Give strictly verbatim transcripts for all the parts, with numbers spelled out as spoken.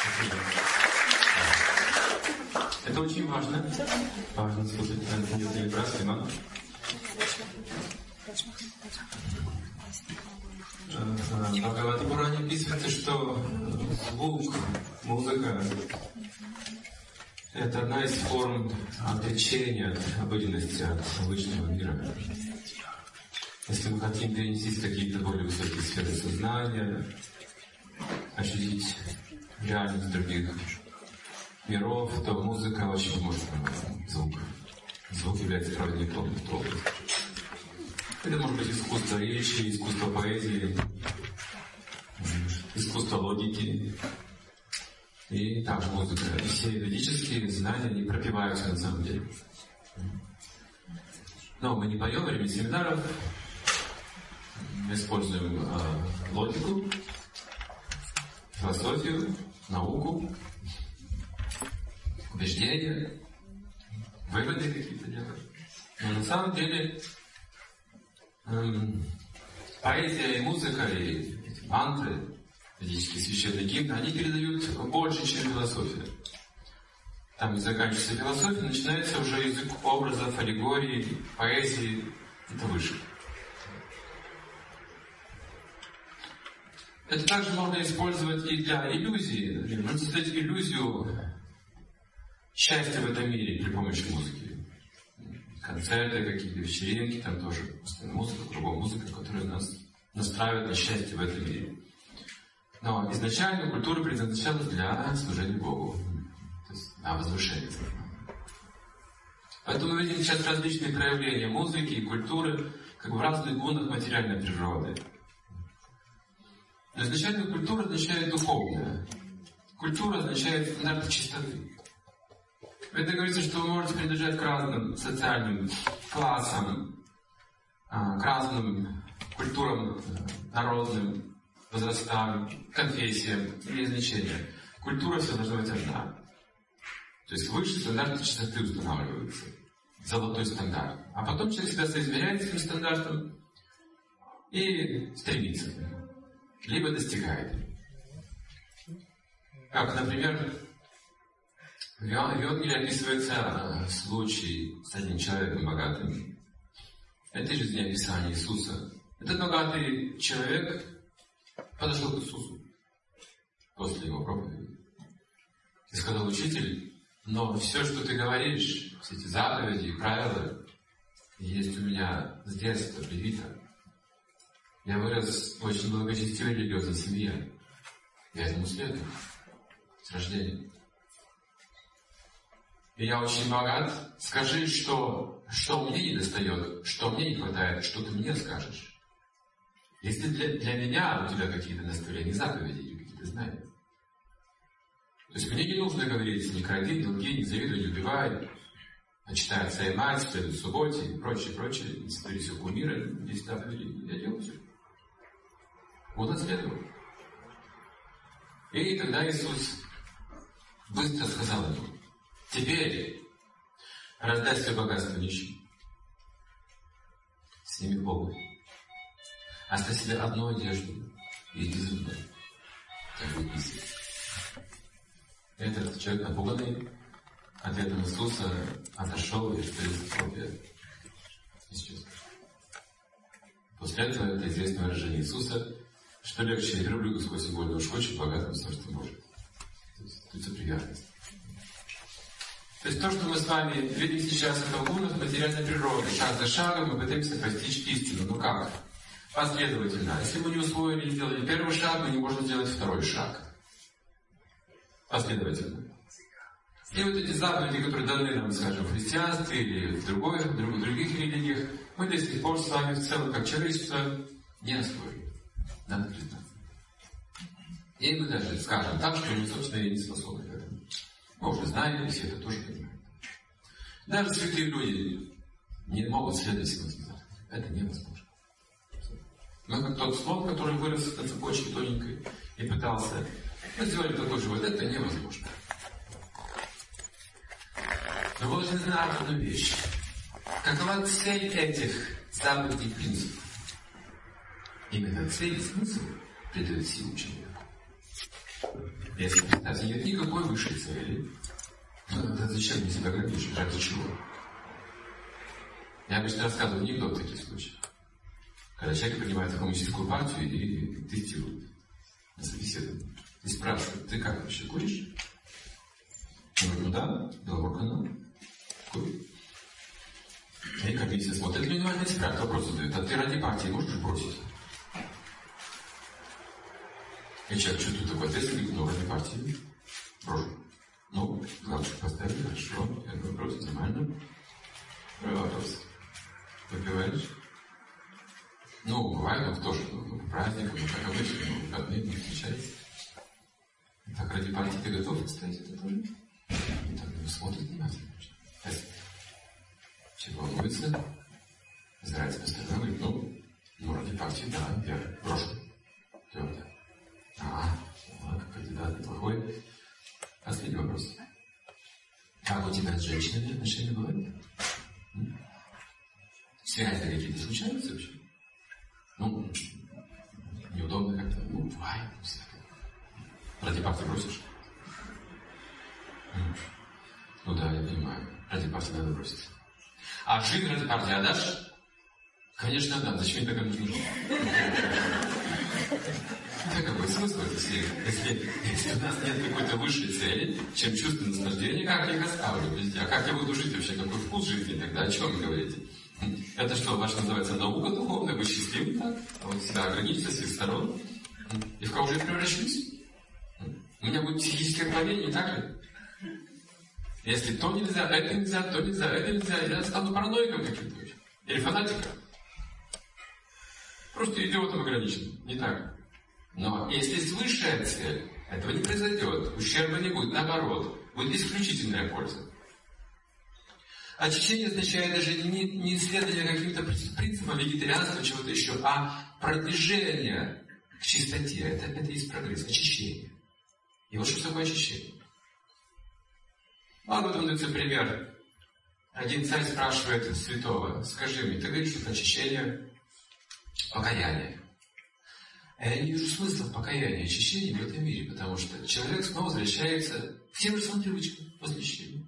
Это очень важно. Важно слушать не прекрасный ман. В Бхагавата-пуране описывается, что звук, музыка — это одна из форм отречения от обыденности, от обычного мира. Если мы хотим перенестись в какие-то более высокие сферы сознания, ощутить реальность других миров, то музыка очень может помочь. Звук. Звук является проводником в область. Это может быть искусство речи, искусство поэзии, искусство логики и также музыка. И все ведические знания, они пропиваются на самом деле. Но мы не поем во время семинаров, мы используем э, логику, философию, науку, убеждения, выводы какие-то делаем. Но на самом деле эм, поэзия и музыка, и эти мантры, ведические священные гимны, они передают больше, чем философия. Там, где заканчивается философия, начинается уже язык образов, аллегории, поэзии, это выше. Это также можно использовать и для иллюзии. Можно создать иллюзию счастья в этом мире при помощи музыки. Концерты какие-то, вечеринки, там тоже музыка, другая музыка, которая нас настраивает на счастье в этом мире. Но изначально культура предназначалась для служения Богу, то есть на возвышение. Поэтому мы видим сейчас различные проявления музыки и культуры, как в разных гунах материальной природы. Но изначально культура означает духовное. Культура означает стандарты чистоты. Это говорится, что вы можете принадлежать к разным социальным классам, к разным культурам, народным, возрастам, конфессиям, или значения. Культура все должна быть одна. То есть выше стандарты чистоты устанавливаются. Золотой стандарт. А потом человек себя соизмеряет с этим стандартом и стремится к нему. Либо достигает. Как, например, в Евангелии описывается случай с одним человеком богатым. Это жизнеописание Иисуса. Этот богатый человек подошел к Иисусу после его проповеди и сказал: учитель, но все, что ты говоришь, все эти заповеди и правила, есть у меня с детства привито. Я вырос в очень благочестивой религиозной семье. Я этому следую с рождения. И я очень богат. Скажи, что, что мне не достает, что мне не хватает, что ты мне скажешь. Если для, для меня у тебя какие-то наставления, заповеди или какие-то знания. То есть мне не нужно говорить: не кради, не лги, не завидуй, не убивай, почитай отца и мать, следуй в субботе и прочее, прочее, не сотвори все кумира, есть заповеди, я делаю все. Вот отследовал. И тогда Иисус быстро сказал ему: теперь раздай свое богатство нищим, сними обувь, оставь себе одну одежду и иди за мной. Так будет написано. Этот человек, напуганный ответом Иисуса, отошел и остался в толпе. Исчез. После этого это известное выражение Иисуса, что легче верблюду сквозь угольную шкочу богатым Царством Божьим. То есть тут сопривязанность. То есть то, что мы с вами видим сейчас, это в гунах материальной природы. Шаг за шагом мы пытаемся постичь истину. Ну как? Последовательно. Если мы не усвоили и сделали первый шаг, мы не можем сделать второй шаг. Последовательно. И вот эти заповеди, которые даны нам, скажем, в христианстве или в, другой, в других религиях, мы до сих пор с вами в целом, как человечество, не освоили. Надо признать. И мы даже скажем так, что мы, собственно, и не способны к этому. Мы уже знаем, и все это тоже понимают. Даже святые люди не могут следовать всем этим заповедям. Это невозможно. Мы как тот слон, который вырос на цепочке тоненькой и пытался, мы сделали такой живот. Это невозможно. Но вы должны знать одну вещь. Какова цель этих заповедей и принципов? Именно цель и смысл придает силу человеку. Если, представьте, нет никакой высшей цели, то тогда зачем мне себя ограничивать? Ради чего? Я обычно рассказываю анекдот в таких случаях. Когда человек принимает коммунистическую партию и тестирует на собеседовании. И спрашивают: ты как вообще, куришь? Я говорю: ну да, дома канал. Курю. И комиссия смотрит внимательно, спрашивает, вопрос задает: а ты ради партии можешь бросить? И человек чувствует такой ответственный, говорит: ну ради партии брошу. Ну, галочку поставили, хорошо. Я говорю: вопрос, нормально. Первый вопрос. Выпиваешь? Ну, бывает, вот тоже, ну, по праздникам, ну, как обычно, ну, выходные, не встречается. Так, ради партии ты готов оставить это тоже? И так ну, смотрит внимательно. Человек волнуется, озирается по сторонам, говорит: ну, ну, ради партии, да, я брошу. Твердо. А, ладно, кандидат неплохой. Последний вопрос. Как у тебя с женщинами отношения бывают? Связи какие-то случаются вообще? Ну, неудобно как-то. Ну, бывает. Ради партии бросишь? Ну да, я понимаю. Ради партии надо бросить. А жизнь ради партии отдашь? Конечно, отдам. Зачем мне так нужно жить? Да какой смысл в этой сфере? Если, если у нас нет какой-то высшей цели, чем чувство наслаждения, как я их оставлю? А как я буду жить вообще? Какой вкус жизни тогда? О чем вы говорите? Это что, ваше называется наука духовная? Вы счастливы так? А вот себя ограничить со всех сторон? И в кого же я превращусь? У меня будет психическое отклонение, не так ли? Если то нельзя, это нельзя, то нельзя, это нельзя, я стану параноиком каким-то. Или фанатиком. Просто идиотом ограниченным. Не так. Но если есть высшая цель, этого не произойдет. Ущерба не будет. Наоборот, будет исключительная польза. Очищение означает даже не, не исследование каким-то принципам вегетарианства, чего-то еще, а продвижение к чистоте. Это, это есть прогресс, очищение. И вот что такое очищение? Об этом дается пример. Один царь спрашивает святого: скажи мне, ты говоришь, что очищение, покаяние. А я не вижу смысла в покаянии и очищении в этом мире, потому что человек снова возвращается к тем же самым привычкам после очищения.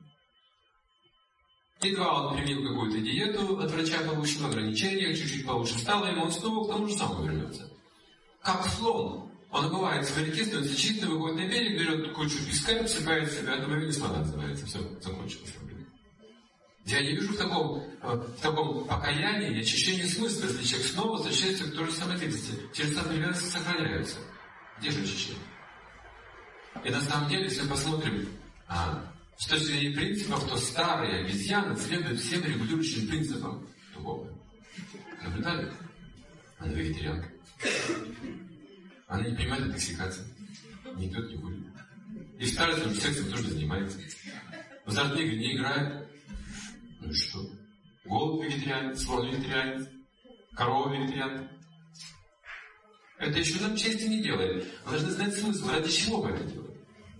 Едва он применил какую-то диету, от врача получил ограничения, чуть-чуть получше стало ему, он снова к тому же самому вернется. Как слон. Он обывает свои реки, становится чистым, выходит на берег, берет кучу песка, обсыпает себя, думаю, не слона называется, все, закончилось проблема. Я не вижу в таком, в таком покаянии и очищении смысла, если человек снова возвращается к той же самой деятельности. Те же самые ребята сохраняются. Где же очищение? И на самом деле, если мы посмотрим а, с точки зрения принципов, то старые обезьяны следуют всем регулирующим принципам духовным. Наблюдали? Она вегетарианка. Она не принимает интоксикации. Не пьет, не курит. И старостным сексом тоже занимается. В азартные игры не играет. Ну и что? Голубь вегетарианец, слон вегетарианец, корова вегетарианка. Это еще нам чести не делает. Мы должны знать смысл, ради чего мы это делаем.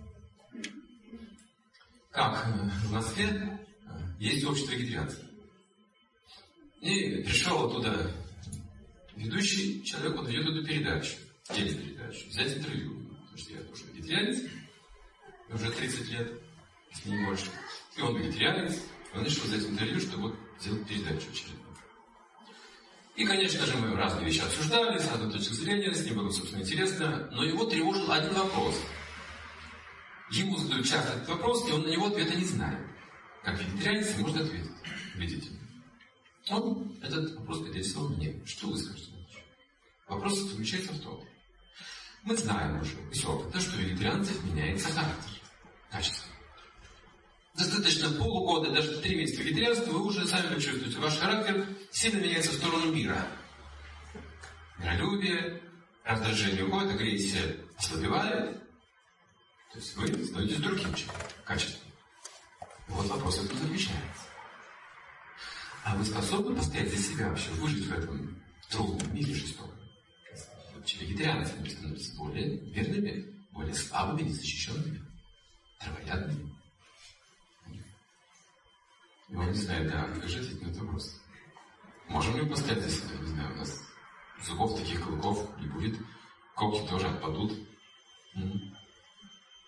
Как в Москве есть общество вегетарианцев. И пришел оттуда ведущий человек, он ведет эту передачу, телепередачу, взять интервью. Потому что я тоже вегетарианец, уже тридцать лет, если не больше. И он вегетарианец. Он решил взять интервью, чтобы вот сделать передачу очередную. И, конечно же, мы разные вещи обсуждали, с разной точки зрения, с ним было, собственно, интересно, но его тревожил один вопрос. Ему задают часто этот вопрос, и он на него ответа не знает. Как вегетарианец можно ответить. Видите? Он этот вопрос адресовал мне. Что вы скажете? Вопрос заключается в том. Мы знаем уже из опыта, что у вегетарианцев меняется характер, качество. Достаточно полугода, даже три месяца вегетарианства, вы уже сами почувствуете, ваш характер сильно меняется в сторону мира. Миролюбие, раздражение уходит, агрессия ослабевает. То есть вы становитесь другим человеком, качественным. Вот вопрос этот заключается. А вы способны постоять за себя вообще, выжить в этом трудном мире жестоком? Вегетарианцы становятся более верными, более слабыми, незащищенными, травоядными. И он не знает, да, покажи ответить на этот вопрос. Можем ли мы постоять за себя? Не знаю, у нас зубов таких клыков не будет, когти тоже отпадут. Угу.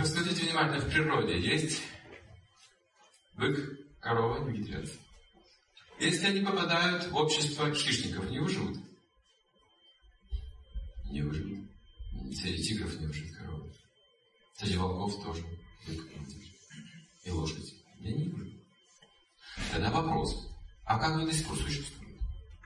Посмотрите внимательно, в природе есть бык, корова, вегетарианцы. Если они попадают в общество хищников, не выживут? Не выживут. Среди тигров не выживут коровы. Среди волков тоже. Бык и лошадь. И они не выживут. Тогда вопрос. А как они до сих пор существуют?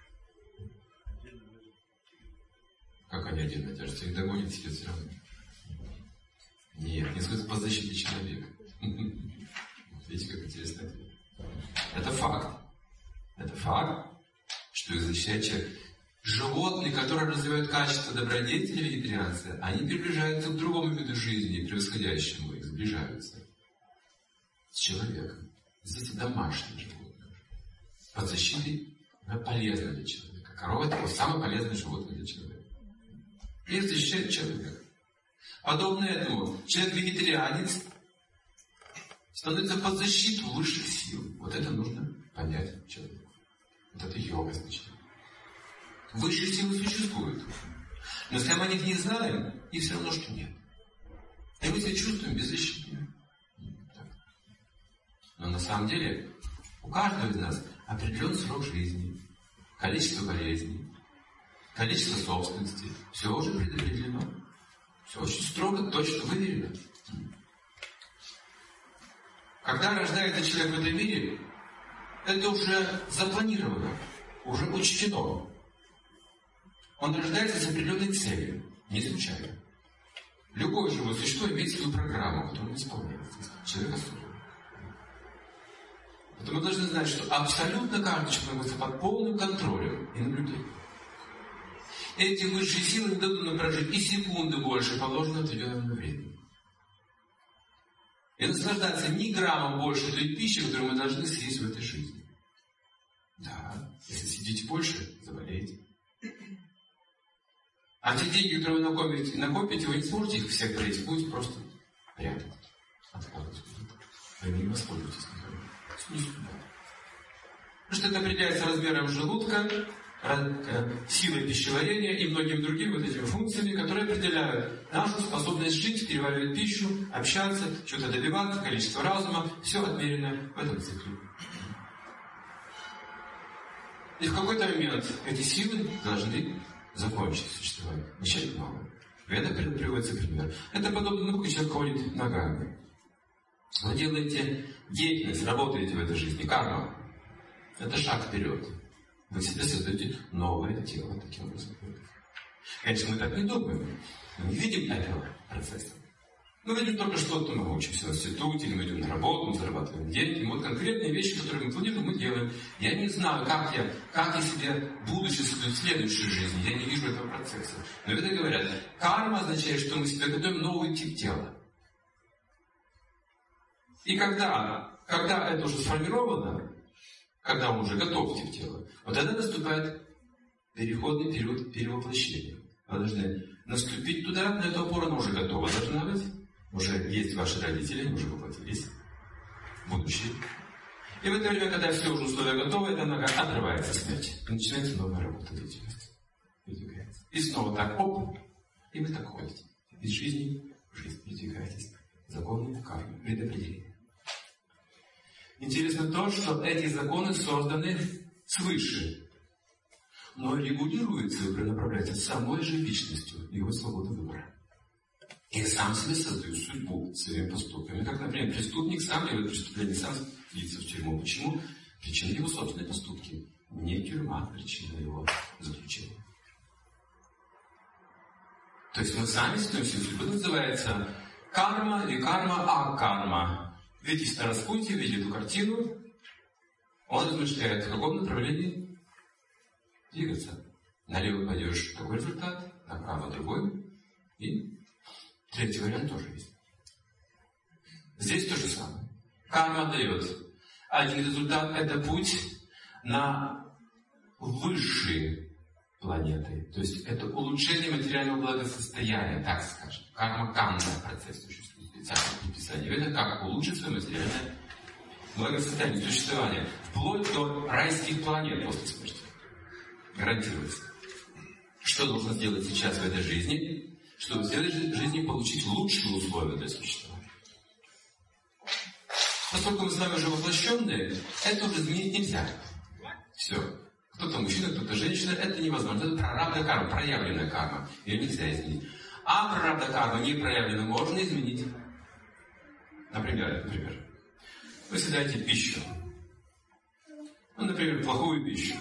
Как они отдельно держатся? Их догонит себе все равно. Нет, не стоит по защите человека. Видите, как интересно это? Это факт. Это факт, что их защищает человек. Животные, которые развивают качество добродетели вегетарианцы, они приближаются к другому виду жизни, превосходящему их, сближаются с человеком. Здесь домашние животные. Под защитой полезно для человека. Корова – это самое полезное животное для человека. Их защищает человек. Подобно этому, человек-вегетарианец становится под защиту высших сил. Вот это нужно понять человеку. Вот это йога значит. Высшие силы существуют. Но если мы о них не знаем, их все равно, что нет. И мы себя чувствуем беззащитными. Но на самом деле у каждого из нас определенный срок жизни, количество болезней, количество собственности. Все уже предопределено. Все очень строго, точно выверено. Когда рождается человек в этом мире, это уже запланировано, уже учтено. Он рождается с определенной целью, не случайно. Любое живое существо имеет свою программу, которую он исполняет. Человек особенный. Поэтому мы должны знать, что абсолютно каждый человек находится под полным контролем и наблюдением. Эти высшие силы не дадут нам прожить и секунды больше положенного определенного времени. И наслаждаться ни граммом больше той пищи, которую мы должны съесть в этой жизни. Да, если съедите больше, заболеете. А те деньги, которые вы накопите, накопите, вы не сможете их всех тратить, будете просто прятать. Откладывать куда-то. Вы не воспользуетесь никогда. Не сюда. Потому что это определяется размером желудка, силой пищеварения и многими другими вот этими функциями, которые определяют нашу способность жить, переваривать пищу, общаться, чего-то добиваться, количество разума. Все отмерено в этом цикле. И в какой-то момент эти силы должны закончить существование. Начать новое. Это приводится пример. Это подобно, ну, как человек ходит ногами. Вы делаете деятельность, работаете в этой жизни, карма. Это шаг вперед. Вы себе создаете новое тело таким образом. Конечно, мы так не думаем. Мы не видим этого процесса. Мы видим только что-то, мы учимся в институте, или мы идем на работу, мы зарабатываем деньги. Вот конкретные вещи, которые мы планируем, мы делаем. Я не знаю, как я, как я себе будущее создаю в следующей жизни. Я не вижу этого процесса. Но это говорят, карма означает, что мы себе готовим новый тип тела. И когда, когда это уже сформировано, когда он уже готов тип тела, вот тогда наступает переходный период перевоплощения. Вы должны наступить туда, на эту опору, она уже готова должна быть. Уже есть ваши родители, они уже воплотились. Будущее. И в это время, когда все уже условия готовы, эта нога отрывается с мяч. И начинается новая работа, деятельность. И снова так, оп, и вы так ходите. Из жизни в жизнь передвигаетесь. Законы кармы, предопределения. Интересно то, что эти законы созданы свыше, но регулируются и направляются самой же личностью, его свободой выбора. И сам себе создает судьбу своими поступками. Как, например, преступник сам делает преступление, сам садится в тюрьму. Почему? Причина его собственные поступки. Не тюрьма, причина его заключения. То есть мы сами создаем себе судьбу. Это называется карма или карма, а карма. Видите Староспутье, видите эту картину, он размышляет, в каком направлении двигаться. Налево пойдешь, такой результат, направо другой. И третий вариант тоже есть. Здесь то же самое. Карма дает один результат, это путь на высшие планеты. То есть это улучшение материального благосостояния, так скажем. Карма-канда процесс существует. Специальное предписание. Это как улучшить свое материальное благосостояние, существование. Вплоть до райских планет после смерти. Гарантируется. Что нужно сделать сейчас в этой жизни, чтобы в следующей жизни получить лучшие условия для существования? поскольку мы с вами уже воплощенные, это уже изменить нельзя. Все. Кто-то мужчина, кто-то женщина, это невозможно. Это прарабдха карма, проявленная карма. Ее нельзя изменить. А прарабдха карма не проявленную можно изменить. Например, например, вы съедаете пищу. Ну, например, плохую пищу.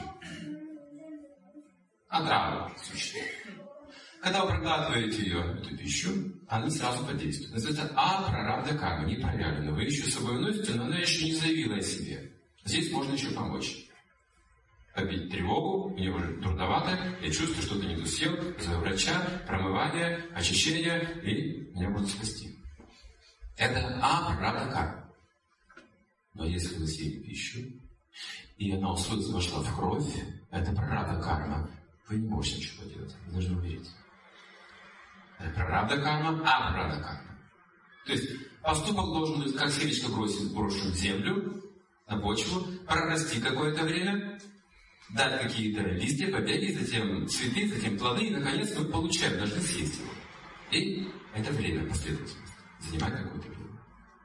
Отраву существует. Когда вы проглатываете ее, эту пищу, она сразу подействует. Называется апрарабдха карма, не проявлена. Вы еще с собой носите, но она еще не заявила о себе. Здесь можно еще помочь. Побить тревогу, мне уже трудновато, я чувствую, что-то не то съел, вызываю врача, промывание, очищение, и меня можно спасти. Это апрарабдха карма. Но если вы съели пищу, и она усвоится, вошла в кровь, это прарабдха карма, вы не можете ничего делать, вы должны умереть. Это прарабдха карма, апрарабдха карма. То есть поступок должен быть, как семечко бросить брошенную в землю, на почву, прорасти какое-то время, дать какие-то листья, побеги, затем цветы, затем плоды, и наконец мы получаем, должны съесть его. И это время, последовательность, занимает какое-то время.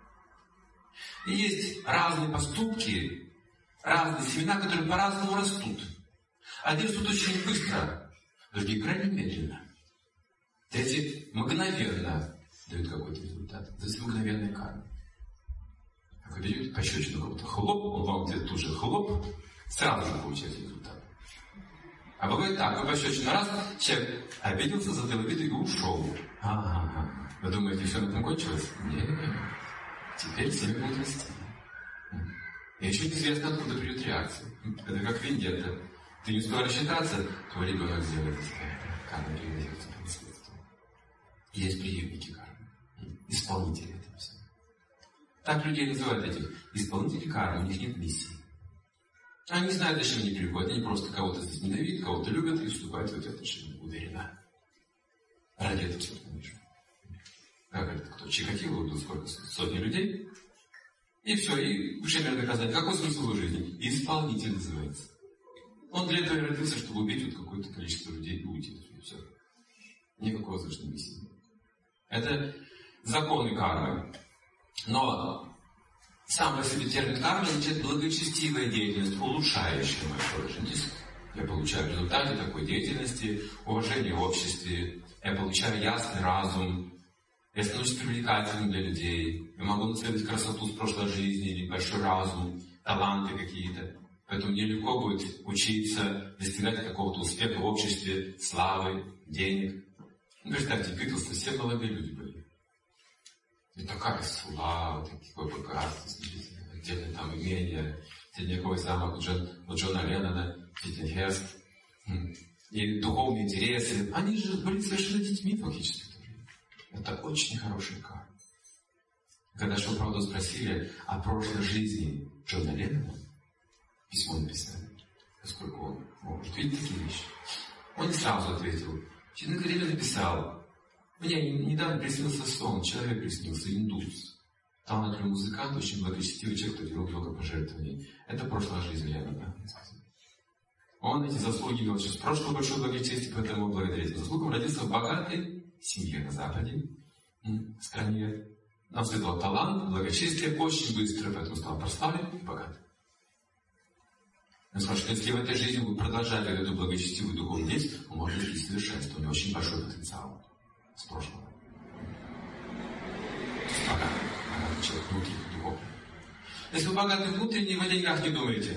И есть разные поступки, разные семена, которые по-разному растут. Одни растут очень быстро, другие крайне медленно. Третьи мгновенно дают какой-то результат. Это мгновенная карма. Как вы берете пощечину кого-то, хлоп, он вам где-то тут же хлоп, сразу же получаете результат. А бывает так, вы пощечину раз, человек обиделся, задал обиду и ушел. Ага, вы думаете, все на этом кончилось? Нет, теперь семя будет расти. И еще неизвестно, откуда придет реакция. Это как вендетта. Ты не успел рассчитаться, твой ребенок сделает карма передается по наследству. Есть преемники кармы, исполнители этого всего. Так людей называют этих исполнители кармы, у них нет миссии. Они знают, зачем они приходят, они просто кого-то здесь ненавидят, кого-то любят и вступают в эти отношения уверенно. Ради этого все конечно. Как это кто? Чикатило убил сколько? Сотни людей? И все, и высшее наказание. Какой смысл в жизни? Исполнитель называется. Он для этого и родился, чтобы убить вот какое-то количество людей и уйти. И все. Никакой воздушной миссии. Это законы кармы. Но сам по себе термин карма означает благочестивая деятельность, улучшающая мое положение. Я получаю в результате такой деятельности уважение в обществе, я получаю ясный разум, я становлюсь привлекательным для людей, я могу наследовать красоту с прошлой жизни, или большой разум, таланты какие-то. Поэтому мне легко будет учиться, достигать какого-то успеха в обществе, славы, денег. Ну, представьте, Битлз, все молодые люди были. И такая слава, такое богатство, отдельно там имение, средневековый замок у, Джон, у Джона Леннона, Титтенхерст, и духовные интересы. Они же были совершенно детьми фактически. Это очень хорошая карма. Когда Шилпрападу спросили о прошлой жизни Джона Леннона, письмо написали, поскольку он может видеть такие вещи, он не сразу ответил. Через некоторое время написал: мне недавно приснился сон, человек приснился, индус. Талантливый музыкант, очень благочестивый человек, кто делал много пожертвований. Это прошлая жизнь Леннона. Он эти заслуги имел через прошлое большое благочестие, поэтому благодаря этим заслугам родился в богатой семье на Западе, в стране. Наследовал талант, благочестие очень быстро, поэтому стал прославлен и богат. Он сказал, что если в этой жизни вы продолжали эту благочестивую духовную деятельность, он может достичь совершенства. У него очень большой потенциал с прошлого. Богатый, богатый человек внутри, духовный. Если вы богаты внутренне, вы о деньгах не думаете.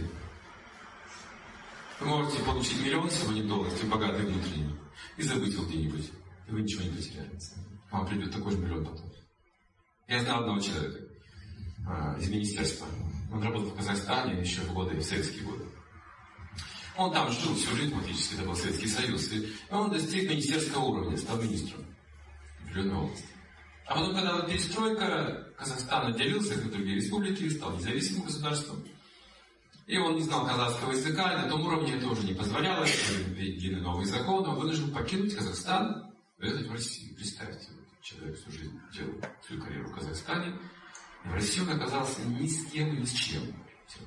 Вы можете получить миллион сегодня долларов, если богатый внутренне, и забыть его где-нибудь. И вы ничего не потеряете. Вам придет такой же миллион потом. Я знал одного человека а, из министерства. Он работал в Казахстане еще в годы, в советские годы. Он там жил всю жизнь, фактически, это был Советский Союз. И он достиг министерского уровня, стал министром в определенной области. А потом, когда вот перестройка, Казахстан отделился, как другие республики, стал независимым государством. И он не знал казахского языка, на том уровне это уже не позволяло, ввели новые законы, он вынужден покинуть Казахстан, уехать в Россию. Представьте, вот, человек всю жизнь делал всю карьеру в Казахстане, и в России он оказался ни с кем, ни с чем. Все.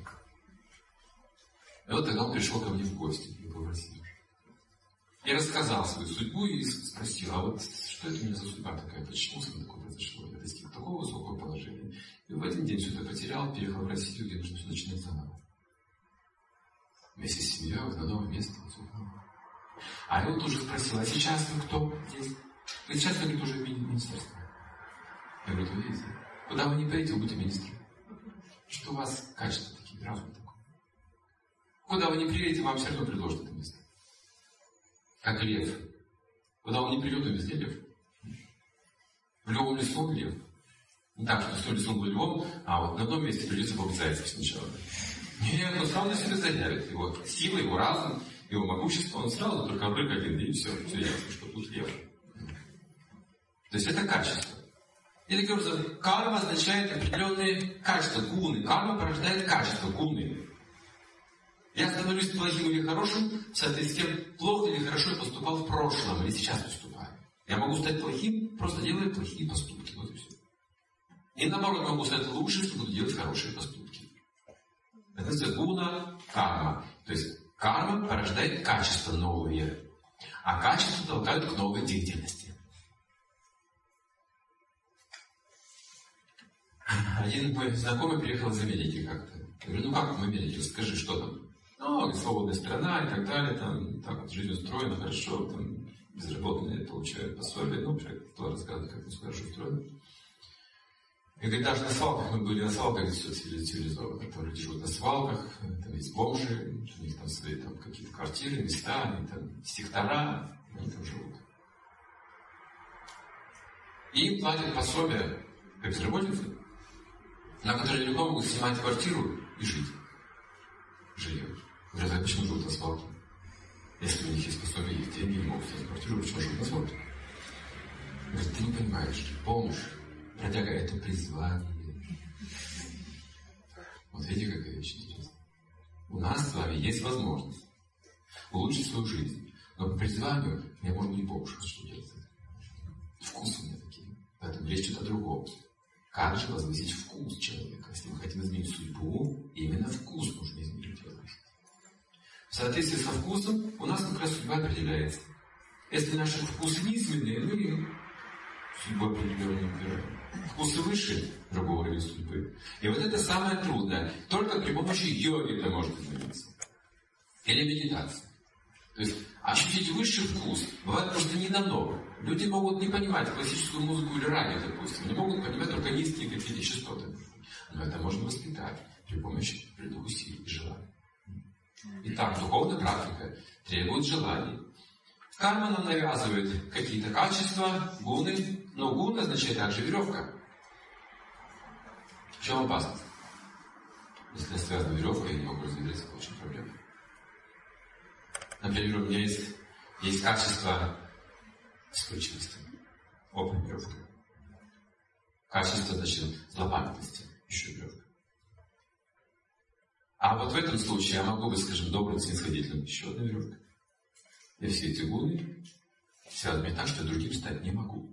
И вот тогда он пришел ко мне в гости, я был в России. Я рассказал свою судьбу и спросил, а вот что это у меня за судьба такая, почему со мной такое произошло? Я достиг такого высокого положения. И в один день все это потерял, переехал в Россию, где нужно все начинать заново. Вместе с семьей, на новое место. А я вот тоже спросил, а сейчас вы кто здесь? Вы сейчас вы тоже в министерстве. Я говорю, вы видите, куда вы не поедете, вы будете министром. Что у вас качества такие, разум такой. Куда вы не приедете, вам все равно предложат это место. Как лев. Куда он не придет, он везде лев. В любом лесу он лев. Не так, что все лесом был львом, а вот на одном месте придется побыть зайцем сначала. Нет, он сразу на себя заявит. Его сила, его разум, его могущество, он сразу только обрык один, и все, все ясно, что тут лев. То есть это качество. И таким образом, карма означает определенные качества, гуны. Карма порождает качества, гуны. Я становлюсь плохим или хорошим, в соответствии с тем, плохо или хорошо я поступал в прошлом, или сейчас поступаю. Я могу стать плохим, просто делая плохие поступки. Вот и все. И наоборот, могу стать лучше, если буду делать хорошие поступки. Это называется гуна, карма. То есть карма порождает качества новые, а качества толкают к новой деятельности. Один мой знакомый приехал из Америки как-то. Я говорю, ну как в Америке, скажи, что там? Ну, свободная страна и так далее, там, так вот жизнь устроена хорошо, там, безработные получают пособие, ну, кто рассказывает, как это хорошо устроено. И говорит, даже на свалках, мы были на свалках, где все цивилизовано, которые живут на свалках, там есть бомжи, у них там свои там, какие-то квартиры, места, они там сектора, они там живут. И им платят пособие, как безработицы, на которые легко могут снимать квартиру и жить. Жилье. Говорят, а почему живут на свалке? Если у них есть пособие, есть деньги, могут снять квартиру, почему живут на свалке? Говорит, ты не понимаешь, помнишь, бродяга, это призвание. Вот видите, какая вещь интересная. У нас с вами есть возможность улучшить свою жизнь. Но по призванию я, может быть, бог что делать. Вкусы у меня такие. Поэтому речь идет о другом. Как же возвысить вкус человека? Если мы хотим изменить судьбу, именно вкус нужно изменить. В соответствии со вкусом у нас как раз судьба определяется. Если наши вкусы низменные, ну и судьбу определенно не выбираем. Вкусы выше другого уровня судьбы. И вот это самое трудное. Только при помощи йоги это может измениться. Или медитации. То есть ощутить высший вкус бывает просто не намного. Люди могут не понимать классическую музыку или радио, допустим. Они могут понимать только низкие какие-то частоты. Но это можно воспитать при помощи определенных усилий и желаний. Итак, духовная практика требует желаний. Карма нам навязывает какие-то качества, гуны. Но гуна означает также веревка. В чем опасность? Если я связан веревкой, я не могу развязать, это очень проблема. Например, у меня есть, есть качество вспыльчивости. Опыт веревка. Качество, значит, злопамятности. Еще веревка. А вот в этом случае я могу быть, скажем, добрым, снисходительным. Еще одна веревка. Я все эти гуны связаны так, что я другим стать не могу.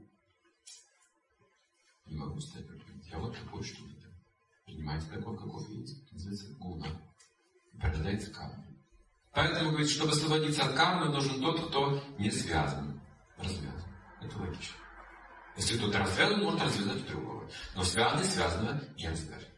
Не могу стать другим. Я вот такой, что ли. Принимайте такой, какой есть. Называется гуна. И порождается карма. Поэтому, говорит, чтобы освободиться от кармы, нужен тот, кто не связан. Развязан. Это логично. Если кто-то развязан, может развязать другого. Но связано, связано, не развязать.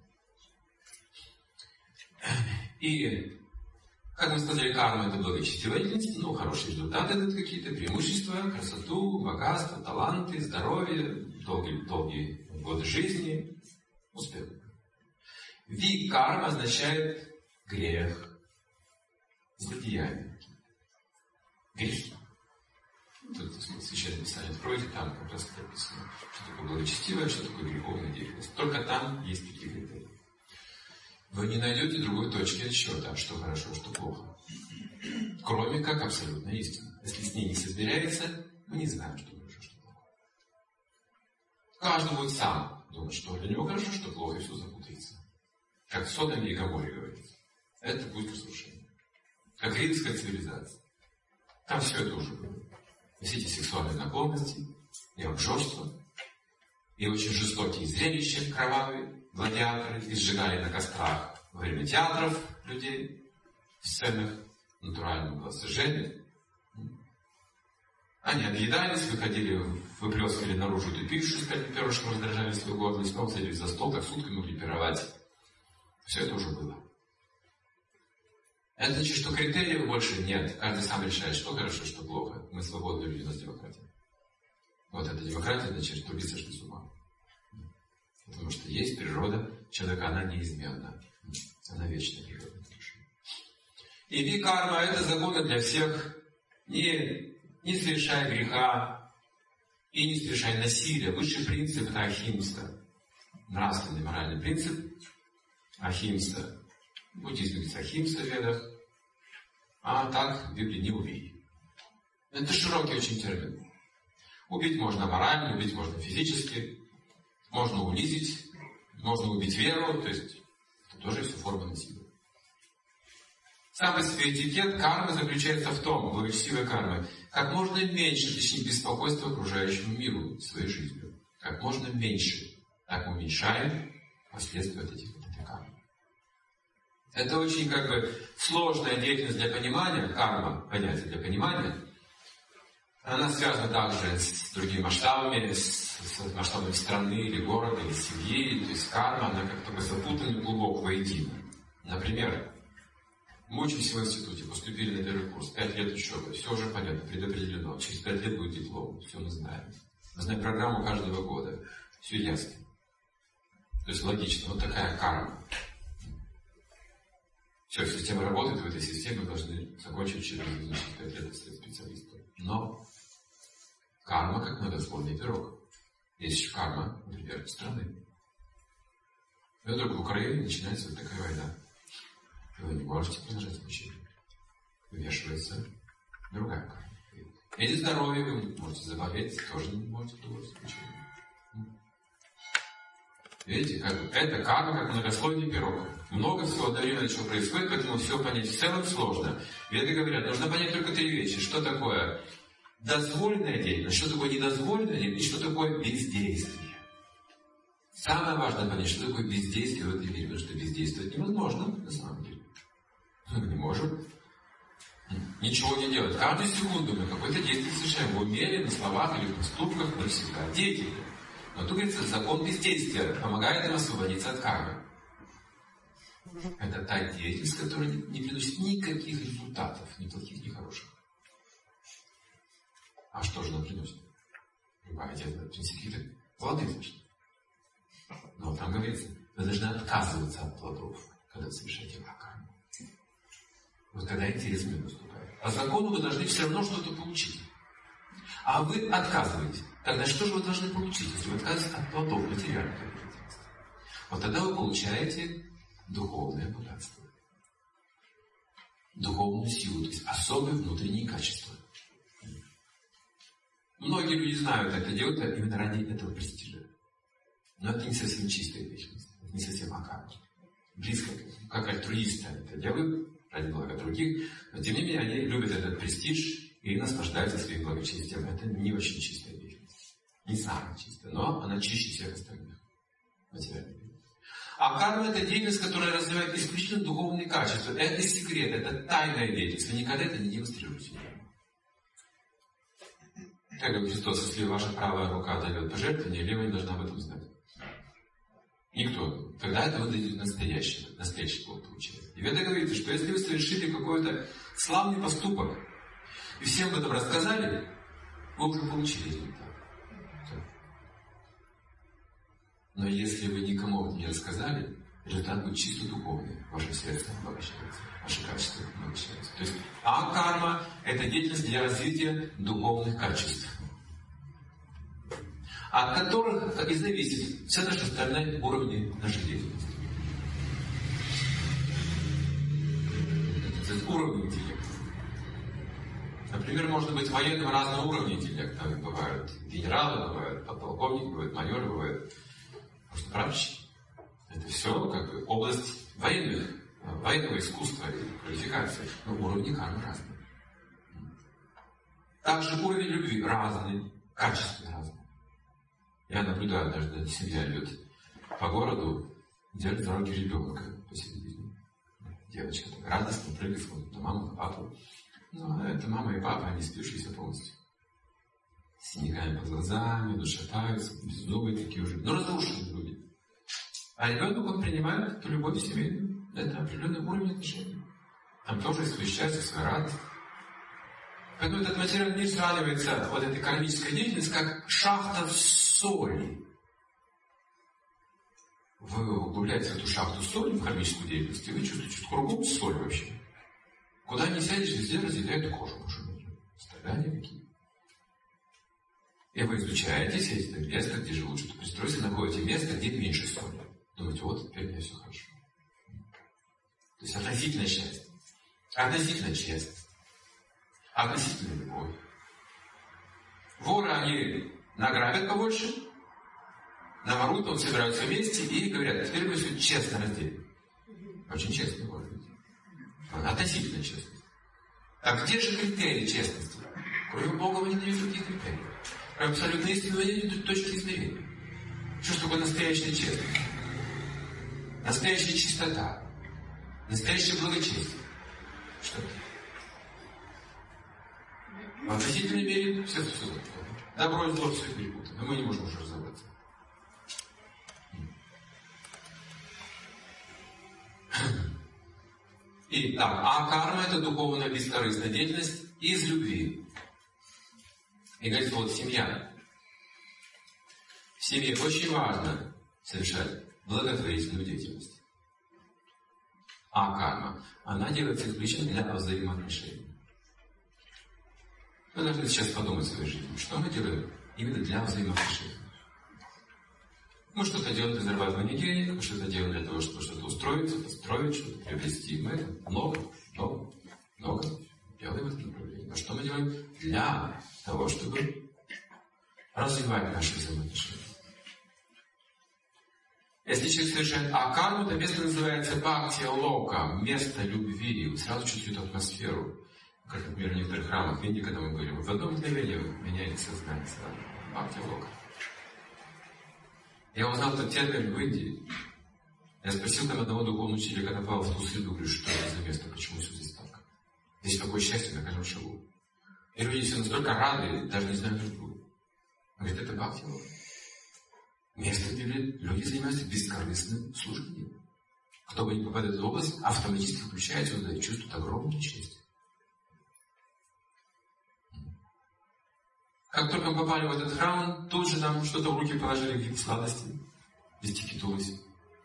И, как мы сказали, карма — это благочестивая деятельность, ну, хорошие результаты дают какие-то, преимущества, красоту, богатство, таланты, здоровье, долгие, долгие годы жизни, успех. Ви-карма означает грех, злодеяние, грехи. Тут Священное Писание откройте, там как раз написано, что такое благочестивое, что такое греховная деятельность. Только там есть такие критерии. Вы не найдете другой точки отсчета, что хорошо, что плохо. Кроме как абсолютной истины. Если с ней не соизмеряется, мы не знаем, что хорошо, что плохо. Каждый будет сам думать, что для него хорошо, что плохо, и все запутается. Как в Содоме и Гоморе говорится. Это будет разрушение. Как римская цивилизация. Там все это уже было. Все эти сексуальные наклонности, и обжорство, и очень жестокие зрелища, кровавые, гладиаторы, и сжигали на кострах во время театров людей, в сценах натурального сожжения. Они объедались, выходили в выплескивали наружу эту пищу из пять перышек, раздражали свое горло, и снова садились за стол, так сутками могли пировать. Все это уже было. Это значит, что критериев больше нет. Каждый сам решает, что хорошо, что плохо. Мы свободные люди, у нас демократия. Вот эта демократия, значит, другие сошли с ума. Потому что есть природа человека, она неизменна. Она вечная природа. И ви-карма — это законы для всех. Не, не совершай греха и не совершай насилия. Высший принцип — это ахимса. Нравственный, моральный принцип. Ахимса. В буддизме есть ахимса в ведах. А так в Библии не убей. Это широкий очень термин. Убить можно морально, убить можно физически. Можно унизить, можно убить веру, то есть это тоже все форма насилия. Сам по себе этикет кармы заключается в том, благочестивой кармы, как можно меньше причинить беспокойство окружающему миру своей жизнью. Как можно меньше. Так мы уменьшаем последствия от этих, от этой кармы. Это очень как бы сложная деятельность для понимания, карма, понятие для понимания. Она связана также с другими масштабами, с, с масштабами страны или города, или семьи. То есть карма, она как только запутана глубоко воедино. Например, мы учимся в институте, поступили на первый курс, пять лет учебы, все уже понятно, предопределено. Через пять лет будет диплом, все мы знаем. Мы знаем программу каждого года, все ясно. То есть логично, вот такая карма. Все, система работает, в этой системе мы должны закончить через пять лет стать специалистом. Но карма как многослойный пирог. Есть еще карма, например, страны. И вдруг в Украине начинается вот такая война. И вы не можете продолжать обучение. Вмешивается другая карма. Или здоровье вы не можете заболеть, тоже не можете продолжать обучение. Видите, как бы, это карма как многослойный пирог. Много всего одновременно чего происходит, поэтому все понять в целом сложно. Веды говорят, нужно понять только три вещи. Что такое дозволенная деятельность, что такое недозволенная деятельность и что такое бездействие. Самое важное понять, что такое бездействие в этой мире, потому что бездействовать невозможно на самом деле. Мы не можем ничего не делать. Каждую секунду мы какое-то действие совершаем в уме или на словах или в поступках, мы всегда деятельны. Но тут говорится, закон бездействия помогает нам освободиться от кармы. Это та деятельность, которая не приносит никаких результатов, ни плохих, ни хороших. А что же она приносит? Любая деятельность приносит какие-то плоды, значит. Но там говорится, вы должны отказываться от плодов, когда вы совершаете карму. Вот когда интерес мир наступает. По закону вы должны все равно что-то получить. А вы отказываетесь. Тогда что же вы должны получить, если вы отказываетесь от плодов материальной деятельности? Вот тогда вы получаете духовное богатство. Духовную силу, то есть особые внутренние качества. Многие люди знают это, делают это именно ради этого престижа. Но это не совсем чистая деятельность, это не совсем аккуратно. Близко, как альтруисты они это делают, ради блага других, но тем не менее они любят этот престиж и наслаждаются своим благочестием. Это не очень чистая деятельность. Не самая чистая, но она чище всех остальных материальных. А карма — это деятельность, которая развивает исключительно духовные качества. Это секрет, это тайная деятельность. Вы никогда это не демонстрируете. Как говорит Христос, если ваша правая рука дает пожертвование, левая не должна об этом знать. Никто. Тогда это вы дадите настоящий, настоящий плод получается. И это говорится, что если вы совершили какой-то славный поступок, и всем об этом рассказали, вы уже получили результат. Но если вы никому об этом не рассказали, результат будет чисто духовный. Ваше сердце обогащается, ваше качество обогащается. То есть а-карма – это деятельность для развития духовных качеств, от которых, как и зависит, все наши остальные уровни нашей деятельности. То есть уровни интеллекта. Например, можно быть военным разного уровня интеллекта. Бывают генералы, бывают подполковники, бывают майоры, бывают просто прапорщики. Это все как бы область военных, военного искусства и квалификации. Но уровни кармы разные. Также уровень любви разный, качество разное. Я наблюдаю, однажды семья идет по городу, держит за руки ребенка посередине. Девочка так радостно прыгает, смотрит на маму, на папу. Ну, это мама и папа, они спившиеся полностью. с синяками под глазами, ну, шатаются, беззубые такие уже, но разрушенные люди. А ребенок, он принимает эту любовь семейную. Это определенный уровень отношений. Там тоже есть свое счастье, своя радость. Поэтому этот материальный мир сравнивается, вот эта кармическая деятельность, как шахта в соли. Вы углубляетесь в эту шахту соли, в кармическую деятельность, и вы чувствуете, что кругом соль вообще. Куда ни сядешь, везде разъедает кожу. Страдания какие. И вы изучаете, сидите на место, где же лучше пристроиться, находите место, где меньше соли. Думаете, вот теперь у меня все хорошо. То есть относительное счастье, относительная честность, относительная любовь. Воры, они награбят побольше, наворуют, он собираются вместе и говорят, теперь мы все честно разделим. Очень честно воры. Относительная честность. А где же критерии честности? Кроме Бога вы не даете других критериев. Кроме абсолютной истины вы не даете точки измерения. Что такое настоящая честность? Настоящая чистота. Настоящее благочестие. Что это? В относительной мере все все. Добро и зло все перепутано. Но мы не можем уже разобраться. Итак, а карма — это духовная бескорыстная деятельность из любви. И говорит, вот семья. В семье очень важно совершать благотворительную деятельность. А карма, она делается исключительно для взаимоотношений. Вы должны сейчас подумать в своей жизни, что мы делаем именно для взаимоотношений. Мы что-то делаем для зарабатывания денег, мы что-то делаем для того, чтобы что-то устроиться, построить, что-то приобрести. Мы это много, много, много делаем в этом направлении. Но что мы делаем для того, чтобы развивать наши взаимоотношения? Если человек совершает акарму, то место называется бхакти-лока, место любви. Вы сразу чувствуете атмосферу. Как, например, в некоторых храмах в Индии, когда мы были, в одно мгновение меняется сознание сразу. Бхакти-лока. Я узнал этот термин в Индии. Я спросил там одного духовного учителя, когда попал в ту среду, говорю, что это за место, почему все здесь так? Здесь такое счастье на каждом шагу. И люди все настолько рады, даже не знают друг друга. Он говорит, это бхакти-лока. Место, где люди занимаются бескорыстным служением. Кто бы ни попадает в эту область, автоматически включается туда и чувствует огромное счастье. Как только мы попали в этот храм, тут же нам что-то в руки положили, какие-то сладости, листики тулуси,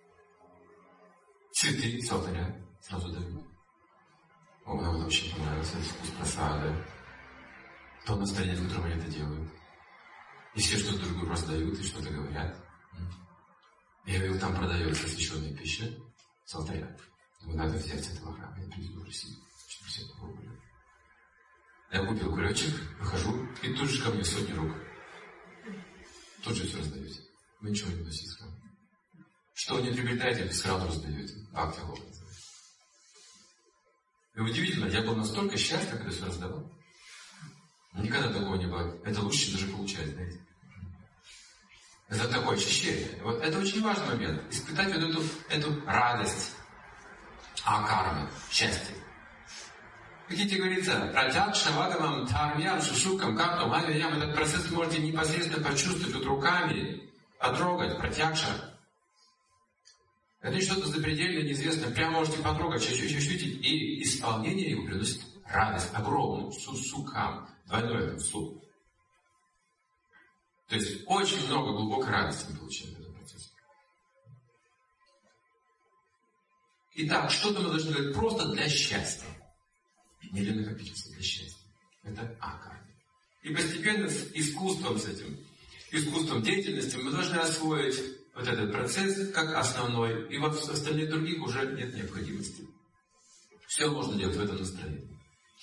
цветы с алтаря сразу дают. О, нам это очень понравилось, этот вкус просада. То настроение, в котором они это делают. И все что-то друг другу раздают и что-то говорят. Я говорю, там продается освященная пища с алтаря. Думаю, надо взять с этого храма, я приведу в Россию, чтобы все попробовали. Я купил кулечек, выхожу, и тут же ко мне сотни рук. Тут же все раздаете. Вы ничего не вносите с храма. Что вы не приобретаете, сразу раздаете. Бхакти-лока называется. И удивительно, я был настолько счастлив, когда все раздавал. Никогда такого не было. Это лучше даже получать, знаете. Это такое очищение. Вот это очень важный момент. Испытать вот эту, эту радость акармы, счастье. Видите, говорится, пратякша вагамам дхармьям шушукам кактум авиям. Этот процесс вы можете непосредственно почувствовать вот руками, потрогать, пратякша. Это не что-то запредельное, неизвестное. Прямо можете потрогать, чуть-чуть, и исполнение его приносит радость огромную, сусукам, двойной этот суп. То есть очень много глубокой радости мы получаем в этом процессе. Итак, что-то мы должны делать просто для счастья. Не для накопительства, для счастья. Это акарма. И постепенно с искусством с этим, искусством деятельности мы должны освоить вот этот процесс как основной. И во остальных других уже нет необходимости. Все можно делать в этом настроении.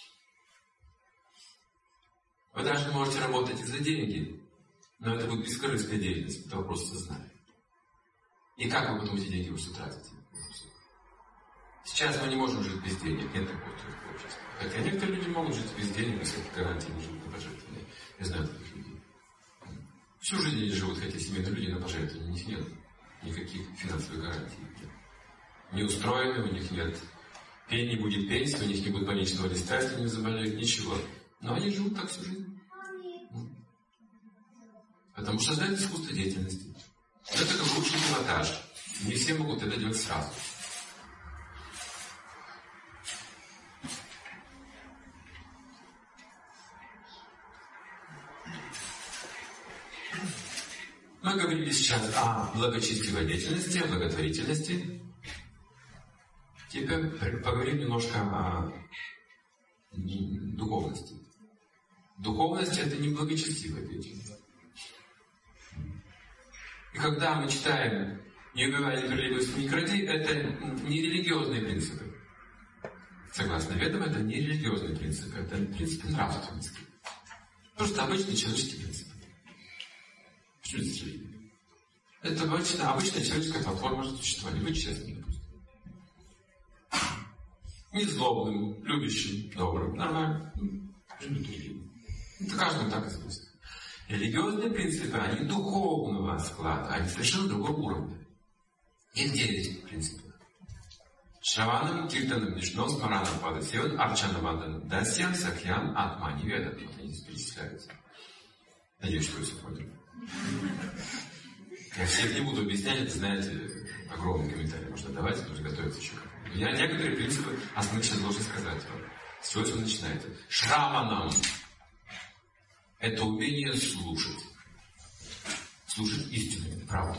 Вы даже можете работать и за деньги, но это будет бескорыстная деятельность, это вопрос сознания. И как вы потом эти деньги уже тратите? Сейчас мы не можем жить без денег, нет такого общества. Хотя некоторые люди могут жить без денег, без всяких гарантий, не живут на пожертвования. Я знаю таких людей. Всю жизнь они живут, хотя семейные люди, на пожертвования. У них нет никаких финансовых гарантий. Не устроены, у них нет пени, будет пенсия, у них не будет больничного листа, если они заболеют, ничего. Но они живут так всю жизнь. Потому что знают искусство деятельности. Это как лучший пилотаж. Не все могут это делать сразу. Мы говорили сейчас о благочестивой деятельности, о благотворительности. Теперь поговорим немножко о духовности. Духовность — это не благочестивая деятельность. И когда мы читаем «Не убивай, не прелюбуйся, не кради», это не религиозные принципы. Согласно ведам, это не религиозные принципы, это принципы нравственности. Просто обычные человеческие принципы. Почему здесь религия? Это обычная, обычная человеческая платформа существования. Быть честным, допустим. Не злобным, любящим, добрым. Нормально. Это каждому так известно. Религиозные принципы, они духовного склада, они совершенно другого уровня. Их девять принципов. Шраванам, Киртанам, Вишно, Смаранам, Падасеван, Арчанавандан, Дасьян, Сакьян, Атма, не ведат. Вот они здесь перечисляются. Надеюсь, что вы все поняли. Я всех не буду объяснять, это, знаете, огромный комментарий можно давать, нужно готовиться еще. Я некоторые принципы осмысленно должен сказать вам. С чего вы начинаете? Шраванам — это умение слушать. Слушать истину, правду.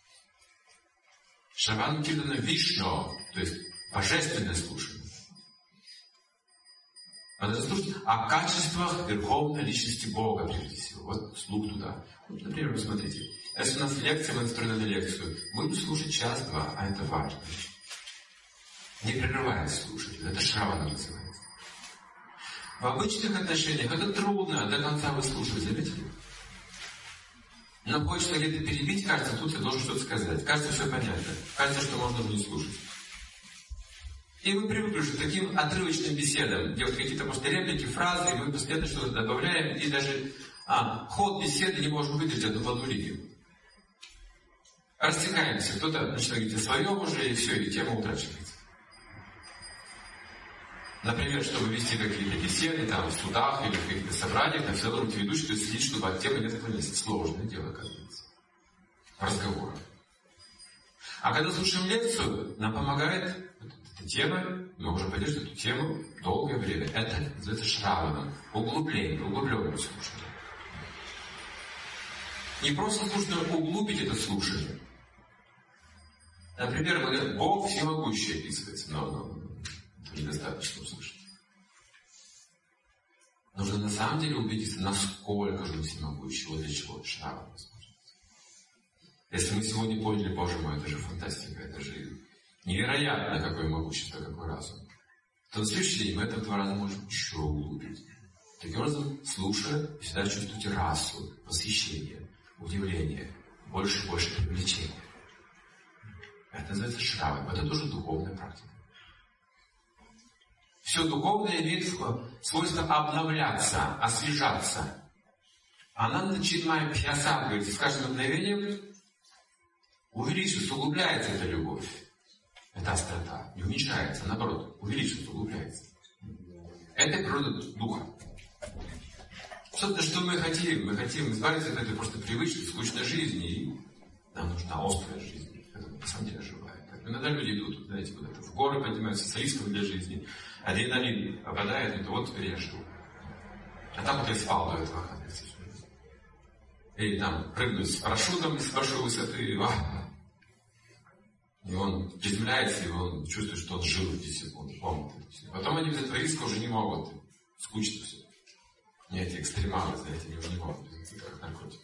Шраван Киртана Вишно, то есть божественное слушание. Надо слушать о качествах верховной личности Бога, прежде всего. Вот слух туда. Вот, например, вы смотрите, если у нас лекция, мы настроены на лекцию, будем слушать час-два, а это важно. Не прерываясь слушать. Это шравана называется. В обычных отношениях это трудно до конца выслушивать, заметили? Но хочется где-то перебить, кажется, тут я должен что-то сказать. Кажется, все понятно. Кажется, что можно не слушать. И мы привыкли уже к таким отрывочным беседам, где вот какие-то просто реплики, фразы, и мы постоянно что-то добавляем, и даже а, ход беседы не можем выдержать одну в одну линию. Растекаемся. Кто-то начинает говорить о своем уже, и все, и тема утрачивается. Например, чтобы вести какие-то беседы, там, в судах или в каких-то собраниях, там всегда должен быть ведущий, то есть следить, чтобы от темы не отклониться. Сложное дело, оказывается. Разговор. А когда слушаем лекцию, нам помогает вот эта тема, мы можем поддерживать эту тему долгое время. Это называется шраваном, углубление, углубленное слушание. Не просто слушать, но углубить это слушание. Например, мы говорим, Бог всемогущий описывается, но, но недостаточно услышать. Нужно на самом деле убедиться, насколько же он всемогущий, вот для чего шраван возможно. Если мы сегодня поняли, Боже мой, это же фантастика, это же невероятно, какое могущество, какой разум, то на следующий день мы это в два раза можем еще углубить. Таким образом, слушая, вы всегда чувствуете расу, восхищение, удивление, больше и больше привлечения. Это называется шраван. Это тоже духовная практика. Все духовное имеет свойство обновляться, освежаться. А нам начинаем пьяса, говорится, с каждым мгновением увеличивается, углубляется эта любовь. Эта острота. Не уменьшается, а наоборот, увеличивается, углубляется. Это природа духа. Собственно, что мы хотим? Мы хотим избавиться от этой просто привычной, скучной жизни. И нам нужна острая жизнь, которая на самом деле оживает. Иногда люди идут, знаете, куда-то в горы поднимаются с риском для жизни. Адреналин попадает, и то вот теперь я живу. А там вот я спал до этого, оказывается. Или там прыгнуть с парашютом с большой высоты. И он приземляется, и он чувствует, что он жил десять секунд. Помнит это все. Потом они без этого риска уже не могут. Скучно все. Не эти экстремалы, знаете, они уже не могут без этих наркотиков.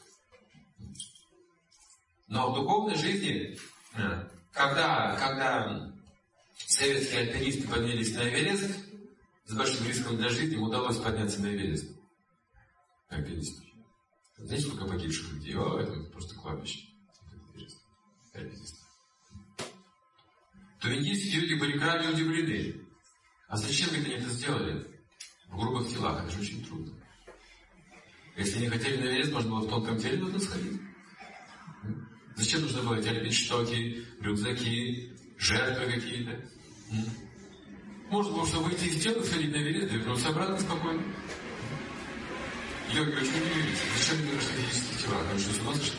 Но в духовной жизни, когда, когда советские альпинисты поднялись на Эверест, с большим риском для жизни им удалось подняться на Эверест. Альпинисты. Знаете, сколько погибших людей? О, это просто кладбище. Альпинисты. То индийские люди были крайне удивлены. А зачем они это сделали? В грубых телах, это же очень трудно. Если не хотели на Эверест, можно было в тонком теле нужно сходить. Зачем нужно было эти альпинштоки, рюкзаки, жертвы какие-то? Можно было, чтобы выйти из тела, сходить на Эверест и вернуться обратно спокойно. Йоги очень удивились. Зачем мне нужны физические тела? Они что, с ума сошли?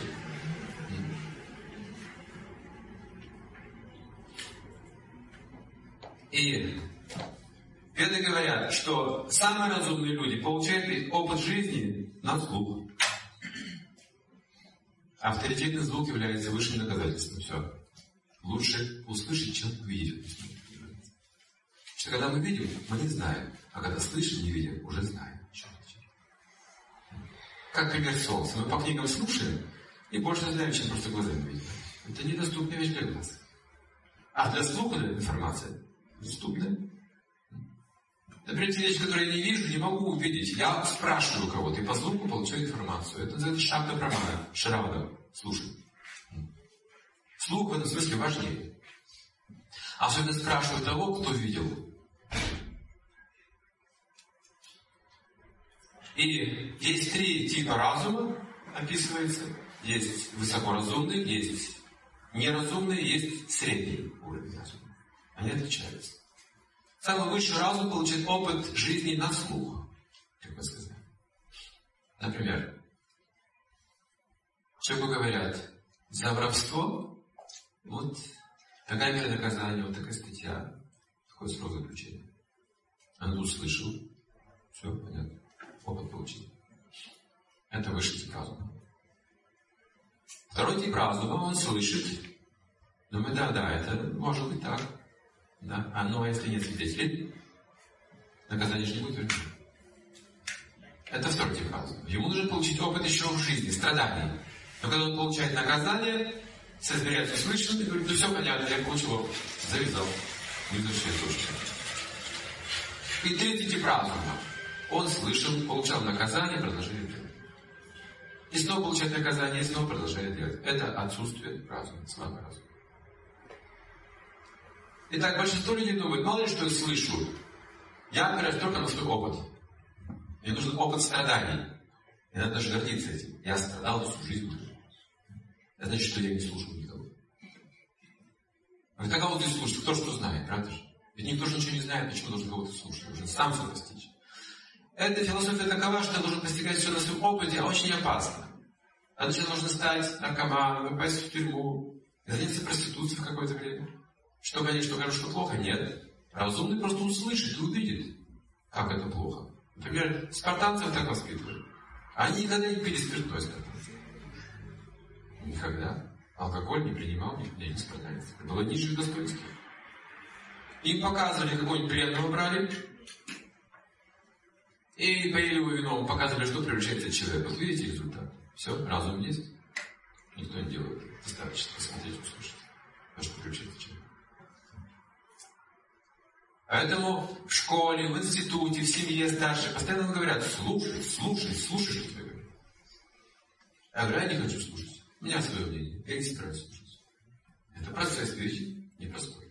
И веды говорят, что самые разумные люди получают опыт жизни на слух. Авторитетный звук является высшим доказательством. Все. Лучше услышать, чем увидеть. Что когда мы видим, мы не знаем. А когда слышим, не видим, уже знаем. Как пример солнца. Мы по книгам слушаем и больше знаем, чем просто глазами видим. Это недоступная вещь для глаз. А для слуха информация доступная. Например, те вещи, которые я не вижу, не могу увидеть. Я спрашиваю кого-то и по звуку получаю информацию. Это называется шабда прамана, шравада, слушай. Слух в этом смысле важнее. Особенно спрашиваю того, кто видел. И есть три типа разума, описывается. Есть высокоразумный, есть неразумный, есть средний уровень разума. Они отличаются. Самый высший разум получит опыт жизни на слух, как мы сказали. Например, человеку говорят, за воровство, вот такая мера наказания, вот такая статья, такой срок заключения. Он услышал, все, понятно, опыт получил. Это высший тип разума. Второй тип разума, он слышит, думает, да, да, это может быть так. Да? А ну, а если нет свидетелей, наказание же не будет вернуть. Это второй тип разума. Ему нужно получить опыт еще в жизни, страданий. Но когда он получает наказание, соизмеряет услышанным и говорит, ну все понятно, я получил опыт. Завязал. Не зашли точно. И третий тип разума. Он слышал, получал наказание, продолжает делать. И снова получает наказание, и снова продолжает делать. Это отсутствие разума, слабый разум. Итак, большинство людей думают, мало ли что я слышу. Я опираюсь только на свой опыт. Мне нужен опыт страданий. И надо даже гордиться этим. Я страдал всю жизнь уже. Это значит, что я не слушал никого. А когда кого-то слушать? Кто что знает, правда же? Ведь никто же ничего не знает, почему должен кого-то слушать. Должен сам все постичь. Эта философия такова, что должен постигать все на своем опыте, а очень опасно. А значит, нужно стать наркоманом, попасть в тюрьму, заняться проституцией в какое-то время. Что, конечно, что хорошо, что плохо? Нет. Разумный просто услышит и увидит, как это плохо. Например, спартанцев так воспитывали. Они никогда не пили спиртное, спартанцы. Никогда. Алкоголь не принимал ни один спартанец. Это было ниже их достоинства. Им показывали, какой-нибудь пленного брали, и поели его вином, показывали, что превращается человек. Вот видите результат. Все, разум есть. Никто не делает. Достаточно посмотреть, услышать. А что превращается человек. Поэтому в школе, в институте, в семье старшие постоянно говорят, слушай, слушай, слушай, что тебе говорят. Я говорю, я не хочу слушать. У меня свое мнение. Я не собираюсь слушать. Это процесс вещи непростой.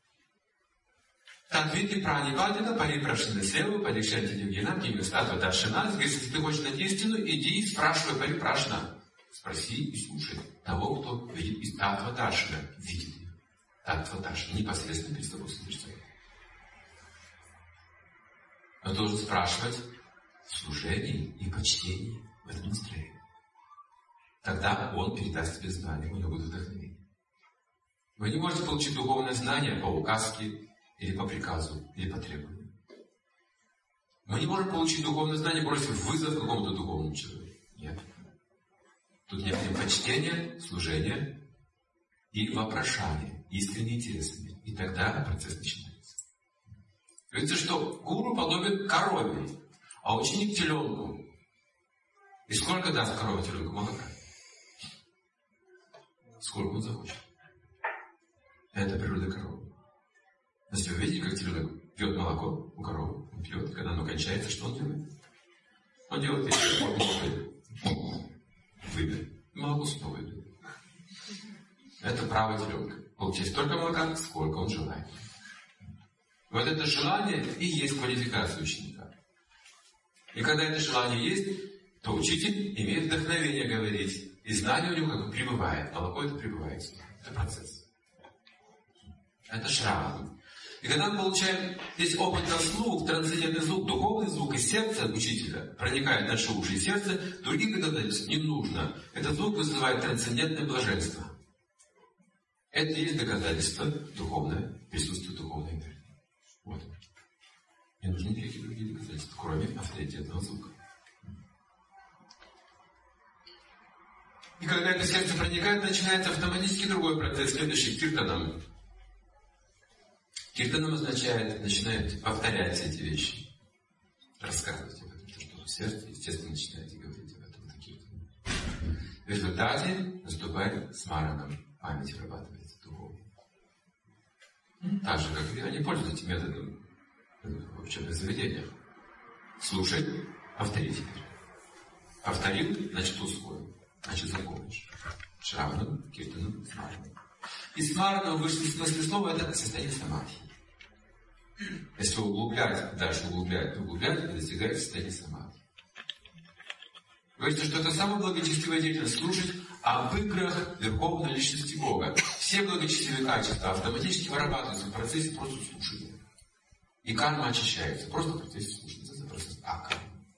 Татвити пранипадина, парипрашина севу, парикшати девгина, кимистатва даршина. Если ты хочешь найти истину, иди и спрашивай парипрашна. Спроси и слушай того, кто видит из татва даршина. Видит ее. Татва даршина непосредственно перед тобой слышится. Он должен спрашивать в служении и почтении в этом настроении. Тогда он передаст тебе знания, у него будет вдохновение. Вы не можете получить духовное знание по указке, или по приказу, или по требованию. Мы не можем получить духовное знание, бросив вызов какому-то духовному человеку. Нет. Тут необходимо почтение, служение и вопрошание, искренние интересы. И тогда процесс начинается. Говорится, что гуру подобен корове, а ученик теленку. И сколько даст корова теленку молока? Сколько он захочет. Это природа коровы. Если вы видите, как теленок пьет молоко у коровы, он пьет, и когда оно кончается, что он делает? Он делает это, он молоко выберет. Молоко снова идет. Это право теленка. Получить столько молока, сколько он желает. Вот это желание и есть квалификация ученика. И когда это желание есть, то учитель имеет вдохновение говорить. И знание у него как бы пребывает. Молоко это пребывает. Это процесс. Это шрава. И когда мы получаем здесь опыт на слух, трансцендентный звук, духовный звук из сердца учителя проникает в наши уши и сердце, других доказательств не нужно. Этот звук вызывает трансцендентное блаженство. Это и есть доказательство духовное, присутствие духовной энергии. Вот. Не нужны никакие другие доказательства, кроме авторитетного звука. И когда это сердце проникает, начинается автоматически другой процесс, следующий киртаном. Киртаном означает, начинает повторять эти вещи, рассказывать об этом, что в сердце, естественно, начинаете говорить об этом. В результате наступает смараном, память вырабатывается духовно. Так же, как и они пользуются этим методом в учебных заведениях. Слушай, повтори теперь. Повторил, значит усвоил. Значит, запомнишь. Шраваном, киртаном, смараном. И смараном в высшем смысле слова это состояние самадхи. Если углублять, дальше углублять, углублять, вы достигаете состояния самадхи. Говорится, что это самая благочестивая деятельность — слушать об играх Верховной Личности Бога. Все благочестивые качества автоматически вырабатываются в процессе просто слушания. И карма очищается просто в процессе слушания. Это процесс акарма.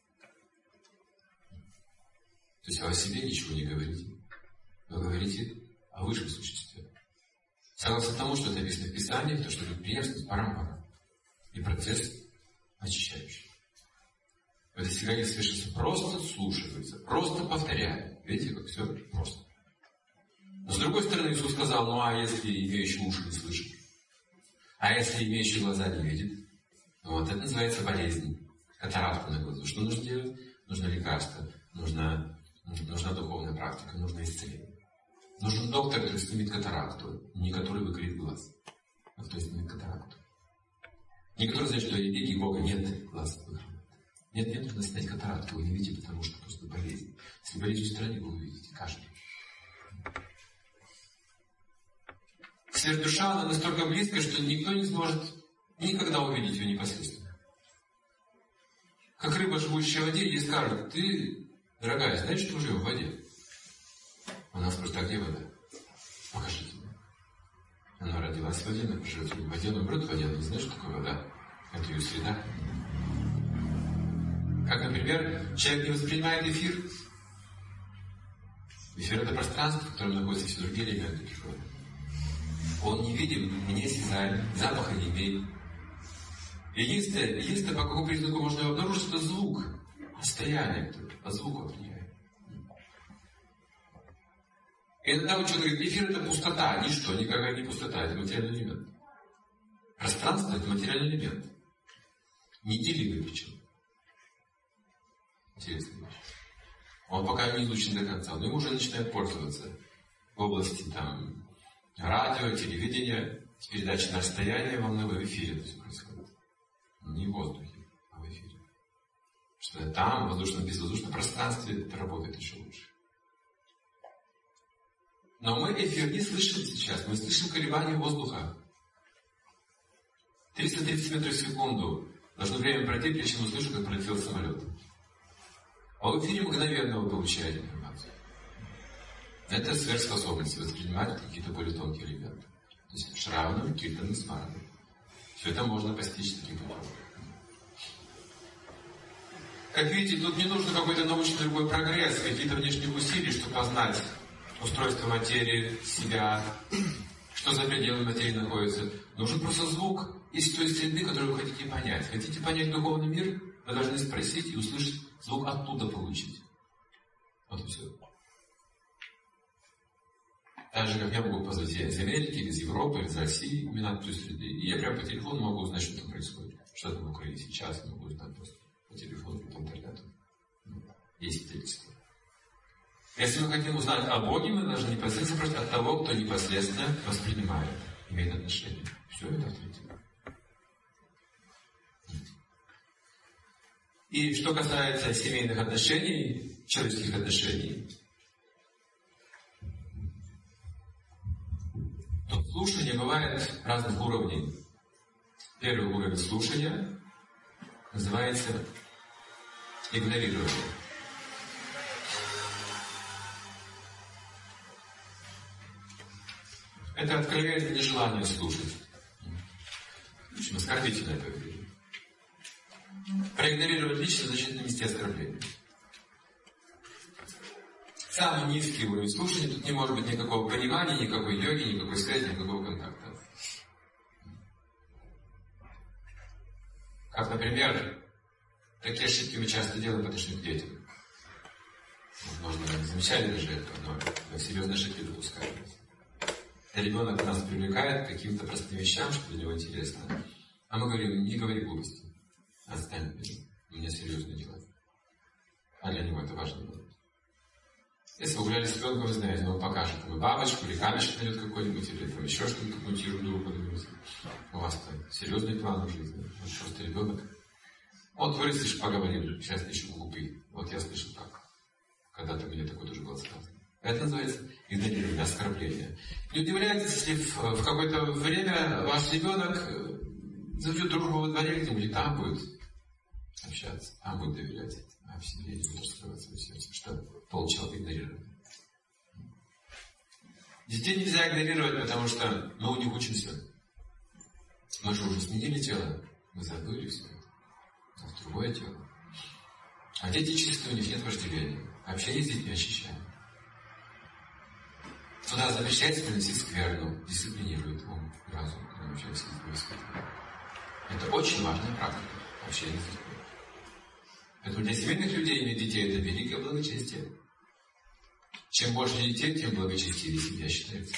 То есть вы о себе ничего не говорите. Вы говорите о высшем существе. Согласно тому, что это написано в Писании, то, что это преемственность парампара. И процесс очищающий. В достигании совершенства просто слушается, просто повторяет. Видите, как все просто. Но с другой стороны, Иисус сказал: ну а если имеющий уши не слышит? А если имеющий глаза не видит? Ну, вот это называется болезнь. Катаракта на глазу. Что нужно делать? Нужно лекарство. Нужна, нужна духовная практика. Нужно исцеление. Нужен доктор, который снимет катаракту. Не который выкорит глаз, а кто снимет катаракту. Не который знает, что и Бога нет глаз. Нет, нет, нужно снять катаракту. Вы не видите, потому что просто болезнь. Если болезнь в стороне, вы увидите каждый. Сверхдуша, она настолько близко, что никто не сможет никогда увидеть ее непосредственно. Как рыба, живущая в воде, ей скажут: ты, дорогая, знаешь, что живем в воде? Она спросит: а где вода? Покажите мне. Она родилась в воде, она живет в воде, она умрет в воде, она не знает, что такое вода. Это ее среда. Как, например, человек не воспринимает эфир. Эфир — это пространство, в котором находятся все другие элементы природы. Он не видим, не осязаем, запаха не имеет. Единственное, единственное, по какому признаку можно его обнаружить, это звук. Расстояние, по звуку влияет. И иногда ученый говорит: эфир — это пустота, ничто, никакая не пустота, это материальный элемент. Пространство — это материальный элемент. Неделимый причем. Интересная вещь. Он пока не изучен до конца, но ему уже начинает пользоваться в области там радио, телевидения, с передачей на расстояние волновой в эфире это все происходит. Не в воздухе, а в эфире. Что там, в воздушном, безвоздушном пространстве, это работает еще лучше. Но мы эфир не слышим сейчас, мы слышим колебания воздуха. триста тридцать метров в секунду. Должно время пройти, прежде чем услышу, как пролетел самолет. А в эфире мгновенно вы получаете информацию. Это сверхспособность воспринимать какие-то более тонкие элементы. То есть шраваном, киртаном, смараном. Все это можно постичь таким путем. Как видите, тут не нужно какой-то научный другой прогресс, какие-то внешние усилия, чтобы познать устройство материи, себя, что за пределами материи находится. Нужен просто звук из той среды, которую вы хотите понять. Хотите понять духовный мир, вы должны спросить и услышать звук оттуда получить. Вот и все. Так же, как я могу позвать из Америки, из Европы, из России, именно от той среды. И я прямо по телефону могу узнать, что там происходит. Что там в Украине сейчас, я могу узнать просто по телефону, по интернету. Есть свидетельства. Если мы хотим узнать о Боге, мы должны непосредственно спросить от того, кто непосредственно воспринимает, имеет отношение. Все это авторитет. И что касается семейных отношений, человеческих отношений, то слушание бывает разных уровней. Первый уровень слушания называется игнорирование. Это откровенное нежелание слушать. оскорбительное поведение. Проигнорировать личность значит нанести оскорбление. Самый низкий уровень слушания, тут не может быть никакого понимания, никакой йоги, никакой связи, никакого контакта. Как, например, такие ошибки мы часто делаем по отношению к детям. Возможно, вы не замечали даже этого, но мы серьезные ошибки допускаем. Ребенок нас привлекает к каким-то простым вещам, что для него интересно. А мы говорим, не говори глупости. Отстань от меня. У меня серьезные дела. А для него это важно было. Если вы гуляли с ребенком, вы знаете, он покажет там и бабочку, или камешек найдет какой-нибудь, или там еще что-нибудь, какую-нибудь ерунду подумать. У вас там серьезный план в жизни. Вот просто ребенок. Вот вырастешь, поговорил, сейчас ты еще глупый. Вот я слышал так. Когда-то мне такое тоже было сказано. Это называется игнорирование, оскорбление. Не удивляйтесь, если в, в какое-то время ваш ребенок заведет дружбу во дворе где-нибудь, и там будет общаться, там будет доверять, а в семье не будет раскрывать свое сердце, что получал игнорирование. Детей нельзя игнорировать, потому что мы у них учимся. Мы же уже сменили тело, мы забыли все это. У нас другое тело. А дети чистые, у них нет вожделения. Общение с детьми ощущаем. Туда запрещается приносить скверну, дисциплинирует ум и разум, когда мы общаемся с детьми. Это очень важная практика общения с детьми. Поэтому для семейных людей иметь детей – это великое благочестие. Чем больше детей, тем благочестивее семья считается.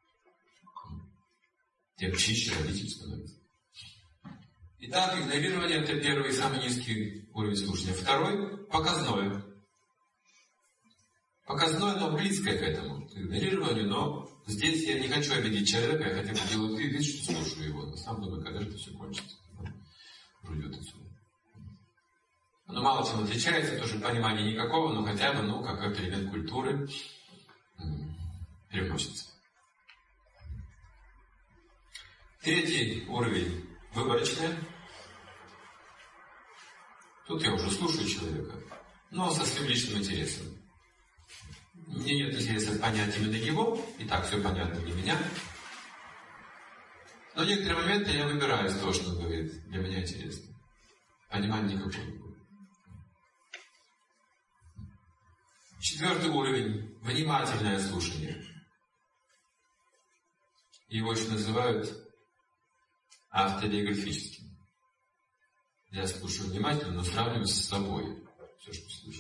Тем чище родитель становится. Итак, игнорирование – это первый, самый низкий уровень слушания. Второй – показное. Показное, но близкое к этому, к игнорированию, но здесь я не хочу обидеть человека, я хотя бы делаю вид, что слушаю его, но сам думаю, когда же это все кончится. Уйдет отсюда. Но мало чем отличается, тоже понимания никакого, но хотя бы, ну, какой-то элемент культуры переносится. Третий уровень – выборочный. Тут я уже слушаю человека, но со своим личным интересом. Мне нет интереса понять именно его, и так все понятно для меня. Но в некоторые моменты я выбираю из того, что он говорит, для меня интересно. Понимания никакого не будет. Четвертый уровень – внимательное слушание. Его еще называют автобиографическим. Я слушаю внимательно, но сравниваю с собой все, что слышу.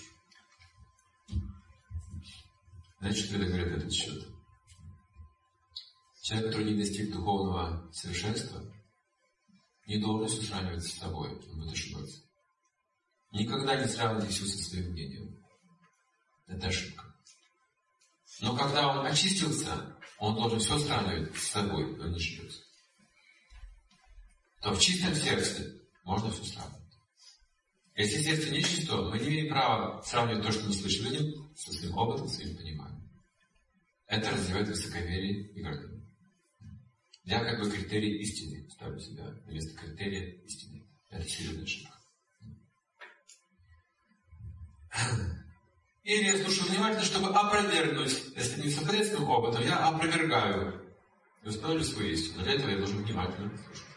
Знаете, что это говорит на этот счет? Человек, который не достиг духовного совершенства, не должен все сравнивать с собой, он будет ошибаться. Никогда не сравнивайте все со своим мнением. Это ошибка. Но когда он очистился, он должен все сравнивать с собой, но не ошибется. То в чистом сердце можно все сравнивать. Если сердце не чисто, мы не имеем права сравнивать то, что мы слышим, со своим опытом, своим пониманием. Это развивает высоковерие и гордыню. Я как бы критерий истины ставлю себя вместо критерия истины. Это серьезная ошибка. Или я слушаю внимательно, чтобы опровергнуть. Если не совпадает с моим опытом, я опровергаю и установлю свою истину. Для этого я должен внимательно слушать.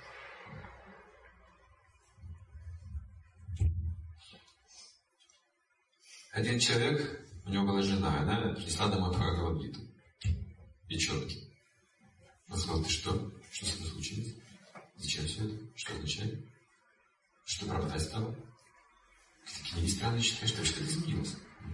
Один человек, у него была жена, она принесла домой Бхагавад-гиту. Печенки. Он сказал: ты что? Что с тобой случилось? Зачем все это? Что означает? Что пропадать стало? Такие книги странные читаешь, что что-то изменилось.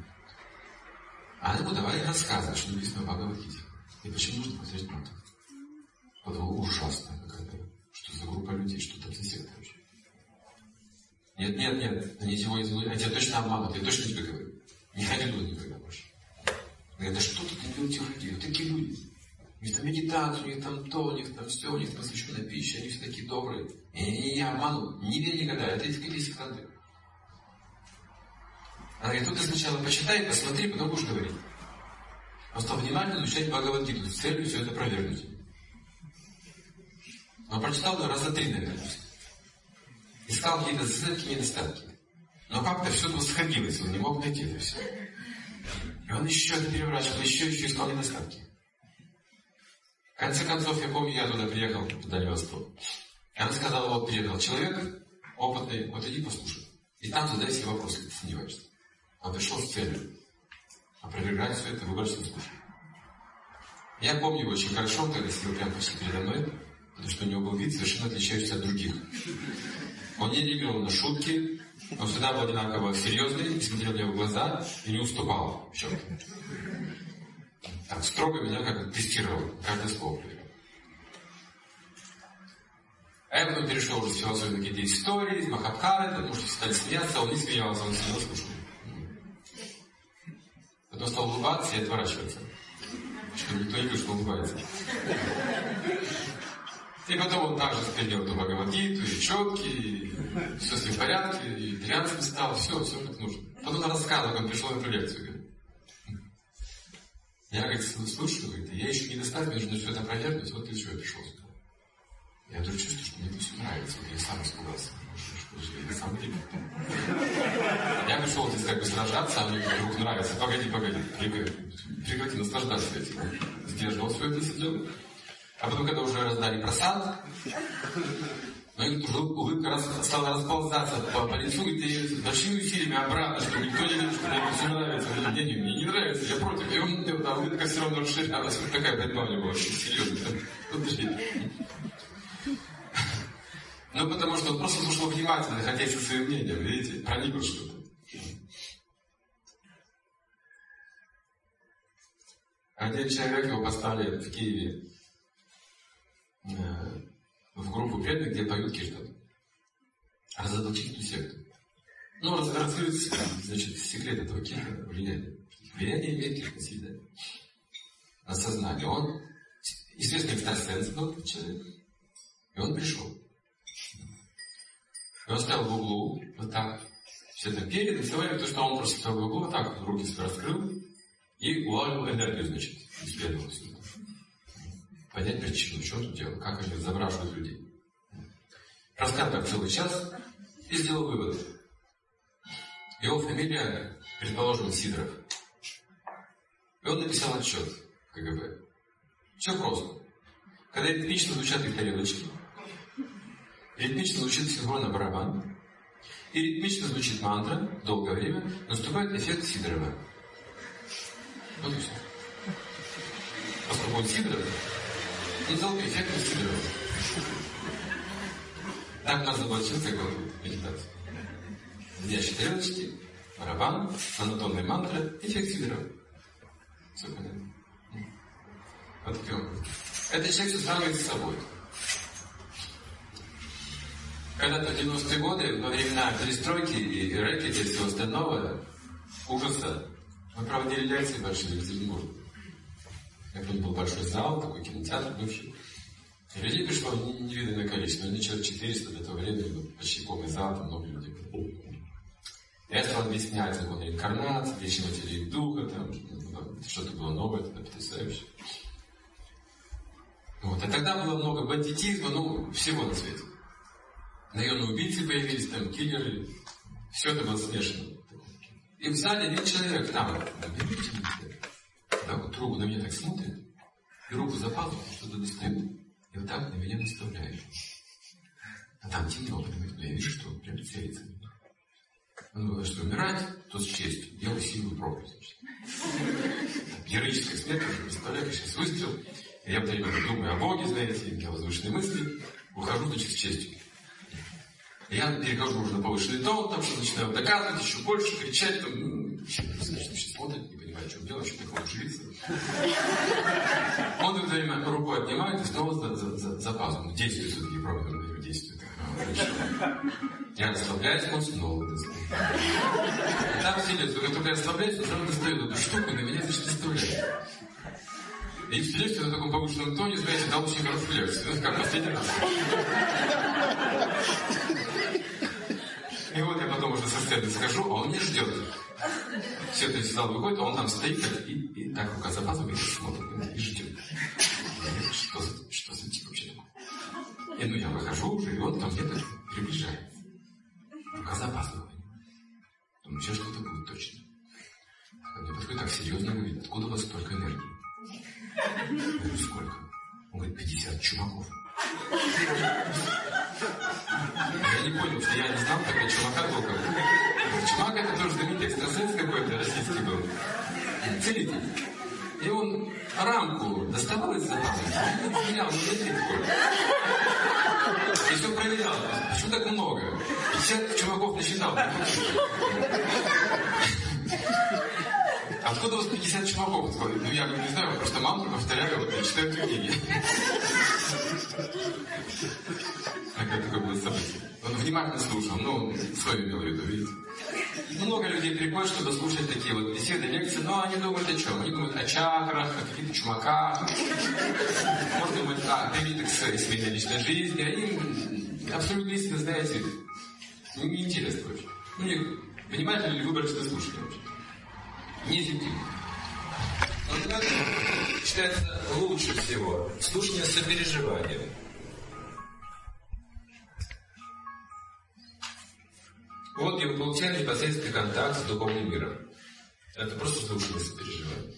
А она ему давай рассказывать, что написано в Бхагавад-гите. И почему нужно посмотреть правду? Подумал, ужасно какая-то. Что за группа людей, что там за секта вообще? Нет, нет, нет, они его извели, они тебя точно обманут, я точно тебе говорю. Не ходи туда никогда больше. Говорят, да что тут не люди ходили, такие люди. У них там медитация, у них там то, у них там все, у них посвященная пища, они все такие добрые. И они не обманут, не верь никогда, это какие-то сектанты. Она говорит, ну ты сначала почитай, посмотри, потом будешь говорить. Он стал внимательно изучать Бхагавад-гиту с целью все это провернуть. Он прочитал ее раза три, наверное. Искал какие-то зацепки, недостатки. Но как-то все тут сходилось, он не мог найти это все. И он еще это переворачивал, еще еще искал недостатки. В конце концов, я помню, я туда приехал, в Дальний Восток. И она сказала, вот приехал человек опытный, вот иди послушай. И там задай себе вопросы, если ты сомневаешься. Он пришел с целью опровергать все это, выборочно слушать. Я помню его очень хорошо, он тогда сидел прямо почти передо мной, потому что у него был вид совершенно отличающийся от других. Он не реагировал на шутки, он всегда был одинаково серьезный, смотрел мне в глаза и не уступал в чем-то. Так строго меня как-то тестировал, каждое слово проверял. А я потом перешел уже с философией на какие-то истории, из Махабхараты, потому что стали смеяться, он не смеялся, он сидел слушал. Потом стал улыбаться и отворачиваться, чтобы никто не видел, что он улыбается. И потом он также спел ту Бхагавад-гиту, и четки, и все с ним в порядке, и итальянцем стал, все, все как нужно. Потом он рассказывал, как он пришел на эту лекцию. Говорит. Я, говорит, слушаю, говорит, я еще недостаточно, мне нужно все это опровергнуть, вот для чего я пришел сюда. Я вдруг чувствую, что мне это все нравится, вот я сам испугался. Я сам типа. Я пришел здесь как бы сражаться, а мне вдруг нравится. Погоди, погоди, прекрати, прекрати наслаждаться этим. Сдерживал все это, сидел. А потом, когда уже раздали просад, ну и уже улыбка раз, стала расползаться по, по лицу, и ты большими усилиями обратно, чтобы никто не видел, что мне все нравится. Не, не, мне не нравится, я против. И он, да, улыбка все равно расширялась. Вот такая борьба у него была, очень серьезная. Ну, потому что он просто слушал внимательно, хотя со своим мнением, видите, проникло что-то. Один человек, его поставили в Киеве э, в группу преданных, где поют киртан. Разоблачительную секту. Ну, раз, раскрыть, значит, секрет этого киртана, влияние. Влияние имеет киртан сильно. На сознание. Он известный экстрасенс был человек. И он пришел. И он стоял в углу, вот так. Все там пели, танцевали, то, что он просто стоял в углу, вот так, руки свои раскрыл. И улавливал энергию, значит, исследовал все это. Понять причину, в чем тут дело, как они изображивают людей. Рассказывал целый час и сделал вывод. Его фамилия, предположим, Сидоров. И он написал отчет в КГБ. Все просто. Когда ритмично звучат их тарелочки, ритмично звучит синхронно барабан, и ритмично звучит мантра долгое время, наступает эффект Сидорова. Вот и все. Поскольку он Сидоров, он сделал эффект Сидорова. Так нас заблочился, как он медитация. Звенящие тарелочки, барабан, монотонная мантра, эффект Сидорова. Все понятно. Вот такой он. Этот человек все сравнивает с собой. Когда-то в девяностые годы, во времена перестройки и рэкета и всего остального, ужаса, мы проводили лекции большие в Екатеринбурге. Я помню, был большой зал, такой кинотеатр бывший. И людей пришло невиданное количество, ну, человек четыреста для того времени, был почти полный зал, там много людей было. Я стал объяснять закон реинкарнации, вечной материи духа, там, что-то было новое, тогда потрясающе. Вот. А тогда было много бандитизма, ну, всего на свете. Наемные убийцы появились, там, киллеры. Все это было смешано. И в зале один человек там, да, вот трубу на меня так смотрит, и руку за пазуху что-то достает, и вот так на меня наставляет. А там темно, понимаете, но я вижу, что он прям целится. Он говорит, что умирать, то с честью. Я усиливаю проповедь. Героическая смерть, уже представляю, как сейчас выстрел. И я в это время думаю о Боге, знаете, у меня возвышенные мысли. Ухожу, значит, с честью. И я перехожу уже на повышенный тон, там что начинаю доказывать, еще больше кричать, там, ну, значит, смотрит, не понимает, что он делает, что такое живится. Он в это время руку отнимает и снова за, за, за, за пазуху. Ну, действует все-таки, правда, он действует. Я расслабляюсь, он снова достает. И там сидит, только я расслабляюсь, он сразу достает эту штуку и на меня, значит, доставляет. И в лекции на таком повышенном тоне, знаете, дал очень хорошую лекцию. Как последний раз. И вот я потом уже со сцены схожу, а он не ждет. Все это из зала выходит, а он там стоит и, и так рука за пазухой и смотрит и ждет. Что за, что за тип вообще такой? И ну я выхожу уже, и он там где-то приближается. Рука за пазухой. Думаю, сейчас что-то будет точно. А мне подходит так серьезно и говорит, откуда у вас столько энергии? Я говорю, сколько? Он говорит, пятьдесят чумаков. Я не понял, что я не знал, как я чувака только. Чувак это тоже знаменитый экстрасенс какой-то, российский был. Целитель. И он рамку доставал из-за рамки, менял на такой. И все проверял. Почему так много? пятьдесят чуваков насчитал. Откуда у вас пятьдесят чуваков? Ну, я не знаю, просто мантру повторяю, вот я читаю книги. Такое такое было событие. Он внимательно слушал, ну, свое имел в виду, видите. Много людей приходят, чтобы слушать такие вот беседы, лекции, но они думают о чем? Они думают о чакрах, о каких-то чумаках, может думать о привитых своей семейной личной жизни. Они абсолютно истинно, знаете, неинтересно вообще. У них внимательно или выборочно слушание вообще. Неэффективно. Но это считается лучше всего слушание с сопереживанием. Вот где вы получаете непосредственный контакт с духовным миром. Это просто слушание с сопереживанием.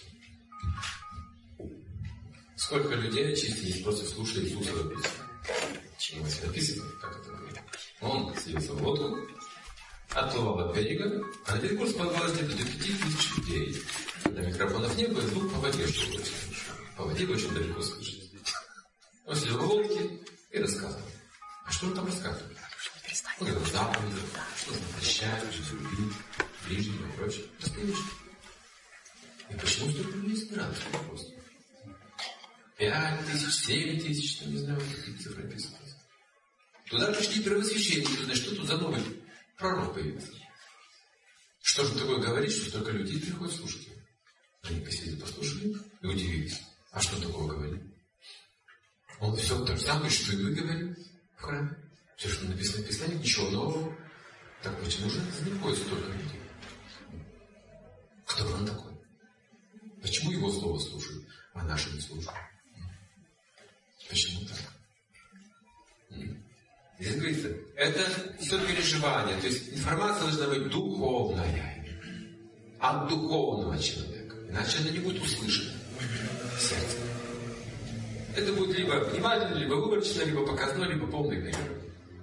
Сколько людей очистились, просто слушая Иисусова песню. Чему это написано, как это говорит. Он садился в лодку, отплывал от берега, а на берегу располагалось где-то до пяти тысяч людей. Когда микрофонов не было, звук по воде шел очень хорошо. По воде очень далеко слышать. Он сидел в лодке и рассказывал. А что он там рассказывает? Он говорил заповеди, что нужно прощать, что любить, ближнего и прочее. Расконечно. И почему столько людей собиралось просто? Пять тысяч, семь тысяч, там, не знаю, какие цифры описываются. Туда пришли первосвященники, значит, что тут за новый пророк появился? Что же такое говорит, что столько людей приходят слушать его? Они посидели, послушали и удивились. А что такое говорит? Он все то же самое, что и вы говорили в храме. Все, что написано в Писании, ничего нового. Так почему же не ходит столько людей? Кто он такой? Почему его слово слушают, а наши не слушают? Почему так? Здесь говорится, это все переживание. То есть информация должна быть духовная. От духовного человека. Иначе она не будет услышана в сердце. Это будет либо внимательно, либо выборочно, либо показно, либо полное игнорирование.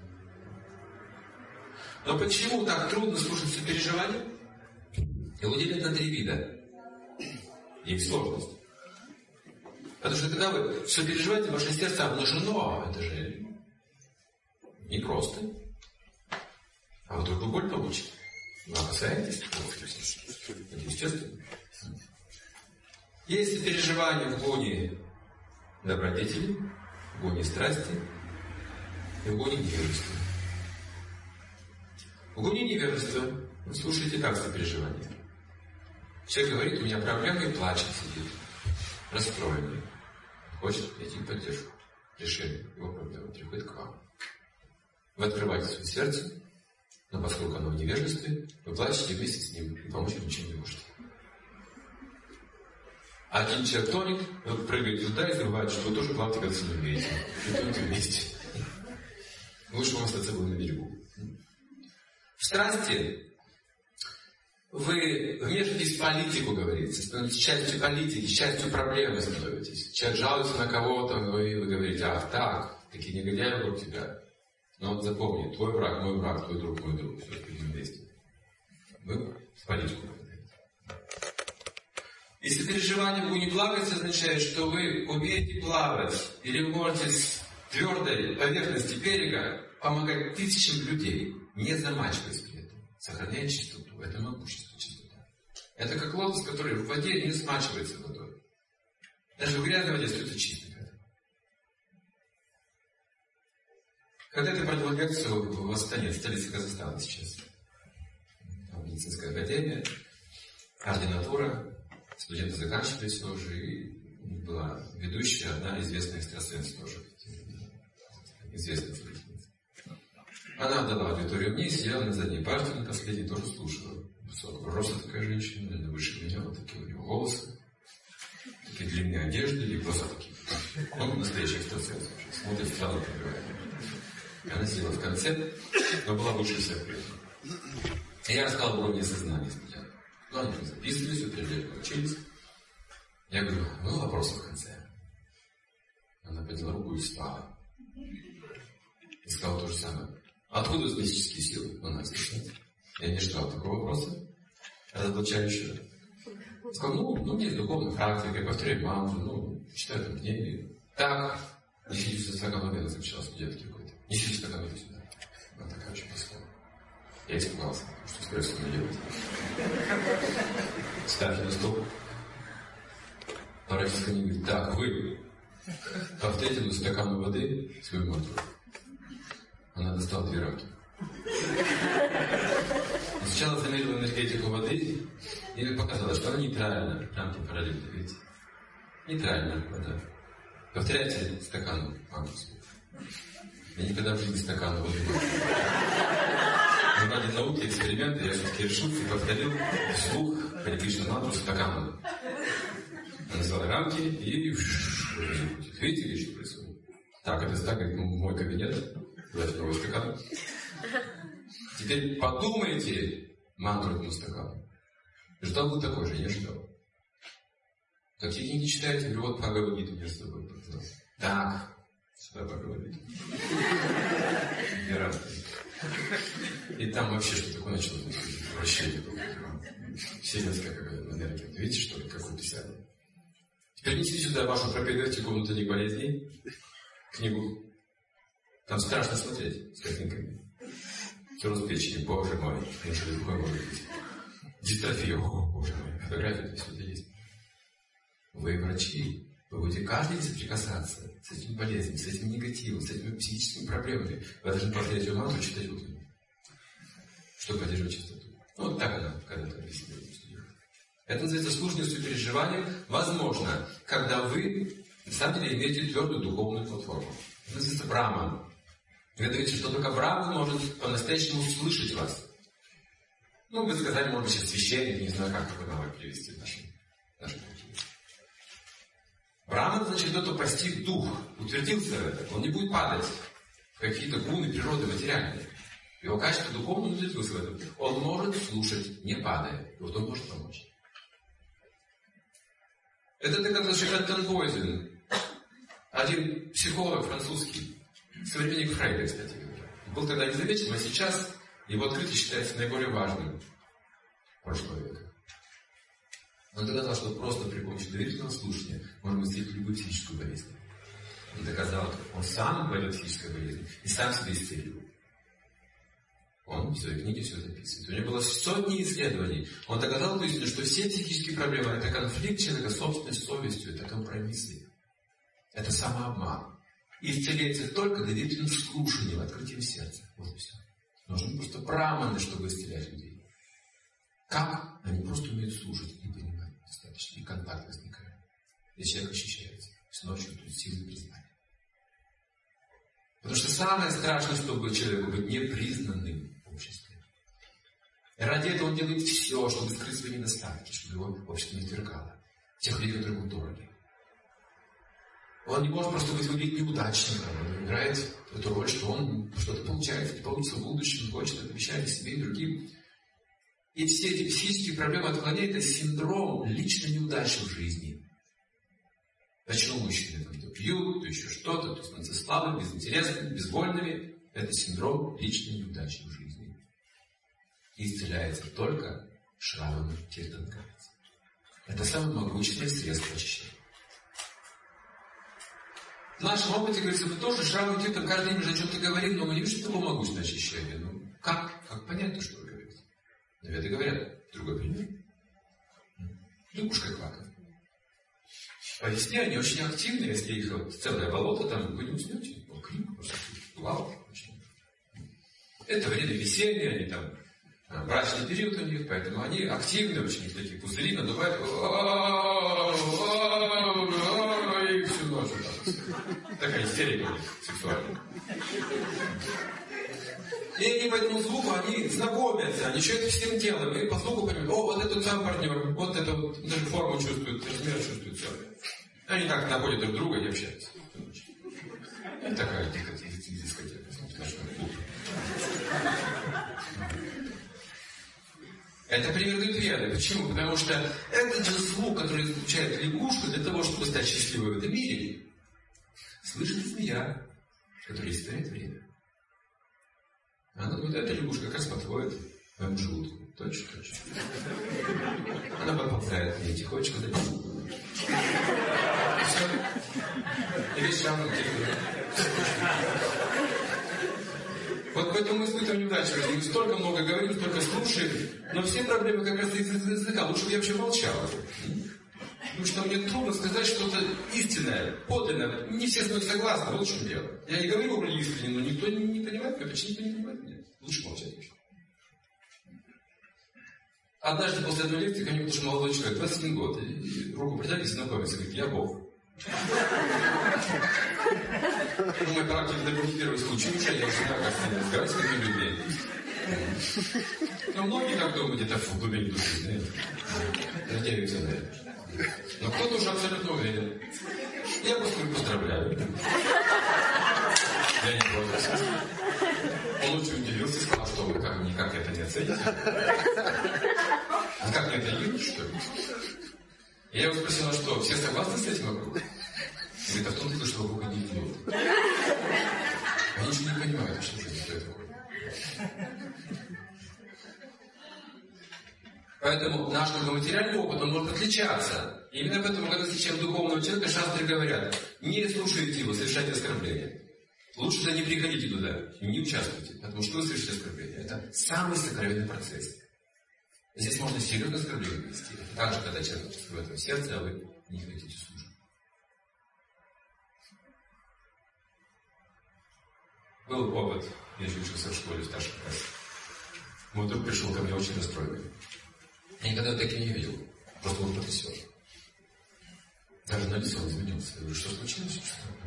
Но почему так трудно слушать сопереживание? Его делят на три вида. Их сложность. Потому что когда вы сопереживаете, ваше сердце обнажено, это же не просто. А вы только боль получите. Вы опасаетесь? Это естественно. Есть сопереживание в гоне добродетели, в гоне страсти и в гоне невежества. В гоне невежества вы слушаете так сопереживание. Человек говорит, у меня проблемы, и плачет, сидит, расстроенный. Хочет найти поддержку, решение его проблемы, приходит к вам. Вы открываете свое сердце, но поскольку оно в невежестве, вы плачете вместе с ним и помочь ничем не можете. А один человек тонет, вы прыгаете туда и забываете, что вы тоже плаваете, как с ним умеете. И тонете вместе. Лучше вам остаться на берегу. В страсти вы вмешиваетесь в политику, говорится, становитесь частью политики, частью проблемы становитесь. Человек жалуется на кого-то, и вы говорите, ах так, такие негодяи вокруг тебя. Но вот запомни, твой враг, мой враг, твой друг, мой друг, все вместе. Вы в политику попадаете. Если переживание в гуне благости означает, что вы умеете плавать, или вы можете с твердой поверхности берега помогать тысячам людей, не замачиваясь при этом, сохраняя чистоту. Это могущество чистота. Это как лотос, который в воде не смачивается водой. Даже в грязной воде остается чистым. Когда ты провел лекцию в Астане, в столице Казахстана сейчас, там медицинская академия, ординатура, студенты заканчивали все уже, и была ведущая одна известная экстрасенс тоже, известная служительница. Она отдала аудиторию мне, сидела на задней партии, на последней тоже слушала. Высокого роста такая женщина, наверное, выше меня, вот такие у нее волосы, такие длинные одежды, или просто такие. Ну, настоящий экстрасенс вообще, смотрит странно, пробивает. Она сидела в конце, но была лучше всех при этом. И я рассказал уровне сознания студентам. Ну, они записывались, утверждали, учились. Я говорю, ну, вопросы в конце. Она подняла руку и встала. И сказал то же самое. Откуда мистические силы у нас? Я не ждал такого вопроса, разоблачающего. Сказал, ну, ну, нет духовной практики, я повторяю мантру, ну, читаю там книги. Так, несите стакан воды, запечался где-то какой-то. Несите стакан воды сюда. Она такая очень пускала. Я испугался, что скорее всего не делать. Ставьте на стол. Практически не говорит, так, вы повторите на стакан воды свою мантру. Она достала две рамки. Сначала замерила энергетику воды и показала, что она нейтральна. Рамки параллельно, видите? Нейтральная вода. Повторяйте стакан мантру. Я никогда в жизни стакан воды не повторял. Но ради науки, эксперимента я все-таки решил и повторил вслух Харе Кришна мантру стаканом. Она назвала рамки и... Видите, что происходит? Так, это так, как мой кабинет. Давайте новый стакан. Теперь подумайте мантру этому стакану. Ждал бы такой же, не ждал. Какие книги читаете? Говорю, вот Бхагавад-гиту мне с тобой показал. Так, сюда Бхагавад-гиту. Не рад. И там вообще что такое началось? Вращение. Вселенская какая-то энергия. Видите, что ли, какое писание? Теперь несите сюда вашу «Пропедевтику внутренних болезней» книгу. Там страшно смотреть с картинками. Цирроз печени, боже мой, неужели такое может быть? Дистрофия, о, боже мой, фотография, все это есть. Вы врачи, вы будете каждый день соприкасаться с этими болезнями, с этим негативом, с этими психическими проблемами. Вы должны повторять ее мантру, читать утром, чтобы поддерживать чистоту. Ну, вот так она когда-то объяснила. Это называется служением переживанием. Возможно, когда вы, на самом деле, имеете твердую духовную платформу. Это называется браман. Вы говорите, что только браман может по-настоящему услышать вас. Ну, вы сказали, может быть, сейчас священник, не знаю, как такой навык перевести в нашем, нашем культуре. Браман, значит, тот, кто постиг дух, утвердился в этом. Он не будет падать в какие-то гуны природы материальные. Его качество духовно утвердился в этом. Он может слушать, не падая. И вот он может помочь. Это доказал Шикантон Бойзен, один психолог французский, современник Фрейда, кстати говоря. Был тогда незаметен, а сейчас его открытие считается наиболее важным прошлого века. Он доказал, что просто при помощи доверительного слушания можно исцелить любую психическую болезнь. Он доказал, он сам болел психической болезнью и сам себя исцелил. Он в своей книге все записывает. У него было сотни исследований. Он доказал истину, что все психические проблемы – это конфликт человека с собственной совестью, это компромиссы, это самообман. И исцеляется только доверительным слушанием, открытием сердца. Вот и все. Нужны просто браманы, чтобы исцелять людей. Как? Они просто умеют слушать и понимать достаточно. И контакт возникает. И человек ощущается. С ночью тут сильное признание. Потому что самое страшное, чтобы человеку быть непризнанным в обществе. И ради этого он делает все, чтобы скрыть свои недостатки, чтобы его общество не отвергало. Тех людей, которые ему дороги. Он не может просто быть выглядеть неудачником. Он играет эту роль, что он что-то получает, не получится в будущем, хочет обещать себе и другим. И все эти психические проблемы отклонения – это синдром личной неудачи в жизни. Почему мужчины там то пьют, то еще что-то, то становятся слабыми, безинтересными, безвольными. Это синдром личной неудачи в жизни. И исцеляется только шрамами Тиртанкарец. Это самое могущественное средство очищения. В нашем опыте, говорится, мы тоже шрамы Тиртан каждый день уже о чем-то говорим, но мы не видим, что такое могущественное очищение. Ну, как? Как понять то, что вы говорите? Наверное, говорят. Другой пример. Лягушка квакает. По весне они очень активны, если их вот целое болото, там вы не уснете, ну, крик, просто плавать. Это время весеннее, они там, брачный период у них, поэтому они активны, очень, у них такие пузыри надувают, и всю ночь так. Такая истерика у них сексуальная. И они по этому звуку, они знакомятся, они чувствуют всем телом, и по звуку понимают, о, вот этот сам партнер, вот это вот, даже форму чувствуют, размер чувствуют, все. Они так находят друг друга и общаются. И такая дискотека, ночной клуб. Это пример Гудведа. Почему? Потому что этот же звук, который излучает лягушка для того, чтобы стать счастливой в этом мире, слышит змея. который историт время. Она говорит, эта лягушка как раз подходит к моему желудку. Точно, точно. Она подползает мне тихонечко до него. И все. И весь шаг Вот поэтому мы испытываем неудачу. Мы столько много говорим, столько слушаем, но все проблемы как раз из языка. Лучше бы я вообще молчал. Потому что мне трудно сказать что-то истинное, подлинное. Не все с мной согласны, вот в чем дело. Я не говорю вроде искренне, но никто не, не понимает меня. Почему никто не понимает меня? Лучше молчать. Однажды после одной лекции ко мне подошел молодой человек, двадцать один год, и, и руку протягивает и знакомится, говорит, я Бог. Мой характер это был первый случай, уже я всегда как-то не разговариваю с такими людьми. Но многие как думают, где-то в глубине души, знаете, надеются на это. Но кто-то уже абсолютно уверен. Я просто говорю, поздравляю. Я не против. Он очень удивился и сказал, что вы как, никак это не оцените. А как мне это не что ли? И я его спросил, а что, все согласны с этим вокруг? Говорит, а в том дело, что Бога не идет. Они ничего не понимают, что же это такое. Поэтому наш материальный опыт, он может отличаться. И именно поэтому, когда встречаем духовного человека, шастры говорят, не слушайте его, совершайте оскорбления. Лучше туда не приходите туда, не участвуйте, потому что вы совершите оскорбление. Это самый сокровенный процесс. Здесь можно серьезно оскорбление вести. Так же, когда человек в этом сердце, а вы не хотите слушать. Был опыт, я еще учился в школе, в старшем классе. Мой друг пришел ко мне очень расстроенный. Я никогда таким не видел. Просто был потрясен. Даже на лицо он изменился. Я говорю, что случилось?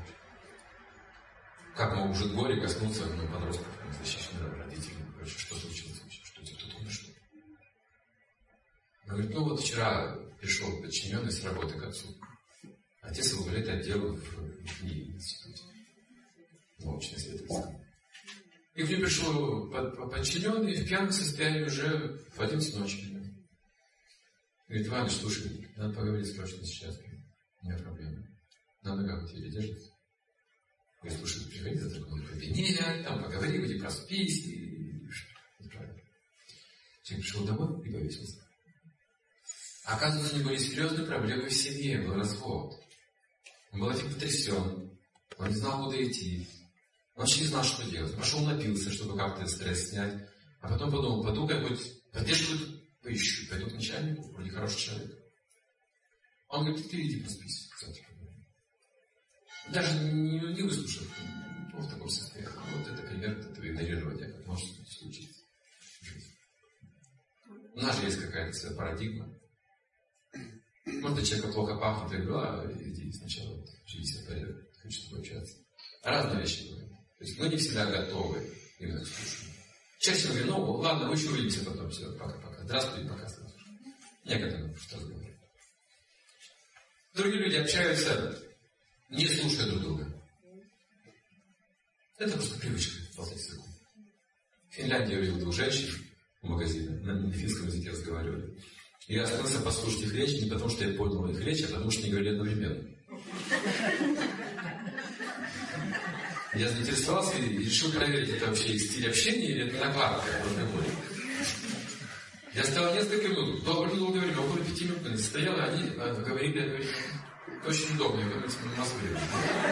Как может горе коснуться ну, подростков, защищенных родителей? Короче, что случилось вообще? Что тебе кто-то умер, что ли? Он говорит, ну вот вчера пришел подчиненный с работы к отцу. Отец возглавляет отдел в НИИ институте. Научно-исследовательском. И к нему пришел подчиненный в пьяном состоянии уже в одиннадцать ночи. Говорит, Иваныч, слушай, надо поговорить срочно сейчас. У меня проблемы. На ногах у тебя держится. Говорит, слушай, ты приходи завтра к кабинет, там поговори, выйди проспись. И... Человек пришел домой и повесился. Оказывается, у него были серьезные проблемы в семье, был развод. Он был этим потрясен. Он не знал, куда идти. Он вообще не знал, что делать. Пошел напился, чтобы как-то стресс снять. А потом подумал, пойду-ка я хоть поддержку поищу. Пойду к начальнику, вроде хороший человек. Он говорит, ты иди проспись. Даже не, не выслушав, ну, в таком состоянии. Вот это пример этого игнорирования, как может случиться. У нас же есть какая-то своя парадигма. Может, человека плохо пахнет, я говорю, а иди сначала вот, живи себе порядок, хочу с тобой общаться. Разные вещи говорят. То есть мы не всегда готовы именно к слушанию. Чаще всего говорим, ну ладно, мы еще увидимся потом, все, пока-пока. Здравствуйте, пока сразу. Некоторые просто разговаривают. Другие люди общаются, не слушая друг друга. Это просто привычка болтать языком. В Финляндии я увидел двух женщин в магазине, на финском языке разговаривали. И я остановился послушать их речь не потому, что я понял их речь, а потому, что они говорили одновременно. Я заинтересовался и решил проверить, это вообще их стиль общения или это накладка разговоре. Я стоял несколько минут, долго-долго время, около пяти минут, они стояли, они говорили, говорили. Очень удобно, я говорю, в Москве.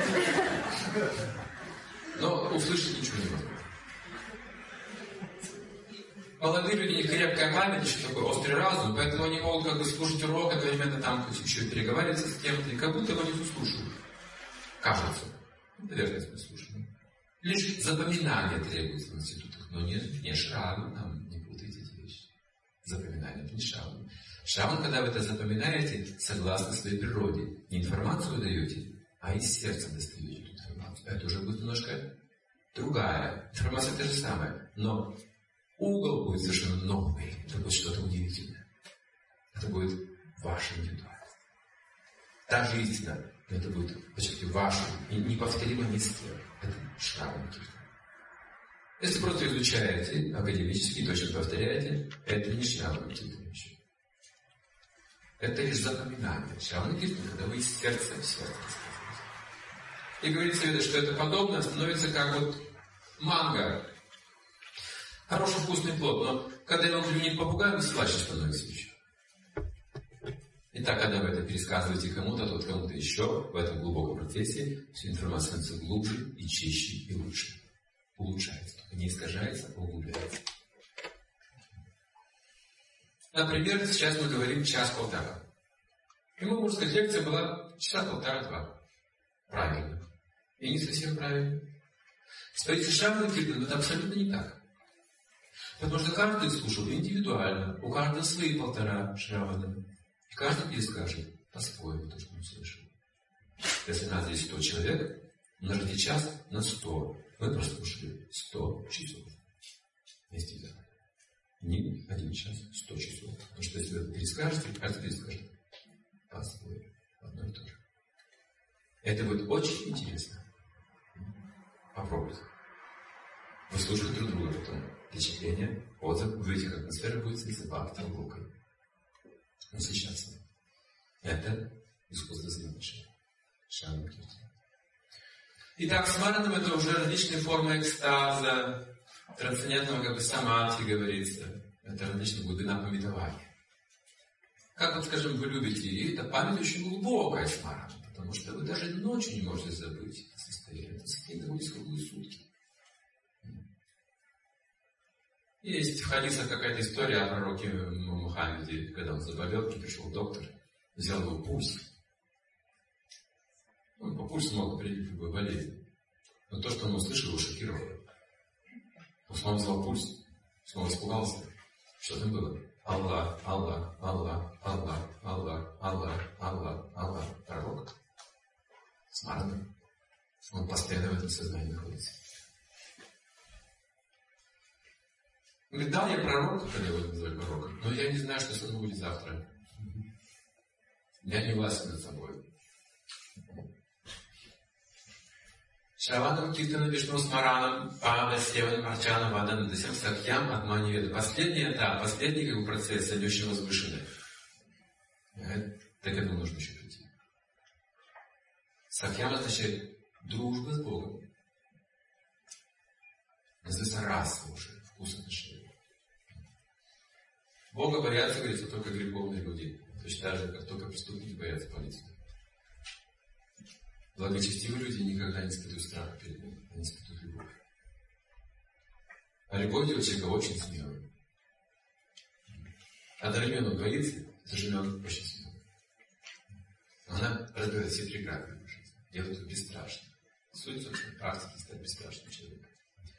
Но услышать ничего не могу. Молодые люди, у них крепкая память, еще такой острый разум, поэтому они могут как бы слушать урок, одновременно там еще и переговариваться с кем-то, и как будто бы они слушают. Кажется. Наверное, мы слушаем. Лишь запоминание требуется в институтах, но нет, не шрамы, там не путайте эти вещи. Запоминание, это не шрамы. Шрамы, когда вы это запоминаете, согласно своей природе. Не информацию даете, а из сердца достаете эту информацию. Это уже будет немножко другая. Информация та же самая, но угол будет совершенно новый. Это будет что-то удивительное. Это будет ваша индивидуальность. Та же истина, но это будет, подчеркните, ваша, неповторимо не с тем. Это шрамы каких-то. Если просто изучаете академически, точно повторяете, это не шрамы какие-то вещи. Это лишь запоминание. Шрамы какие-то, когда вы из сердца в сердце рассказываете. И говорит Совета, что это подобное становится как вот манго. Хороший вкусный плод, но когда его клюнет попугай, слаще становится еще. Итак, когда вы это пересказываете кому-то, тот кому-то еще, в этом глубоком процессе вся информация становится глубже и чище и лучше. Улучшается. Только не искажается, а углубляется. Например, сейчас мы говорим час-полтора. И мы, можно сказать, лекция была часа полтора-два. Правильно. И не совсем правильно. С позиции Шрамана Киртана это абсолютно не так. Потому что каждый слушал индивидуально. У каждого свои полтора Шрамана. И каждый перескажет по-своему то, что он слышал. Если у нас здесь сто человек, умножите час на сто. Мы прослушали сто часов. Вместе. Не один час, сто часов. Потому что если вы это перескажете, каждый перескажет по-своему. Одно и то же. Это будет очень интересно. Попробуйте. Вы слушаете друг друга потом. Впечатление, отзыв, вы видите, как атмосфера будет созывать глубокой. Насыщаться. Это искусство взаимоотношений. Шрамана Киртана. Итак, с Мараном это уже различные формы экстаза, трансцендентного как бы самадхи, говорится. Это различная глубина памятования. Как вот, скажем, вы любите, и эта память очень глубокая с Мараном, потому что вы даже ночью не можете забыть это состояние. Это состояние доводится круглые сутки. Есть в хадисах какая-то история о пророке Мухаммеде, когда он заболел, пришел доктор, взял его пульс. Он по пульсу мог определить любую болезнь. Но то, что он услышал, его шокировало. Он снова взял пульс, снова испугался. Что там было? Аллах, Аллах, Аллах, Аллах, Аллах, Аллах, Аллах, Аллах. Пророк с Мараном. Он постоянно в этом сознании находится. Он говорит, да, я пророк, когда его называют пророком, но я не знаю, что со мной будет завтра. Я не властен над собой. Шраванам Киртана Вишну Смараном Пада Севан Марчана Вадан Дасям Сакьям Атмани Веда. Последний этап, последний как бы, процесс, они очень возвышенный. Так к этому нужно еще прийти. Сакьям означает дружба с Богом. Называется раса уже, вкус отношений. Бога боятся, говорится, только греховные люди. Точно так же, как только преступники боятся полиции. Благочестивые люди никогда не испытывают страха перед ним, они испытывают любовь. А любовь делает человека очень смелым. А Дармен он боится, заживен очень смелым. Она разбивает все преграды в жизни, делает его бесстрашным. Суть, собственно, практики стать бесстрашным человеком.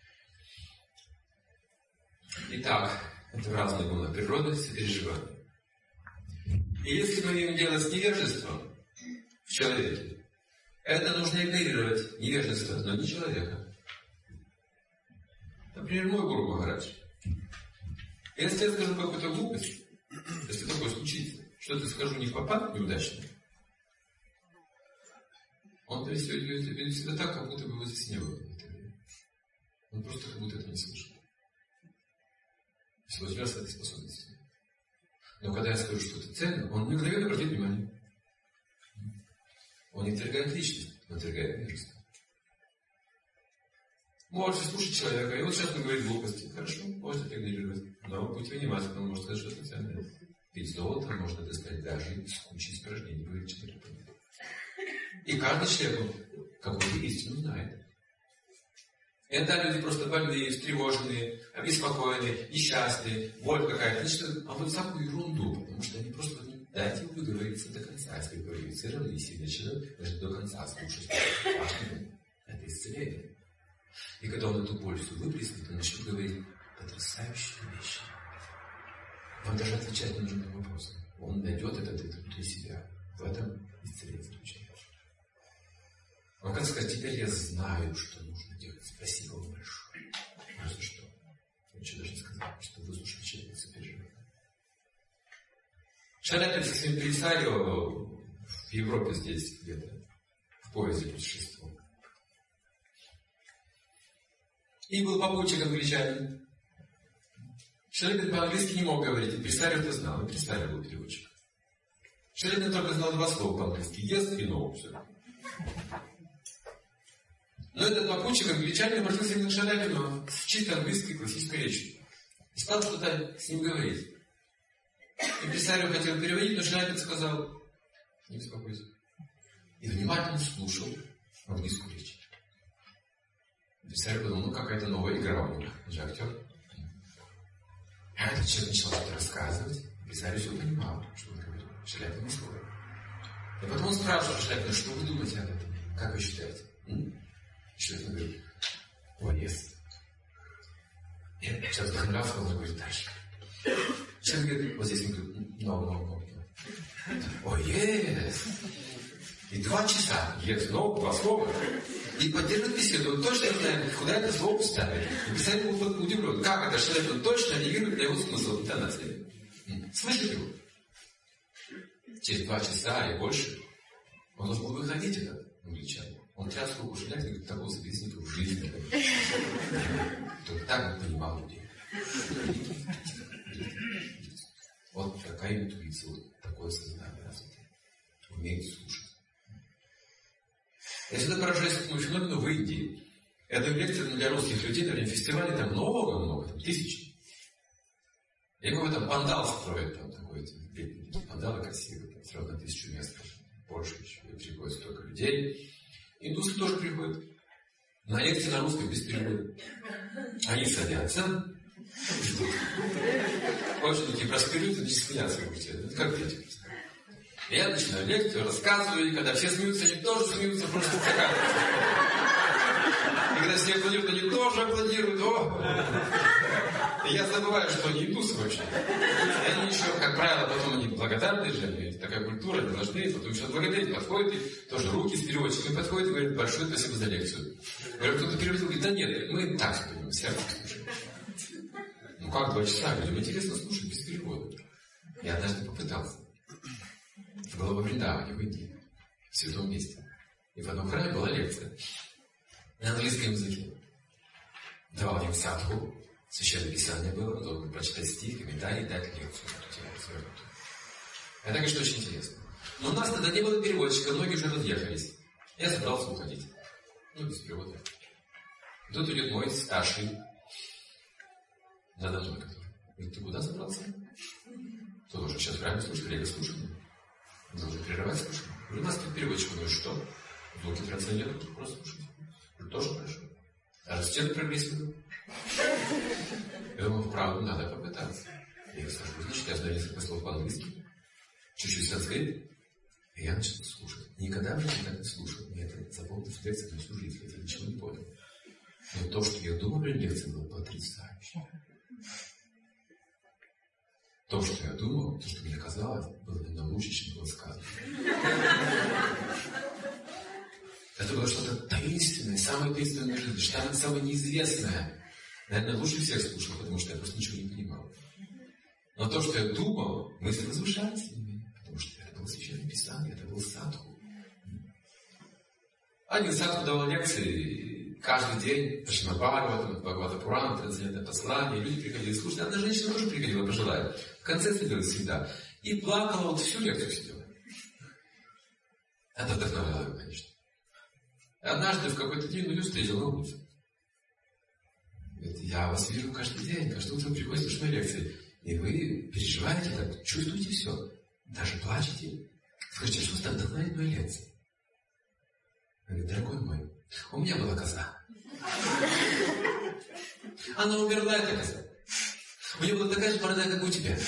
Итак, это разные волны природы, сопереживания. И если мы имеем дело с невежеством в человеке, это нужно игнорировать невежество, но не человека. Например, мой Гуру Махарадж. Если я скажу какую-то глупость, если такое случится, что-то скажу не в попад, неудачно, он ведет себя так, как будто бы его здесь не было. Он просто как будто это не слышал. Если возьмет с этой способностью. Но когда я скажу что-то ценное, он мгновенно обратит внимание. Он не отвергает личность, он отвергает невежество. Можете слушать человека, и вот сейчас он говорит глупости. Хорошо, можете игнорировать. Но будьте внимательны, он может сказать что-то ценное. Ведь золото можно достать даже из кучи испражнений, говорит человек. И каждый человек какую-то истину знает. Иногда люди просто больные, встревоженные, обеспокоенные, несчастные, боль какая-то. Значит, а вот всякую ерунду, потому что они просто не дайте ему выговориться до конца. Если вы говорите равносильно, человек должен до конца слушать. Это исцеление. И когда он эту боль всю выплеснет, он начнет говорить потрясающие вещи. Вам даже отвечать не нужно на вопросы. Он найдет этот ответ внутри себя. В этом исцеление заключается. Он как сказать, теперь я знаю, что нужно делать. Спасибо вам большое. Ну за что? Я ничего даже не сказал, что выслушали человека сопереживания. Шаря со своим Трисарио в Европе здесь где-то в поезде путешествовал. И был попутчик англичанин. Человек по-английски не мог говорить, и Трисарио это знал, и Трисарио был переводчик. Шаря только знал два слова по-английски. Yes и no. Все. Но этот попутчик англичанин обратился именно к Шаляпину с чисто английской классической речью. И стал что-то с ним говорить. Импресарио хотел переводить, но Шаляпин сказал: не беспокойся. И внимательно слушал английскую речь. Импресарио подумал: ну какая-то новая игра у них, он же актер. А этот человек начал что-то рассказывать. Импресарио все понимал, что он говорит. Шаляпин не слушал. И потом он спрашивал Шаляпина: что вы думаете об этом? Как вы считаете? Шаляпин говорит: о, yes. И сейчас вдохновлялся, он говорит дальше. Шаляпин говорит: вот здесь он говорит: no, no, no. О, yes. И два часа, yes, no, два слова. И поддерживает беседу. Он точно не знает, куда это слово вставить. И писатель был удивлен. Как это Шаляпин точно реагирует на его смысл интонации? Слышите его? Через два часа и больше он должен был выходить, этот англичанин. Он тряс руку Шаляпина и говорит: такого собеседника в жизни. Только так он понимал людей. Вот такая интуиция, вот такое сознание развитое. Умеет слушать. Я всегда поражаюсь этому феномену в Индии. Это лекция для русских людей, на время фестиваля там много-много, там тысячи. И какой там пандал строят, там такой, пандалы красивые, там сразу на тысячу мест, больше еще, и приходит столько людей. Индусы тоже приходят. На лекции на русском без перевода. Они садятся, ждут. Очень такие просперируют, и смеяться будете. Это как дети. Я начинаю лекцию, рассказываю, и когда все смеются, они тоже смеются, просто закатываются. И когда все аплодируют, они тоже аплодируют. О! И я забываю, что они индусы вообще. И они еще, как правило, потом они благодарны же, это такая культура, они должны, потом еще благодарить, подходят, и тоже руки с переводчиками подходят и говорят: большое спасибо за лекцию. Говорят: кто-то переводил, говорит: да нет, мы так все понимаем, сердце слушаем. Ну как два часа, людям интересно слушать без перевода. Я однажды попытался. Это было во Вриндаване, в Индии, в святом месте. И в одном храме была лекция на английском языке. Давал им садху, священное писание было, он должен был прочитать стих, комментарий, дать лекцию. Это, конечно, очень интересно. Но у нас тогда не было переводчика, многие уже разъехались. Я собрался уходить. Ну, без перевода. И тут идет мой старший надо мной, который говорит: ты куда собрался? Кто должен сейчас в храме слушать, коллега слушает. Нужно прерывать слушание. У нас тут переводчик, ну и что? Звуки транслируют, просто слушать. Ну, тоже хорошо. Даже стены прогрессируют. Я думаю, вправду надо попытаться. Я скажу: значит, я знаю несколько слов по-английски, чуть-чуть санскрит, и я начал слушать. Никогда в жизни так не слушал. Мне это запомнилось в лекции на всю жизнь, я ничего не понял. Но то, что я думал, в лекции было потрясающе. То, что я думал, то, что мне казалось, было намного лучше, чем было сказано. Это было что-то таинственное, самое таинственное в жизни, что-то самое неизвестное. Наверное, лучше всех слушал, потому что я просто ничего не понимал. Но то, что я думал, мысли возвышались в меня, потому что это было священное писание, это был садху. Один садху давал лекции каждый день, Шримад Бхагаватам, Бхагавата Пурана, трансцендентное послание, люди приходили слушать. Одна женщина тоже приходила, пожилая, в конце сидела всегда, и плакала, вот всю лекцию сидела. Это вдохновляло ее, конечно. Однажды в какой-то день ее встретил на улице. Говорит: я вас вижу каждый день, каждое утро приходите слушать мои лекции. И вы переживаете так, чувствуете все, даже плачете. Скажите: что вас так вдохновляет моя лекция? Говорит: дорогой мой, у меня была коза. Она умерла, эта коза. У нее была такая же борода, как у тебя.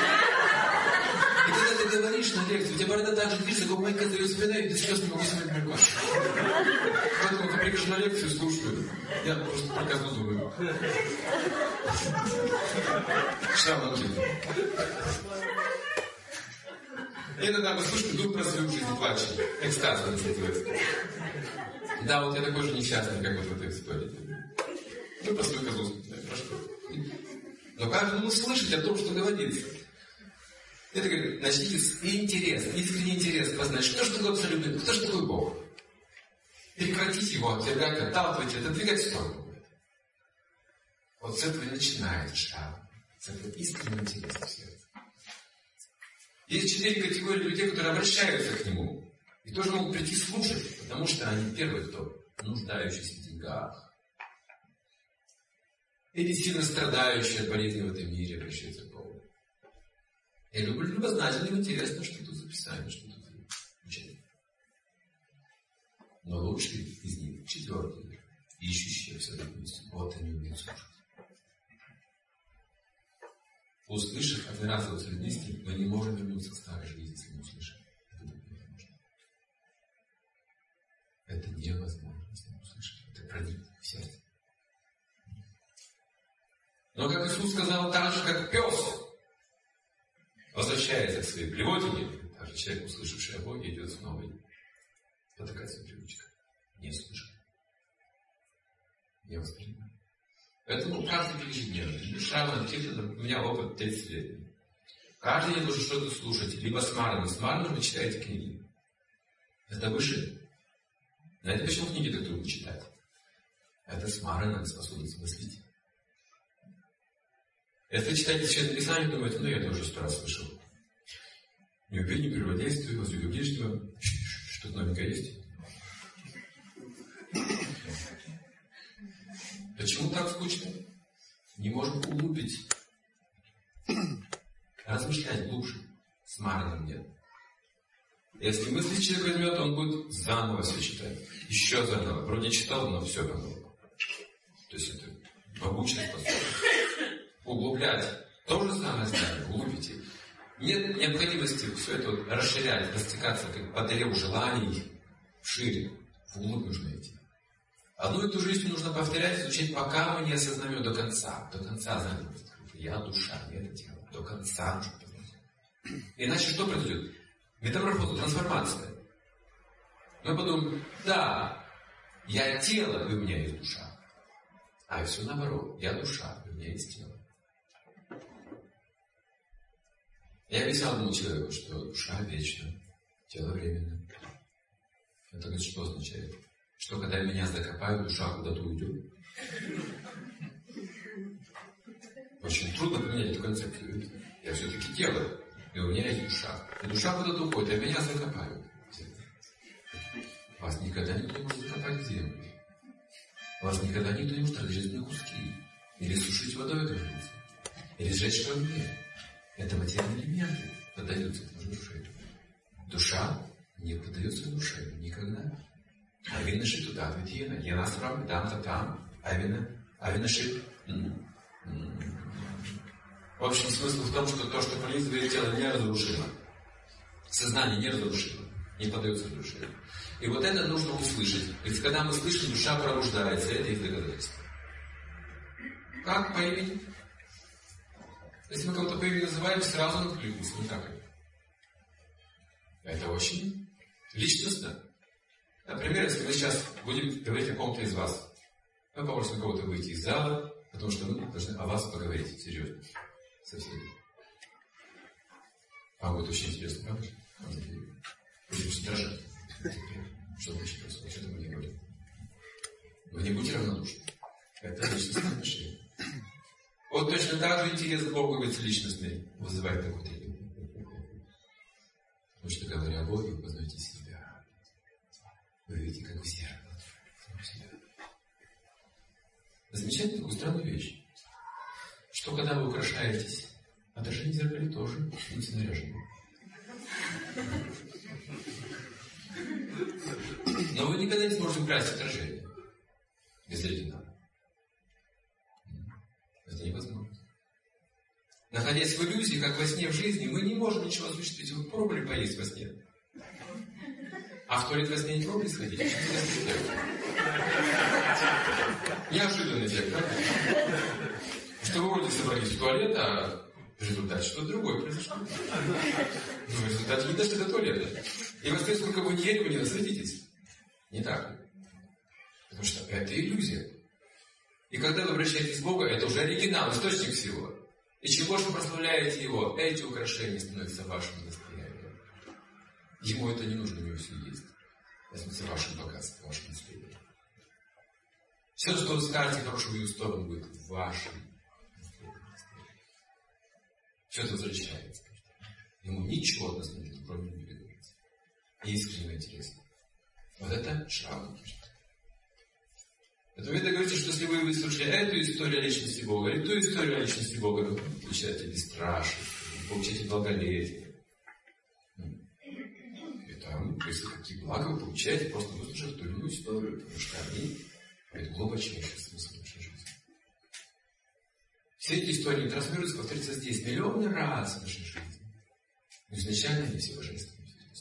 И когда ты говоришь на лекции, у тебя борода так же движется, как у моей козы, ее спина, и ты сейчас не могу смотреть на глаз. Поэтому ты приходишь на лекцию, слушаю. Я просто про козу думаю. Шаманки. И иногда мы слушаем, вдруг про свою жизнь плачем. Экстаз называется. Да, вот я такой же несчастный, как вот в этой истории. Ну, про свою козу вспоминаю, про что. Но каждому слышать о том, что говорится. Это говорит: начните с интереса, искренний интерес познать, что же такое абсолютный, кто же такой Бог. Прекратите его отвергать, отталкивать, отодвигать в сторону. Вот с этого и начинает шаг, с этого искреннего интереса в сердце. Есть четыре категории людей, которые обращаются к нему. И тоже могут прийти слушать, потому что они первые, кто нуждающийся в деньгах, или сильно страдающий от болезни в этом мире, обращается к Богу. Я люблю любознательным, интересно, что тут записано, что тут учили. Но лучший из них, четвертый, ищущий абсолютную истину. Вот они умеют слушать. Услышав одноразовую абсолютную истину, мы не можем вернуться к старой жизни, если не услышим. Это невозможно, если не услышать. Это проникнет в сердце. Но, как Иисус сказал, так же, как пес возвращается к своей блевотине, так же человек, услышавший о Боге, идет снова. Вот такая своя привычка. Не слышать. Не воспринимать. Поэтому практика ежедневная. Шравана Киртана, у меня опыт тридцать лет. Каждый день должен что-то слушать. Либо с Мараном. С Мараном вы читаете книги. Это выше. Знаете, почему книги так трудно читать? Это с Мараном способность мыслить. Если читаете Священное Писание, думаете, ну я это уже сто раз слышал. Не убей, не прелюбодействуй, возлюби ближнего. Что-то новенькое есть? Почему так скучно? Не можем углубить. Размышлять глубже. С Мараном нет. Если мысли человек возьмет, он будет заново все читать. Еще заново. Вроде читал, но все заново. То есть это могучая способность. Углублять. То же самое знание. Углубите. Нет необходимости все это вот расширять, растекаться, как по дереву желаний шире. Вглубь нужно идти. Одну и ту же истину нужно повторять, изучать, пока мы не осознаем до конца. До конца знаем. Я душа, не это тело. До конца нужно познать. Иначе что произойдет? Метаморфоза, трансформация. Мы подумаем, да, я тело, и у меня есть душа. А все наоборот, я душа, и у меня есть тело. Я объяснял одному человеку, что душа вечна, тело временно. Это говорит, что означает? Что когда меня закопают, душа куда-то уйдет. Очень трудно поменять эту концепцию. Я все-таки тело, и у меня есть душа. И душа куда-то уходит, а меня закопают. Вас никогда никто не может закопать в землю. Вас никогда никто не может разрезать на куски. Или сушить водой границы. Или сжечь в огне. Это материальные элементы поддаются душе. Душа не поддается душе никогда. Авинаши туда ответина, я насправді там-то там, авина, авинаши. В общем, смысл в том, что то, что пронизывает тело, неразрушимо. Сознание неразрушимо, не поддается душе. И вот это нужно услышать. Ведь когда мы слышим, душа пробуждается, это их доказательство. Как по имени? Если мы кого-то по имени называем, сразу он откликнется, не так ли? Это очень личностно. Например, если мы сейчас будем говорить о ком-то из вас, мы попросим кого-то выйти из зала, потому что мы должны о вас поговорить серьезно. Со всеми. Вам будет очень интересно, правда? Будете очень дрожать. Что значит просто? Что мы не говорим? Вы не будьте равнодушны. Это личностное отношение. Вот точно так же интерес к Богу ведь личностный вызывает такой трепет. Потому что, говоря о Боге, вы познаете себя. Вы видите, как вы себя. Замечайте такую странную вещь, что когда вы украшаетесь, отражение в зеркале тоже будете наряжены. Но вы никогда не сможете украсть отражение без оригинала. Это невозможно. Находясь в иллюзии, как во сне в жизни, мы не можем ничего осуществить. Вы пробовали поесть во сне? А в туалет во сне не пробовали сходить? Неожиданный эффект, правда? Что вы вроде собрались в туалет, а в результате что-то другое произошло. Но в результате не дошли до туалета. И во сне, сколько вы не ели, вы не насытитесь. Не так ли? Потому что это иллюзия. И когда вы обращаетесь к Богу, это уже оригинал, источник всего. И чем больше вы прославляете Его, эти украшения становятся вашим достоянием. Ему это не нужно, у него все есть. В смысле, вашим богатством, вашим наследием. Все, что вы скажете хорошего в его сторону, будет вашим наследием. Все это возвращается. Ему ничего от нас не нужно, кроме любви. И искреннего интереса. Вот это Шравана Киртана. Это вы говорите, что если вы выслушали эту историю о личности Бога, или ту историю о личности Бога, вы получаете бесстрашие, вы получаете долголетие. И там, если какие блага вы получаете, просто выслушав ту или иную историю, потому что они имеют глубочайший смысл в нашей жизни. Все эти истории трансформируются, повторятся здесь миллионы раз в нашей жизни. Но изначально они все божественные.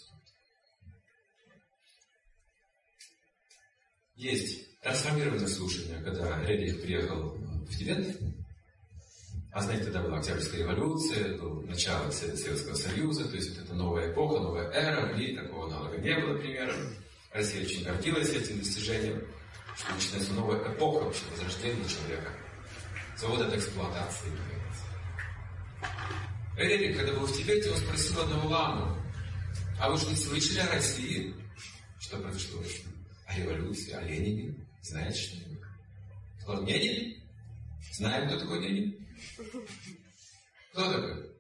Есть трансформированное слушание, когда Рерих приехал в Тибет, а знаете, тогда была Октябрьская революция, был начало Советского Союза, то есть вот это новая эпоха, новая эра, и такого аналога не было примеров. Россия очень гордилась этим достижением, что начинается новая эпоха вообще возрождения человека. Свобода от эксплуатации. Рерих, когда был в Тибете, он спросил одного ламу: а вы же не слышали о России? Что произошло? О революции, о Ленине? Знаете что-нибудь? Сказал: Ленин? Знаем, кто такой Ленин? Кто такой?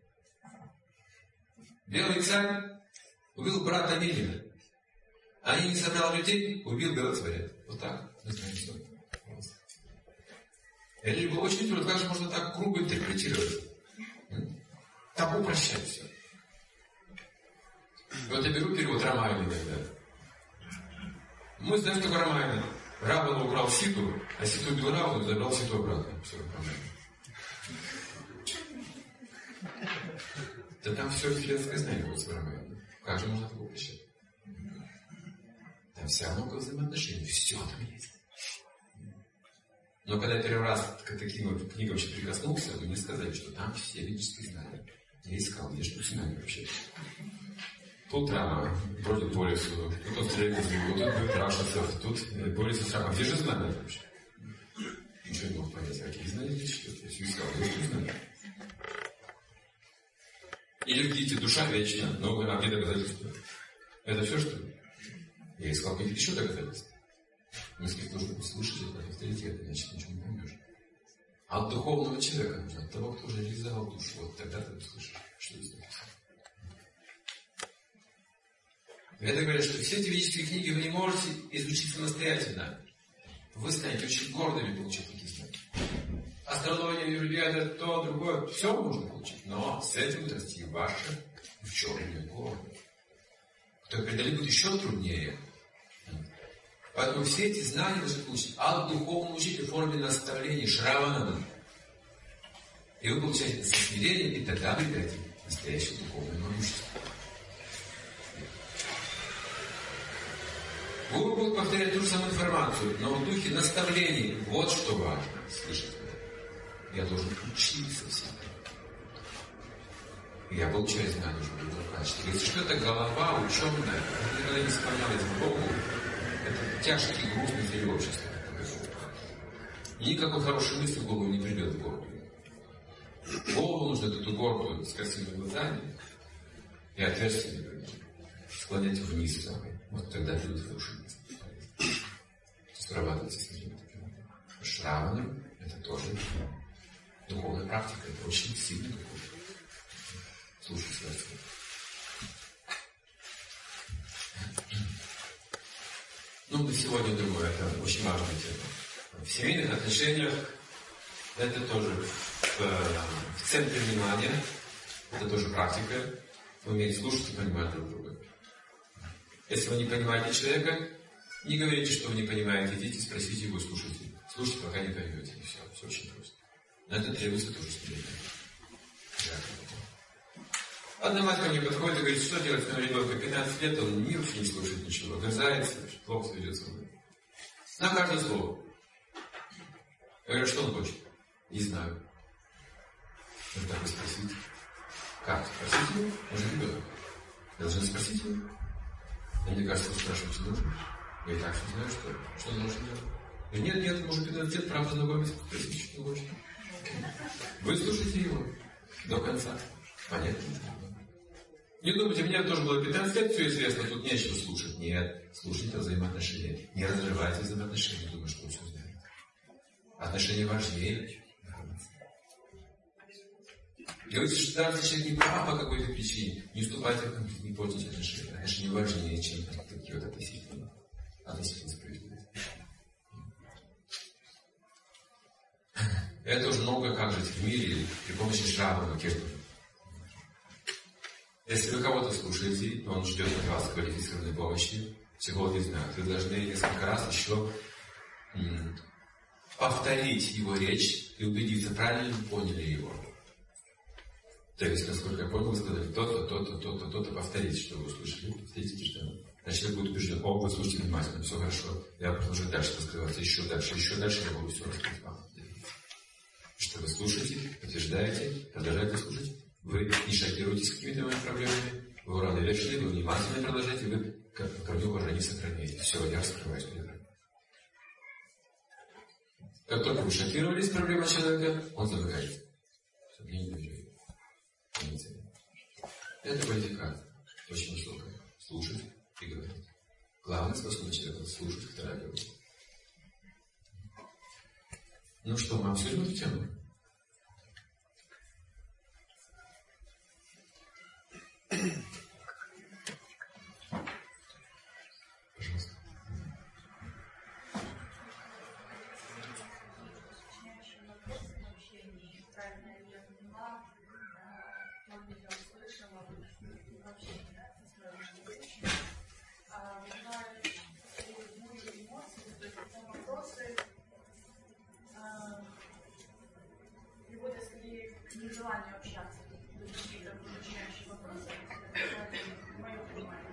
Белый царь убил брата Ленина. А Ленин собрал людей, убил белого царя. Вот так. Мы знаем, что это. Это было очень трудно. Как же можно так грубо интерпретировать? Так упрощать все. Вот я беру перевод Рамайна иногда. Мы знаем, что такое Рамайна. Равана украл Ситу, а Ситу убил Равану и забрал Ситу обратно. Все, Рамайна. Да там все вселенское знание будет с Рамайна. Как же можно такое упрощать? Там вся много взаимоотношений. Все там есть. Но когда я первый раз к таким вот книгам вообще прикоснулся, мне сказали, что там все ведические знания. Я искал, где что знания вообще. Тут Рама бродит по лесу, тут он стреляет из лука, тут будет рашенцев, тут борется с Рамой. Где же знания вообще? Ничего не мог понять, какие знания здесь, что я все искал, где что знания. Или в Гите душа вечна, но а где доказательства? Это все, что ли? Я искал какие-то еще доказательства. Если нужно послушать это авторитет, иначе ничего не поймешь. А от духовного человека нужно, от того, кто уже реализовал душу. Вот тогда ты услышишь, что здесь написано. Это говорят, что все эти ведические книги вы не можете изучить самостоятельно. Вы станете очень гордыми получить такие знания. Астрология, юридия, то, другое, все можно получить. Но с этим будет расти ваше учебное горло. Кто преодолеть будет еще труднее. Поэтому все эти знания должны получить от духовного учителя в форме наставлений Шравана. И вы получаете со смирением, и тогда вы берете настоящее духовное могущество. Гуру будет повторять ту же самую информацию, но в духе наставлений. Вот что важно слышать. Я должен учиться всему. Я получаю знания уже в другом качестве. Если что-то голова ученая, никогда не склонялась к Богу, это тяжкий груз на теле общества. И никакой хорошей мысли в голову не придет в голову. В голову нужно эту гордую с красивыми глазами и ответственными склонять вниз. Вот тогда придут хорошие мысли. Срабатывается с ними. Шравана — это тоже духовная практика, это очень сильный духовный. Слушай сердце. Ну, на сегодня, думаю, это очень важная тема. В семейных отношениях это тоже в, в центре внимания, это тоже практика. Вы умеете слушать и понимать друг друга. Если вы не понимаете человека, не говорите, что вы не понимаете, идите, спросите его, слушайте. Слушайте, пока не поймете. И все. Все очень просто. Но это требуется тоже смирение. Одна мать ко мне подходит и говорит, что делать с моим ребенком? пятнадцать лет, он ни вообще не слушает ничего, огрызается, плохо ведет со мной. На каждое слово. Я говорю, что он хочет? Не знаю. Ну так и спросите. Как? Спросите его? Он же ребенок. Я должен спросить его. А мне кажется, спрашивать не нужно. Я и так все знаю, что, что он должен делать. Говорю, нет, нет, может пятнадцать лет, правда, знакомиться, спросите, что он хочет. Выслушайте его до конца. Понятно? Не думайте, мне тоже было пятнадцать лет, все известно, тут нечего слушать. Нет, слушайте о взаимоотношениях. Не разрывайте взаимоотношения, думаю, что вы все знаете. Отношения важнее. Говорите, что даже если человек не прав по какой-то причине, не уступайте в конфликт, не портите отношения. Отношения важнее, чем такие вот относительные. Относительно справедливости. Это уже много как жить в мире при помощи шрама Киртана. Если вы кого-то слушаете, и он ждет от вас квалифицированной помощи, психологи знают, вы должны несколько раз еще м, повторить его речь и убедиться, правильно ли поняли его. То есть, насколько я понял, вы сказали то-то, то-то, то-то, то-то, повторите, что вы услышали. Повторите, что значит, человек будет убежден: о, вы слушайте внимательно, все хорошо, я продолжу дальше раскрываться, еще дальше, еще дальше, я буду все раскрывать вам. Что вы слушаете, подтверждаете, продолжаете слушать. Вы не шокируетесь какими-то моими проблемами, вы уравновешены, вы внимательно продолжаете, вы как ко мне уважение сохраняете. Все, я раскрываюсь перед вами. Как только вы шокировались проблемой человека, он замыкается. Чтобы не убежать. Это квалификация. Очень высокая. Слушать и говорить. Главный способ человека — слушать, вторая говорить. Ну что, мы обсудим эту тему? Пожалуйста. Приводят скорее к нежеланию общаться. То есть какие-то уточняющие вопросы. Это мое понимание.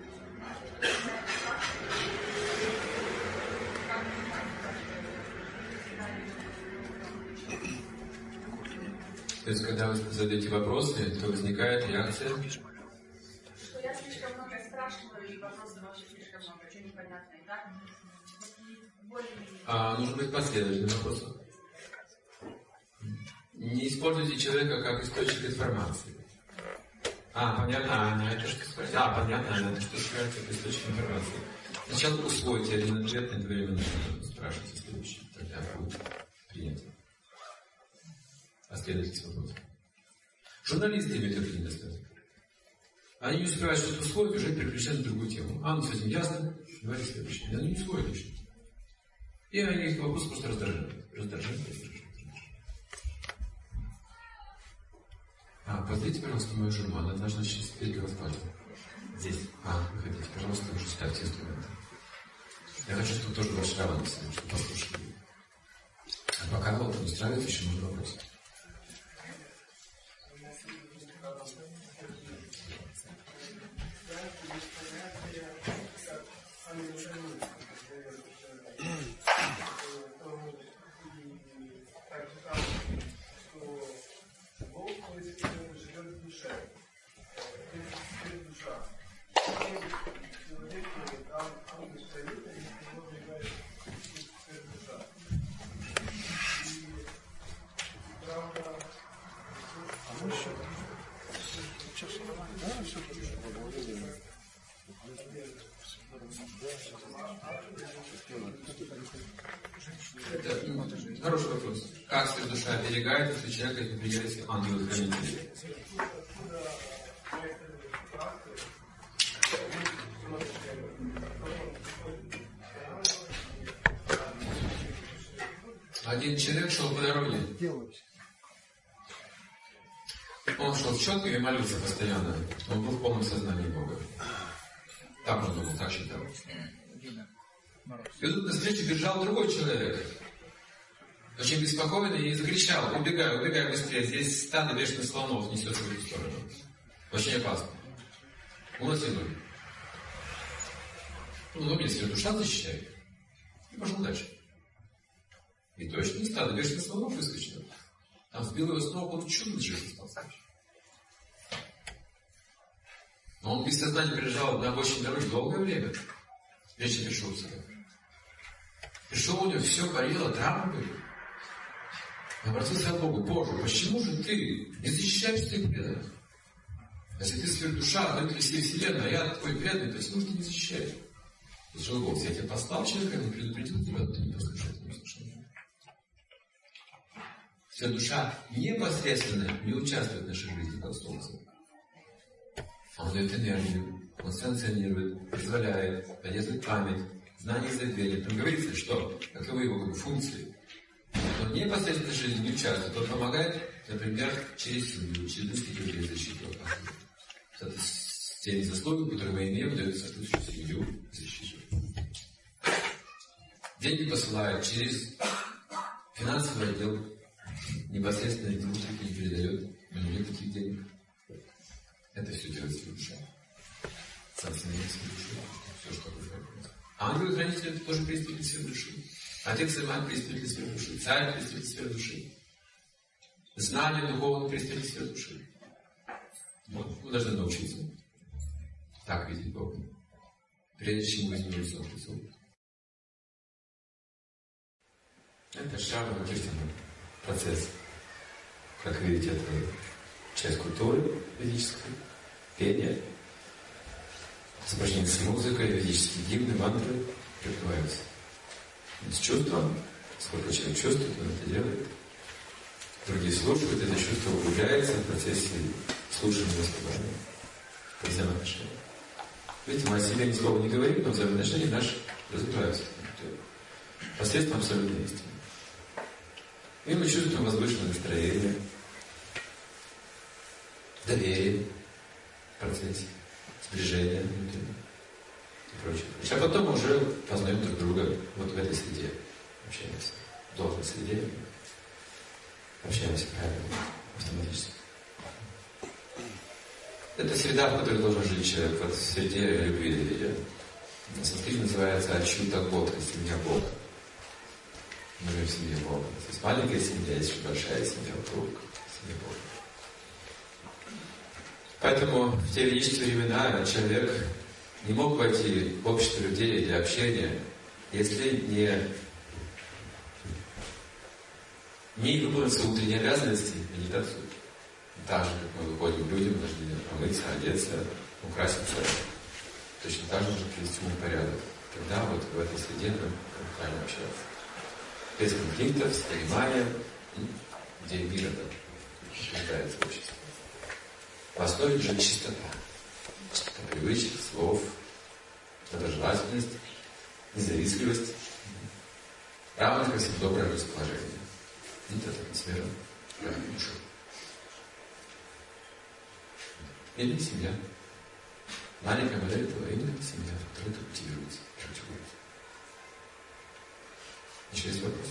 То есть, когда вы задаете вопросы, то возникает реакция? Что я слишком много спрашиваю, и вопросы вообще слишком много, что непонятно, да? А нужно быть последовательным вопросом. Не используйте человека как источник информации. А, понятно, Аня, это что сказать? А, понятно, Аня, это что сказать, это источник информации. Сначала усвойте один ответ, на две минуты спрашивайте следующий, тогда будет принято. Последуйте вопросом. Журналисты имеют это недостаток. Они не успевают что-то усвоить, уже переключают на другую тему. А, ну с этим ясно, давайте следующий. Они не усвоят еще. И они их вопрос просто раздражают. Раздражают, раздражают. А, посмотрите, пожалуйста, мою жену. Она должна сейчас сидеть в спать. Здесь. А, выходите, пожалуйста, уже ставьте инструменты. Я хочу, чтобы тоже был шрам, чтобы послушали. А пока вот не устраивается, еще можно вопрос. Это ну, хороший вопрос. Как свет душа оберегает, если человек не придерживается ангелов-хранителей? Один человек шел по дороге. Он шел четко и молился постоянно. Он был в полном сознании Бога. Так он думал, так считал. И тут навстречу бежал другой человек. Очень беспокойный и закричал: убегай, убегай быстрее, здесь стадо бешеных слонов несется в эту сторону. Очень опасно. Он оттянули. Ну, но если душа защищает, и пошел дальше. И точно не стадо бешеных слонов выскочило. Там сбил его с ног, он чудо жизни спасал. Но он без сознания переживал на обочине дороги долгое время. Прежде пришел в себя. Пришел, у него все горело, травмы были. Он обратился к Богу: Боже, почему же ты не защищаешь своих преданных? Если ты своя душа, одной всей вселенной, а я твой преданный, то есть ну ты не защищаешь. Слышал голос: я тебя послал человека, но предупредил тебя, но ты не послушаешь, не услышал. Вся душа непосредственно не участвует в нашей жизни под солнцем. Он дает энергию, он санкционирует, позволяет, поддерживает память, знание и забвение. Там говорится, что каковы его функции. но непосредственно в жизни не участвует. Он помогает, например, через семью, через институт защиты. Это те заслуги, которые мы имеем, дают соответствующую семью защиту. Деньги посылают через финансовый отдел, непосредственно Дмитрий не передает, но нет таких денег. Это все делает свою душа. Сам становится свою душу. Все, что такое. Ангелы-хранители это тоже представители своей души. Отец и мать представители своей души. Царь представитель своей души. Знание духовное представитель своей души. Вот. Мы должны научиться так видеть Бога. Прежде чем мы возьмем лицо к лицу. Это шармовый процесс. Как видите, это часть культуры ведической, пение, сопряжение с музыкой, ведические гимны, мантры прикрываются. С чувством, сколько человек чувствует, он это делает. Другие слушают, это чувство углубляется в процессе слушания и воспоминания. Взаимоотношения. Видите, мы о себе ни слова не говорим, но взаимоотношения наши развиваются. Посредством абсолютной истины. И мы чувствуем возвышенное настроение, доверие в процессе, сближение и прочее. А потом уже познаем друг друга вот в этой среде. Общаемся. В должной среде. Общаемся правильно, автоматически. Это среда, в которой должен жить человек, вот в среде любви и доверия. На санскрите называется «Ачюта Бога», семья Бога. Мы живем в семье Бога. То есть маленькая семья, есть еще большая семья вокруг, семья Бога. Поэтому в те величественные времена человек не мог войти в общество людей для общения, если не, не выполнить свои утренние обязанности, медитацию. Так же, как мы выходим к людям, должны помыться, одеться, украситься. Точно так же нужно привести ум в порядок. Тогда вот в этой среде мы правильно общаться. Без конфликтов, с пониманием, где мир это рождается общество. В основе лежит чистота. Чистота привычек, слов, доброжелательность, независимость, равно ко всем доброе расположение. Вот это атмосфера правильной души. Или семья. Маленькая модель этого именно семья, в которой это культивируется, практикуется. Еще есть вопрос?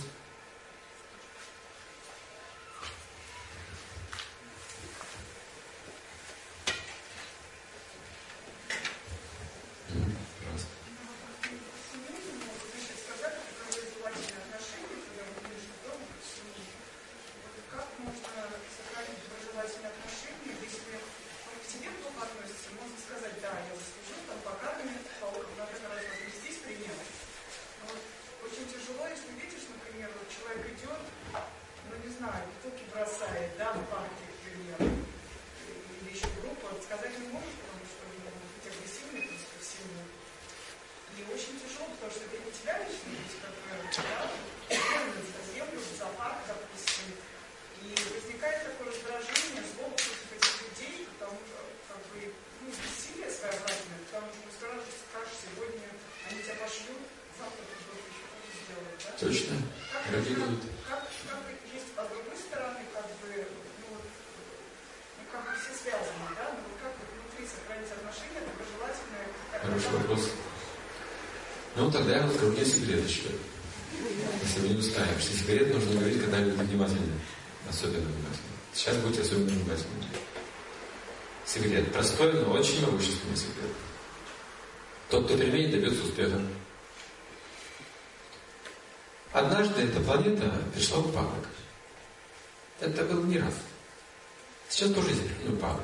Точно. Реагируют. Как, как есть, а с другой стороны, как бы, ну, ну, как бы все связаны, да? Ну, как вот внутри сохранить отношения, доброжелательные. Хороший вопрос. Ну, тогда я расскажу мне секрет еще. Если вы не устаемся. Секрет нужно говорить, когда люди внимательны. Особенно внимательны. Сейчас будьте особенно внимательны. Секрет. Простой, но очень могущественный секрет. Тот, кто применит, добьется успеха. Однажды эта планета пришла в упадок. Это было не раз. Сейчас тоже есть упадок.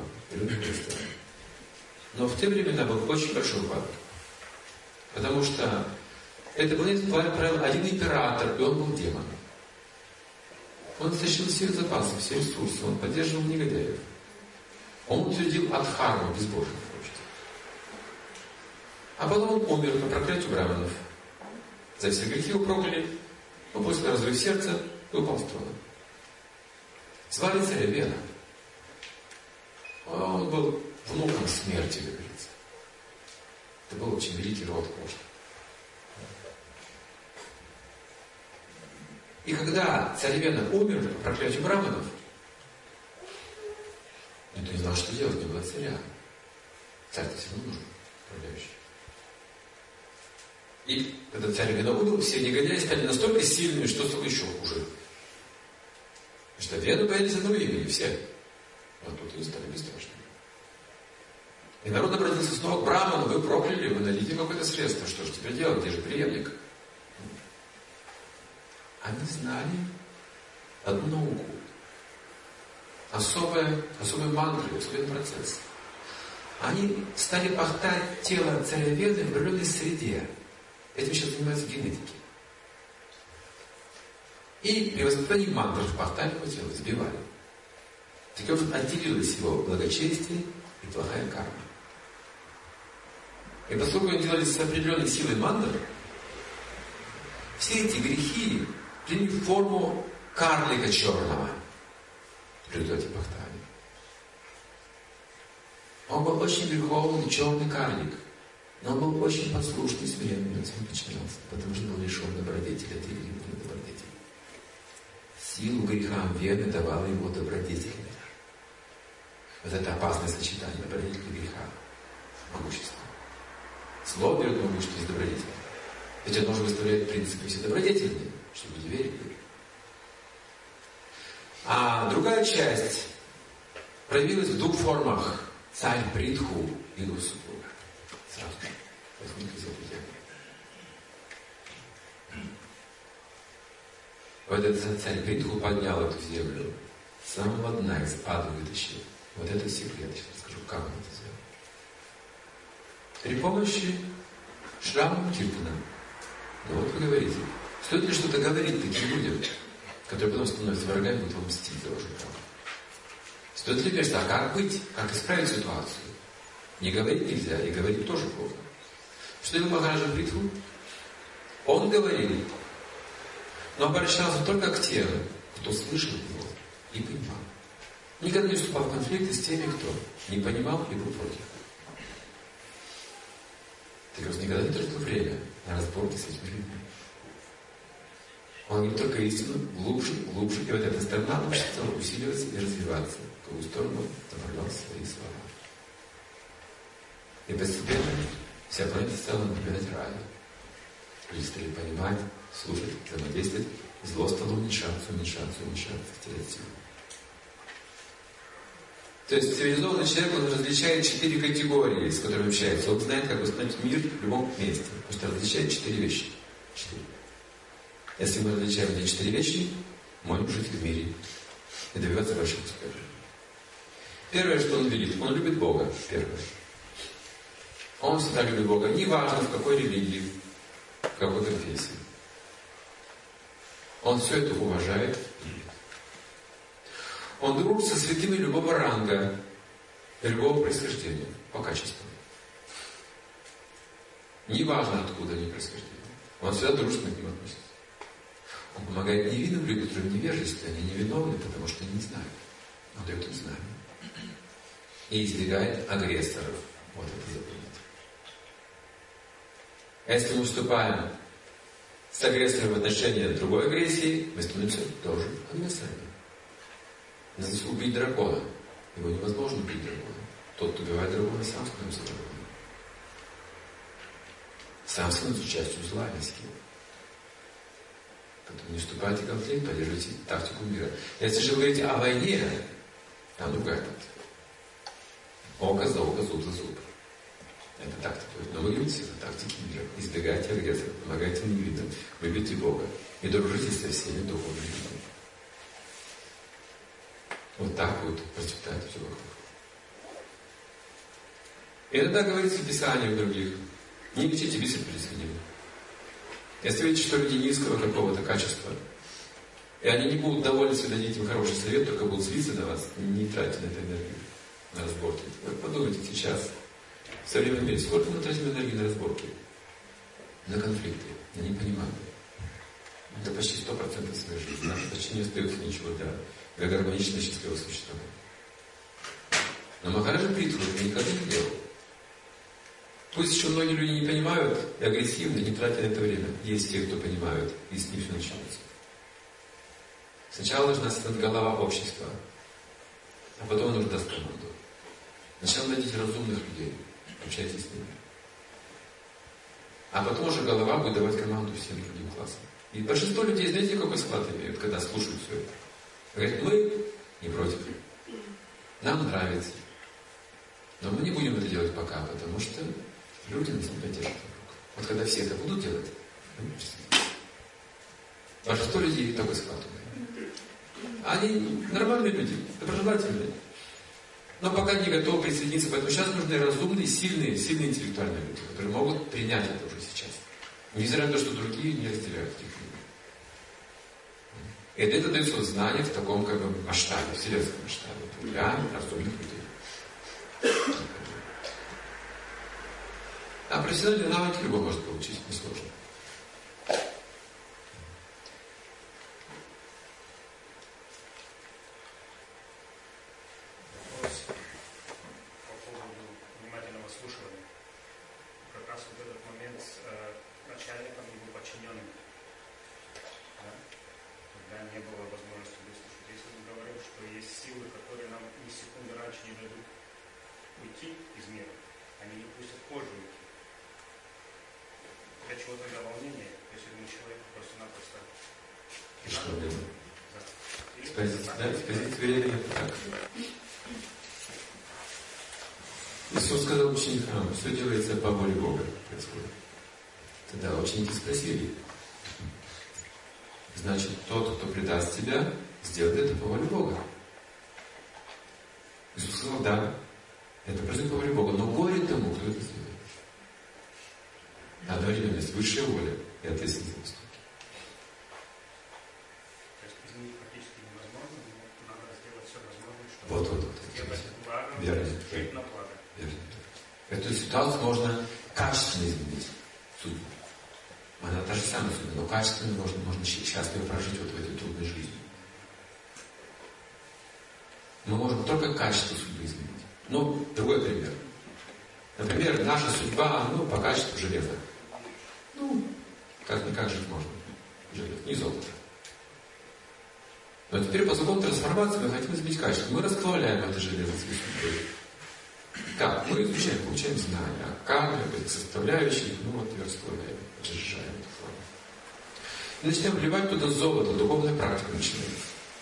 Но в те времена был очень большой упадок. Потому что эта планета правил один император, и он был демон. Он истощил все запасы, все ресурсы, он поддерживал негодяев. Он утвердил адхарму, безбожных прочее. А потом он умер по проклятию браманов. За все грехи его прокляли. Но после разрыва сердца и упал с трона. Звали царя Вена. Он был внуком смерти, как говорится. Это был очень великий род, может. И когда царь Вена умер по проклятию браманов, никто не знал, что делать, не было царя. Царь-то все равно нужен, управляющий. И когда царь Вена умер, все негодяи стали настолько сильными, что стало еще хуже. Потому что Вену боялись одного имени, все. А тут они стали бесстрашными. И народ обратился снова к браману: вы прокляли, вы найдите какое-то средство. Что же теперь делать? Где же преемник? Они знали одну науку. Особая, особый мантры, особый процесс. Они стали пахтать тело царя Вены в определенной среде. Этим сейчас занимаются генетики. И при воспитании мантров пахтали его тело, сбивали. Таким образом отделилось его благочестие и плохая карма. И поскольку они делали с определенной силой мантр, все эти грехи приняли форму карлика черного в результате пахтания. Он был очень греховный черный карлик, но он был очень послушный, смиренный, он всем подчинялся, потому что был лишен добродетели, от религии добродетели. Силу грехам Вены давала его добродетель. Вот это опасное сочетание добродетели и греха, могущества. Слово берет могущество из добродетели. Ведь оно же выставляет принципы все добродетельные, чтобы люди верили. А другая часть проявилась в двух формах. Царь Притху и его супруга. Сразу возник из этой земли. Вот этот царь Притху поднял эту землю. С самого дна из ада вытащил. Вот это секрет. Сейчас расскажу, как он это сделал. При помощи Шрама Киртана. Ну вот вы говорите, стоит ли что-то говорить таким людям, которые потом становятся врагами, будут вам мстить за вашу правду? Стоит ли говорить, а как быть, как исправить ситуацию? Не говорить нельзя, и говорить тоже плохо. Что делал Махараджа Притху? Он говорил, но обращался только к тем, кто слышал его и понимал. Никогда не вступал в конфликты с теми, кто не понимал и был против. Ты просто никогда не тратил время на разборки с этими людьми. Он говорит только истину, глубже, глубже, и вот эта сторона научится усиливаться и развиваться, в какую сторону он направлял свои слова. И постепенно вся планета стала напоминать рай. Люди стали понимать, слушать, взаимодействовать, и зло стало уменьшаться, уменьшаться, уменьшаться, терять силу. То есть цивилизованный человек, он различает четыре категории, с которыми общается. Он знает, как установить мир в любом месте. Потому что различает четыре вещи. Четыре. Если мы различаем эти четыре вещи, можем жить в мире и добиваться больших успехов. Первое, что он видит, он любит Бога. Первое. Он всегда любит Бога. Неважно, в какой религии, в какой конфессии. Он все это уважает и любит. Он дружит со святыми любого ранга, любого происхождения, по качеству. Неважно, откуда они происхождения. Он всегда дружественно к ним относится. Он помогает невинным людям, которые в невежестве, они невиновны, потому что они не знают. Он дает им знания. И избегает агрессоров. Вот это запомните. А если мы вступаем с агрессором в отношения другой агрессии, мы становимся тоже агрессорами. Надо убить дракона. Его невозможно убить дракона. Тот, кто убивает дракона, сам становится драконом. Сам становится частью зла, мирским. Поэтому не вступайте в конфликт, поддерживайте тактику мира. Если же вы говорите о войне, там другая тактика. Око за око, зуб за зуб. Это тактика. Но вы говорите о тактике мира. Избегайте агрессора, помогайте невинным, любите Бога и дружите со всеми духовными людьми. Вот так вот процветает все вокруг. И иногда говорится в Писании других: не мечите бесед происходимо. Если вы видите, что люди низкого какого-то качества, и они не будут довольны, если дадите им хороший совет, только будут злиться на вас, не тратьте на это энергию, на разборки. Вы подумайте сейчас, в современном мире, сколько мы тратим энергии на разборки, на конфликты, на непонимание. Это почти сто процентов своей жизни. Нам почти не остается ничего для, для гармоничного счастливого существования. Но Махараджа Притху никогда не делал. Пусть еще многие люди не понимают и агрессивны, не тратят на это время. Есть те, кто понимают, и с них все начинается. Сначала должна стать голова общества, а потом нужно даст команду. Сначала найдите разумных людей, общайтесь с ними. А потом уже голова будет давать команду всем другим классам. И большинство людей, знаете, какой склад имеют, когда слушают все это? Говорят, мы не против. Нам нравится. Но мы не будем это делать пока, потому что люди нас не поддержат вокруг. Вот когда все это будут делать, мы будем. Большинство людей такой склад имеют. Они нормальные люди, доброжелательные. Но пока не готовы присоединиться. Поэтому сейчас нужны разумные, сильные, сильные интеллектуальные люди, которые могут принять это уже сейчас. Невзирая на то, что другие не разделяют этих людей. И это дается знание в таком как бы масштабе, вселенском масштабе. Для разумных людей. А профессиональные навыки любой может получить, несложно. Иисус сказал ученикам, все делается по воле Бога. Происходит. Тогда ученики спросили, значит, тот, кто предаст тебя, сделает это по воле Бога. Иисус сказал, да, это происходит по воле Бога, но горе тому, кто это сделает. Одновременно есть высшая воля и ответственность за поступки. То есть изменить практически невозможно, но надо сделать все возможное, чтобы вот, вот, вот, сделать благо, верно, жить на благо. Верно. Эту ситуацию можно качественно изменить. Судьбу. Она та же самая судьба, но качественно можно, можно счастливо прожить вот в этой трудной жизни. Мы можем только качество судьбы изменить. Ну, другой пример. Например, наша судьба, ну, по качеству железа. Ну, как-никак жить можно. Железо, не золото. Но теперь по закону трансформации мы хотим изменить качество. Мы расплавляем это железо своей судьбой. Как? Мы изучаем, получаем знания о камне, об этих составляющих, ну вот и расплавляем, разжижаем эту форму. И начинаем вливать туда золото, духовная практика начинается.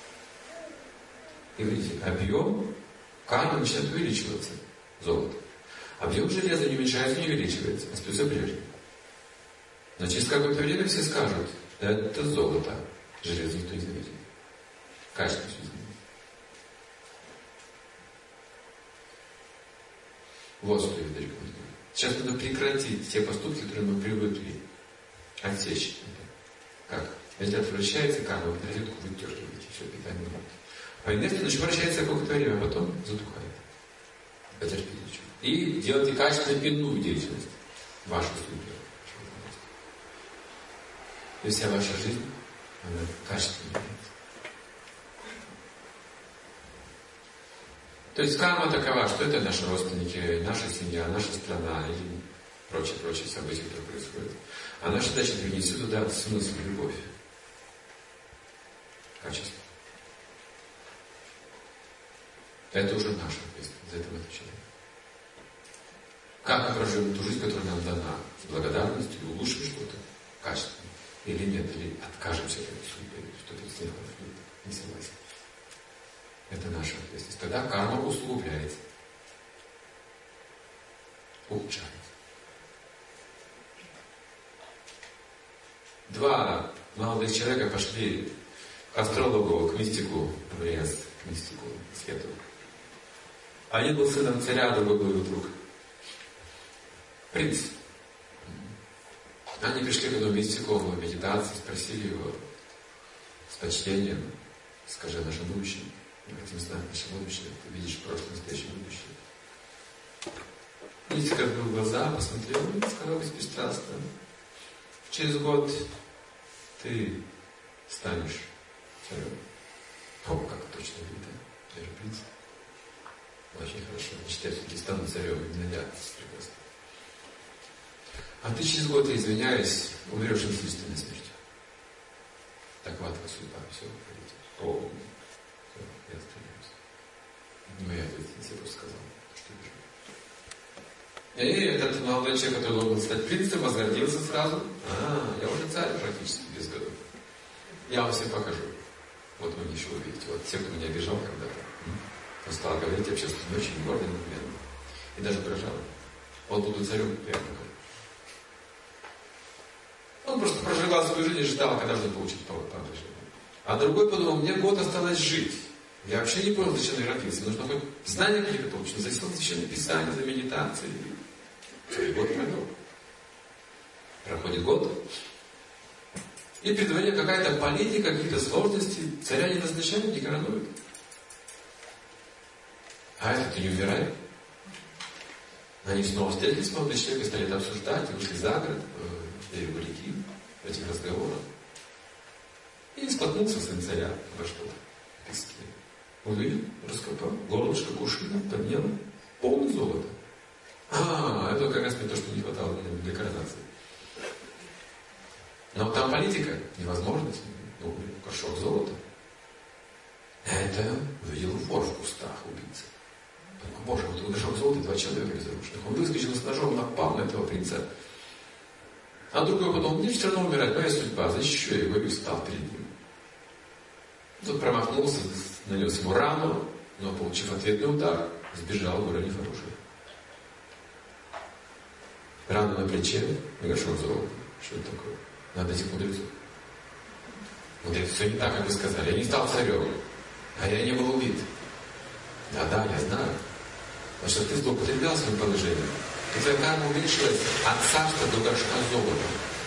И видите, объем камня начинает увеличиваться, золото. Объем железа не уменьшается, не увеличивается, остается прежним. Но через какое-то время все скажут, это золото, железо никто не заметит. Качество все изменится. Вот что я далеко не говорю. Сейчас надо прекратить те поступки, которые мы привыкли отсечь. Как? Если отвращается карма, в розетку вытергиваете, все, питание нет. По инерции значит, вращается какое-то время, а потом затухает. Потерпите чуть. И делайте качественно иную деятельность. Вашу судьбу. И вся ваша жизнь, она качественно меняется. То есть карма такова, что это наши родственники, наша семья, наша страна и прочие-прочие события, которые происходят. А наша задача принести туда смысл, любовь. Качество. Это уже наша ответственность, за это мы отвечаем. Как мы проживем ту жизнь, которая нам дана? С благодарностью, улучшим что-то качественно. Или нет, или откажемся от этой судьбы, что-то с ней конфликт, не согласен. Это наша ответственность. Тогда карма усугубляется. Улучшается. Два молодых человека пошли к астрологу, к мистику, в лес, к мистику, к свету. Один был сыном царя, другой был его друг. Принц. Они пришли к этому мистику в медитации, спросили его с почтением, скажи о нашем будущем. Мы хотим знать наше будущее. Ты видишь прошлое, настоящее, будущее. Мистик открыл глаза, посмотрел и сказал беспристрастно. Через год ты станешь царем. О, как точно видно. Я же принц. Очень хорошо. Значит, я все-таки стану царем. Именно я. Прекрасно. А ты через год, извиняюсь, умрешь насильственной смертью. Такова-то судьба. Все, ходите. О, все, я остановился. Не моя ответственность, я просто сказал, что вижу. И этот молодой человек, который должен был стать принцем, возгордился сразу. А, я уже царь практически без годов. Я вам всем покажу. Вот вы еще увидите. Вот те, кто меня обижал когда-то. Он стал говорить общественно очень гордо и надменно. И даже угрожал. Вот буду царем, я покажу. Он просто проживал свою жизнь и ждал, когда же получит повышение. А другой подумал, мне год осталось жить. Я вообще не понял, зачем я родился. Нужно хоть знания какие-то получить. Засел за священное писание, за медитацией. И год пройдет. Проходит год. И при дворе какая-то политика, какие-то сложности. Царя не назначают, не коронуют. А этот и не умирает. Они снова встретились с молодым человеком, стали это обсуждать, и вышли за город, в берегу реки, в этих разговорах. И споткнулся сын царя обо что-то в песке. Он увидел, раскопал, горлышко кувшина, поднял, полный золота. А, это как раз то, что не хватало для коронации. Но там политика, невозможность, ну, горшок золота. Это увидел вор в кустах, убийца. Подумал, боже, вот горшок золота, два человека безоружных. Он выскочил с ножом, напал на этого принца. А другой подумал, мне все равно умирать, моя судьба, защищу его, и встал перед ним. Тот промахнулся, нанес ему рану, но, получив ответный удар, сбежал, выронив оружие. Рана на плече, и горшок золота. Что это такое? Надо идти к мудрецу. Мудрец, все не так, как вы сказали. Я не стал царем, а я не был убит. Да-да, я знаю. Потому что ты злоупотреблял своим положением. И твоя карма уменьшилась от царства до горшка золота.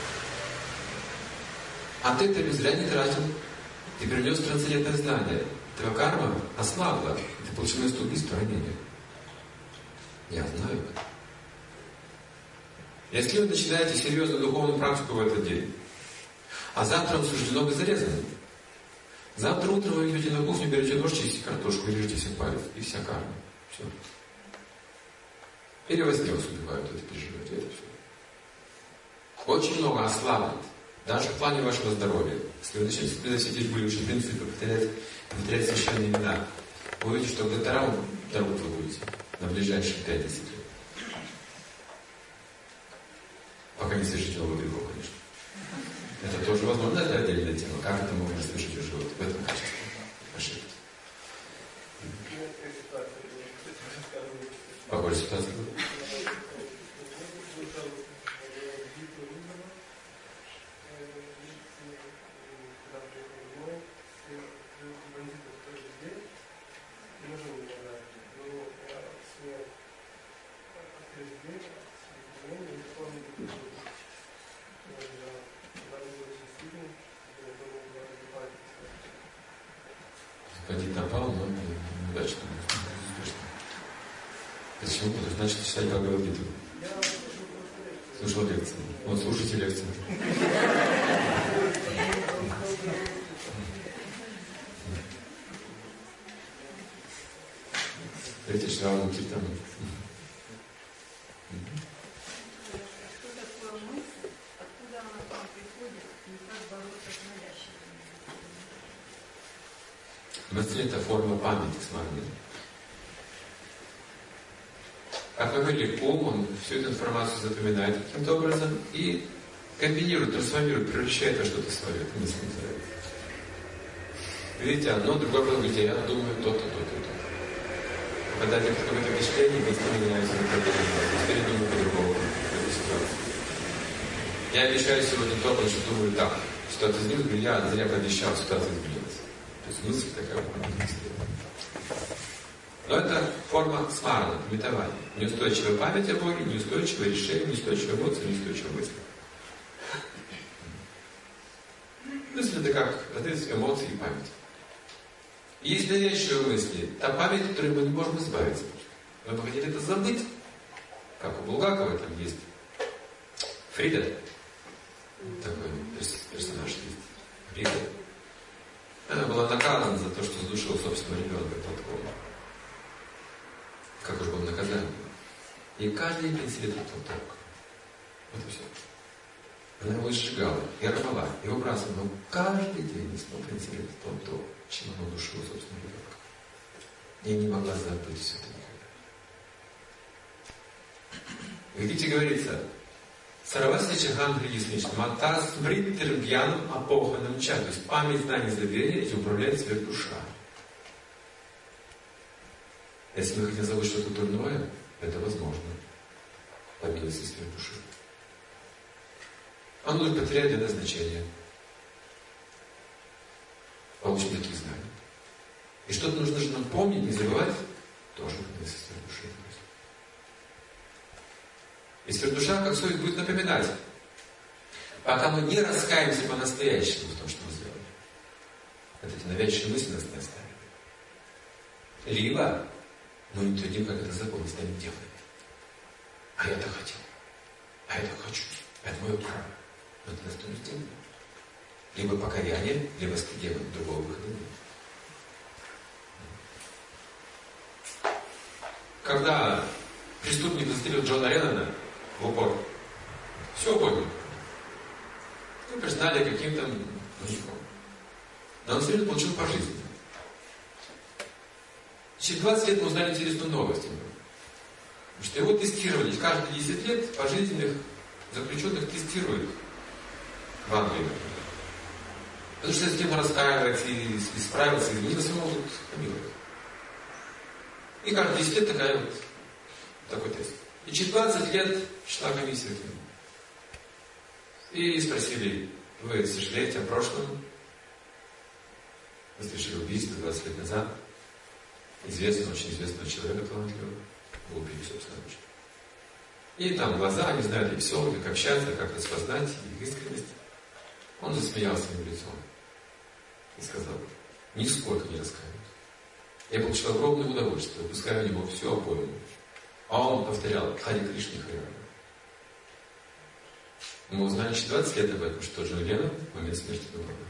А ты это зря не тратил. Ты принес трансцендентное знание. Твоя карма ослабла. Ты получил место убийства, ранения. Я знаю это. Если вы начинаете серьезную духовную практику в этот день, а завтра вам суждено быть зарезанным, завтра утром вы идете на кухню, берете нож, чистите картошку и режете себе палец. И вся карма. Все. Или во сне вас убивают, это переживаете, это все. Очень много ослаблет. Даже в плане вашего здоровья. Если вы начнете приносить эти будущие принципы, повторять, повторять священные имена, вы увидите, что к докторам дорогу вы будете на ближайшие пять-десять лет. Пока не совершите новый грехов, конечно. Это тоже возможно, это отдельная тема. Как это можно совершить в живот? В этом качестве ошибки. Похожая ситуация. Бандит напал, но неудачно. Почему? Значит, читать Бхагавад-гиту. Слушал лекции. Вот слушайте лекции. Эти шрамы Киртана. Мысль — это форма памяти с магнием. Как мы говорили, ум, он всю эту информацию запоминает каким-то образом и комбинирует, трансформирует, превращает во что-то свое. Это мысль называется. Видите, одно, другое, потом говорите, я думаю то-то, то-то, то-то. Когда я какое-то впечатление, быстро меняются направления. Теперь я думаю по-другому в этой ситуации. Я обещаю сегодня то, потому что думаю так. Ситуация изменилась, я зря пообещал, ситуация изменилась. То есть мысль такая форма. Но это форма смарана, пометования. Неустойчивая память о Боге, неустойчивое решение, неустойчивая эмоция, неустойчивая мысль. Мысль — это как разные эмоции и память. И есть навязчивые мысли, та память, от которой мы не можем избавиться. Мы бы хотели это забыть. Как у Булгакова там есть Фрида. Такой персонаж есть. Фрида. Она была наказана за то, что задушила собственного ребенка платком. Как уж было наказание. И каждый день принесли этот платок. Вот и все. Она его сжигала, и рвала, и выбрасывала. Но каждый день, несмотря на секрет, то, то, чем она душила собственного ребенка. И не могла забыть все это никогда. Видите, говорится, Сараваси Чахан Хрииснич, Мата Смрит Тербьяном Апоханом Ча. То есть память, знание, доверие, этим управляет сверхдуша. Если мы хотим забыть что-то дурное, это возможно. По милости сверхдуши. Оно нужно потерять для назначения. Получим такие знания. И что-то нужно же нам помнить, не забывать, тоже по милости сверхдуши. И сверхдуша, как совесть, будет напоминать, пока мы не раскаемся по-настоящему в том, что мы сделали. Вот эти навязчивые мысли нас не оставят. Либо мы не твердим, как это законно, станем делать. А я так хотел. А я так хочу. Это мое право. Но это нас не сделано. Либо покаяние, либо стыдение. Другого выхода нет. Когда преступник застрелил Джона Леннона в упор, все понял. Ну, признали каким-то мужиком. Но он все равно получил пожизненно. Через двадцать лет мы узнали интересную новость. Потому что его тестировали. Каждые десять лет пожизненных заключенных тестируют в Англии. Потому что если тема раскаивается и исправился, изменился, могут помиловать. И каждые десять лет такая вот, такой тест. И через двадцать лет шла комиссия к нему. И спросили, вы сожалеете о прошлом? Вы совершили убийство двадцать лет назад. Известного, очень известного человека талантливого. Вы убили собственноручно. И там глаза, они знают и все, как общаться, как распознать, их искренность. Он засмеялся ему лицом. И сказал, нисколько не раскаиваюсь. Я получил огромное удовольствие, выпуская у него всю обойму. А он повторял Хари Кришна Хари Рама. Мы узнали через двадцать лет об этом, что Джон Леннон в момент смерти был рабом.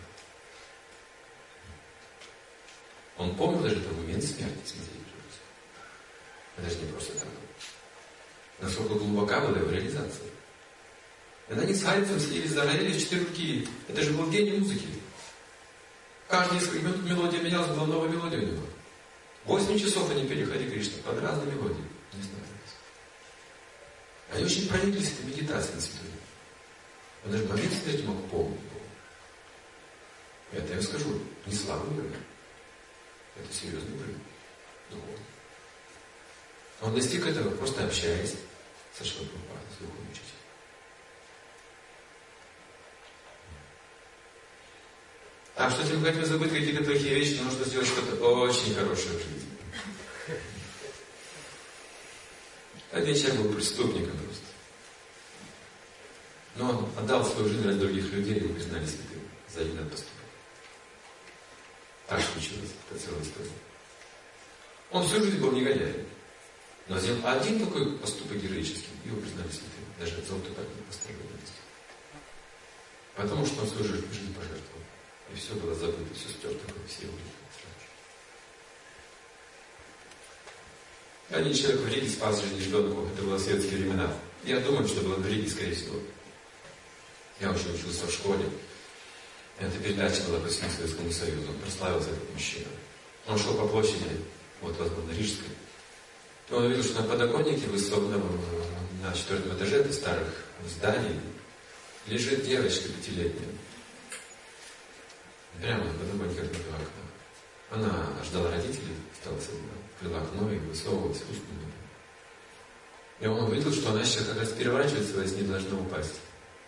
Он помнил даже этот момент смерти, смотрите. Это же не просто так. Насколько глубока была его реализация. И они с Хайнцем слились, загорелись четыре руки. Это же был гений музыки. Каждые несколько минут мелодия менялась, была новая мелодия у него. Восемь часов они пели Хари Кришна под разные мелодии. Не знаю. Они очень прониклись этой медитацией на святой. Он даже в момент смерти мог помнить Бога. Это я вам скажу, не слабый уровень. Это серьезный уровень. Духовный. Он достиг этого, просто общаясь со Шрила Прабхупадой, с духовным учителем. А что если мы хотим забыть какие-то плохие вещи, то нужно сделать что-то очень хорошее в жизни. Один человек был преступником просто. Но он отдал свою жизнь ради других людей, и его признали святым за один поступок. Так случилось, это целая история. Он всю жизнь был негодяем. Но сделал один такой поступок героический, и его признали святым. Даже золотой так не поставили. Потому что он свою жизнь, жизнь пожертвовал. И все было забыто, все стерто, как все его жизни. Один человек в Риге спас жизнь ребенку, это было в советские времена. Я думаю, что было в Риге, скорее всего. Я очень учился в школе. Эта передача была по всему Советскому Союзу. Он прославился, этот мужчина. Он шел по площади, вот, возможно, Рижской. И он увидел, что на подоконнике высоком, на четвертом этаже этих старых зданий лежит девочка пятилетняя. Прямо на подоконнике открытого окна. Она ждала родителей, стала открыла окно и высовывалась в устную. И он увидел, что она сейчас как раз переворачивается, если не должна упасть.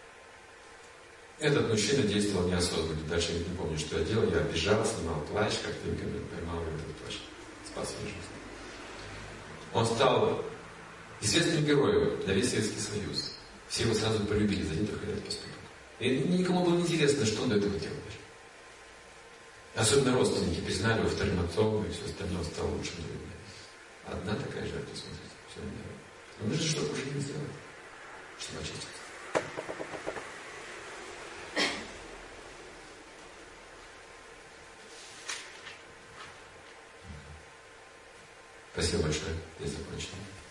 Этот мужчина действовал неосознанно. Дальше я не помню, что я делал. Я бежал, снимал плащ, как-то поймал этот плащ. Спас ее жизнь. Он стал известным героем на весь Советский Союз. Все его сразу полюбили за один только этот поступок. И никому было неинтересно, что он до этого делал. Особенно родственники признали его вторым отцом, и все остальное стало лучшим другим. Одна такая жертва, смотрите, все не делает. Но нужно что-то уже не сделать, чтобы очиститься. Спасибо большое. Я закончил.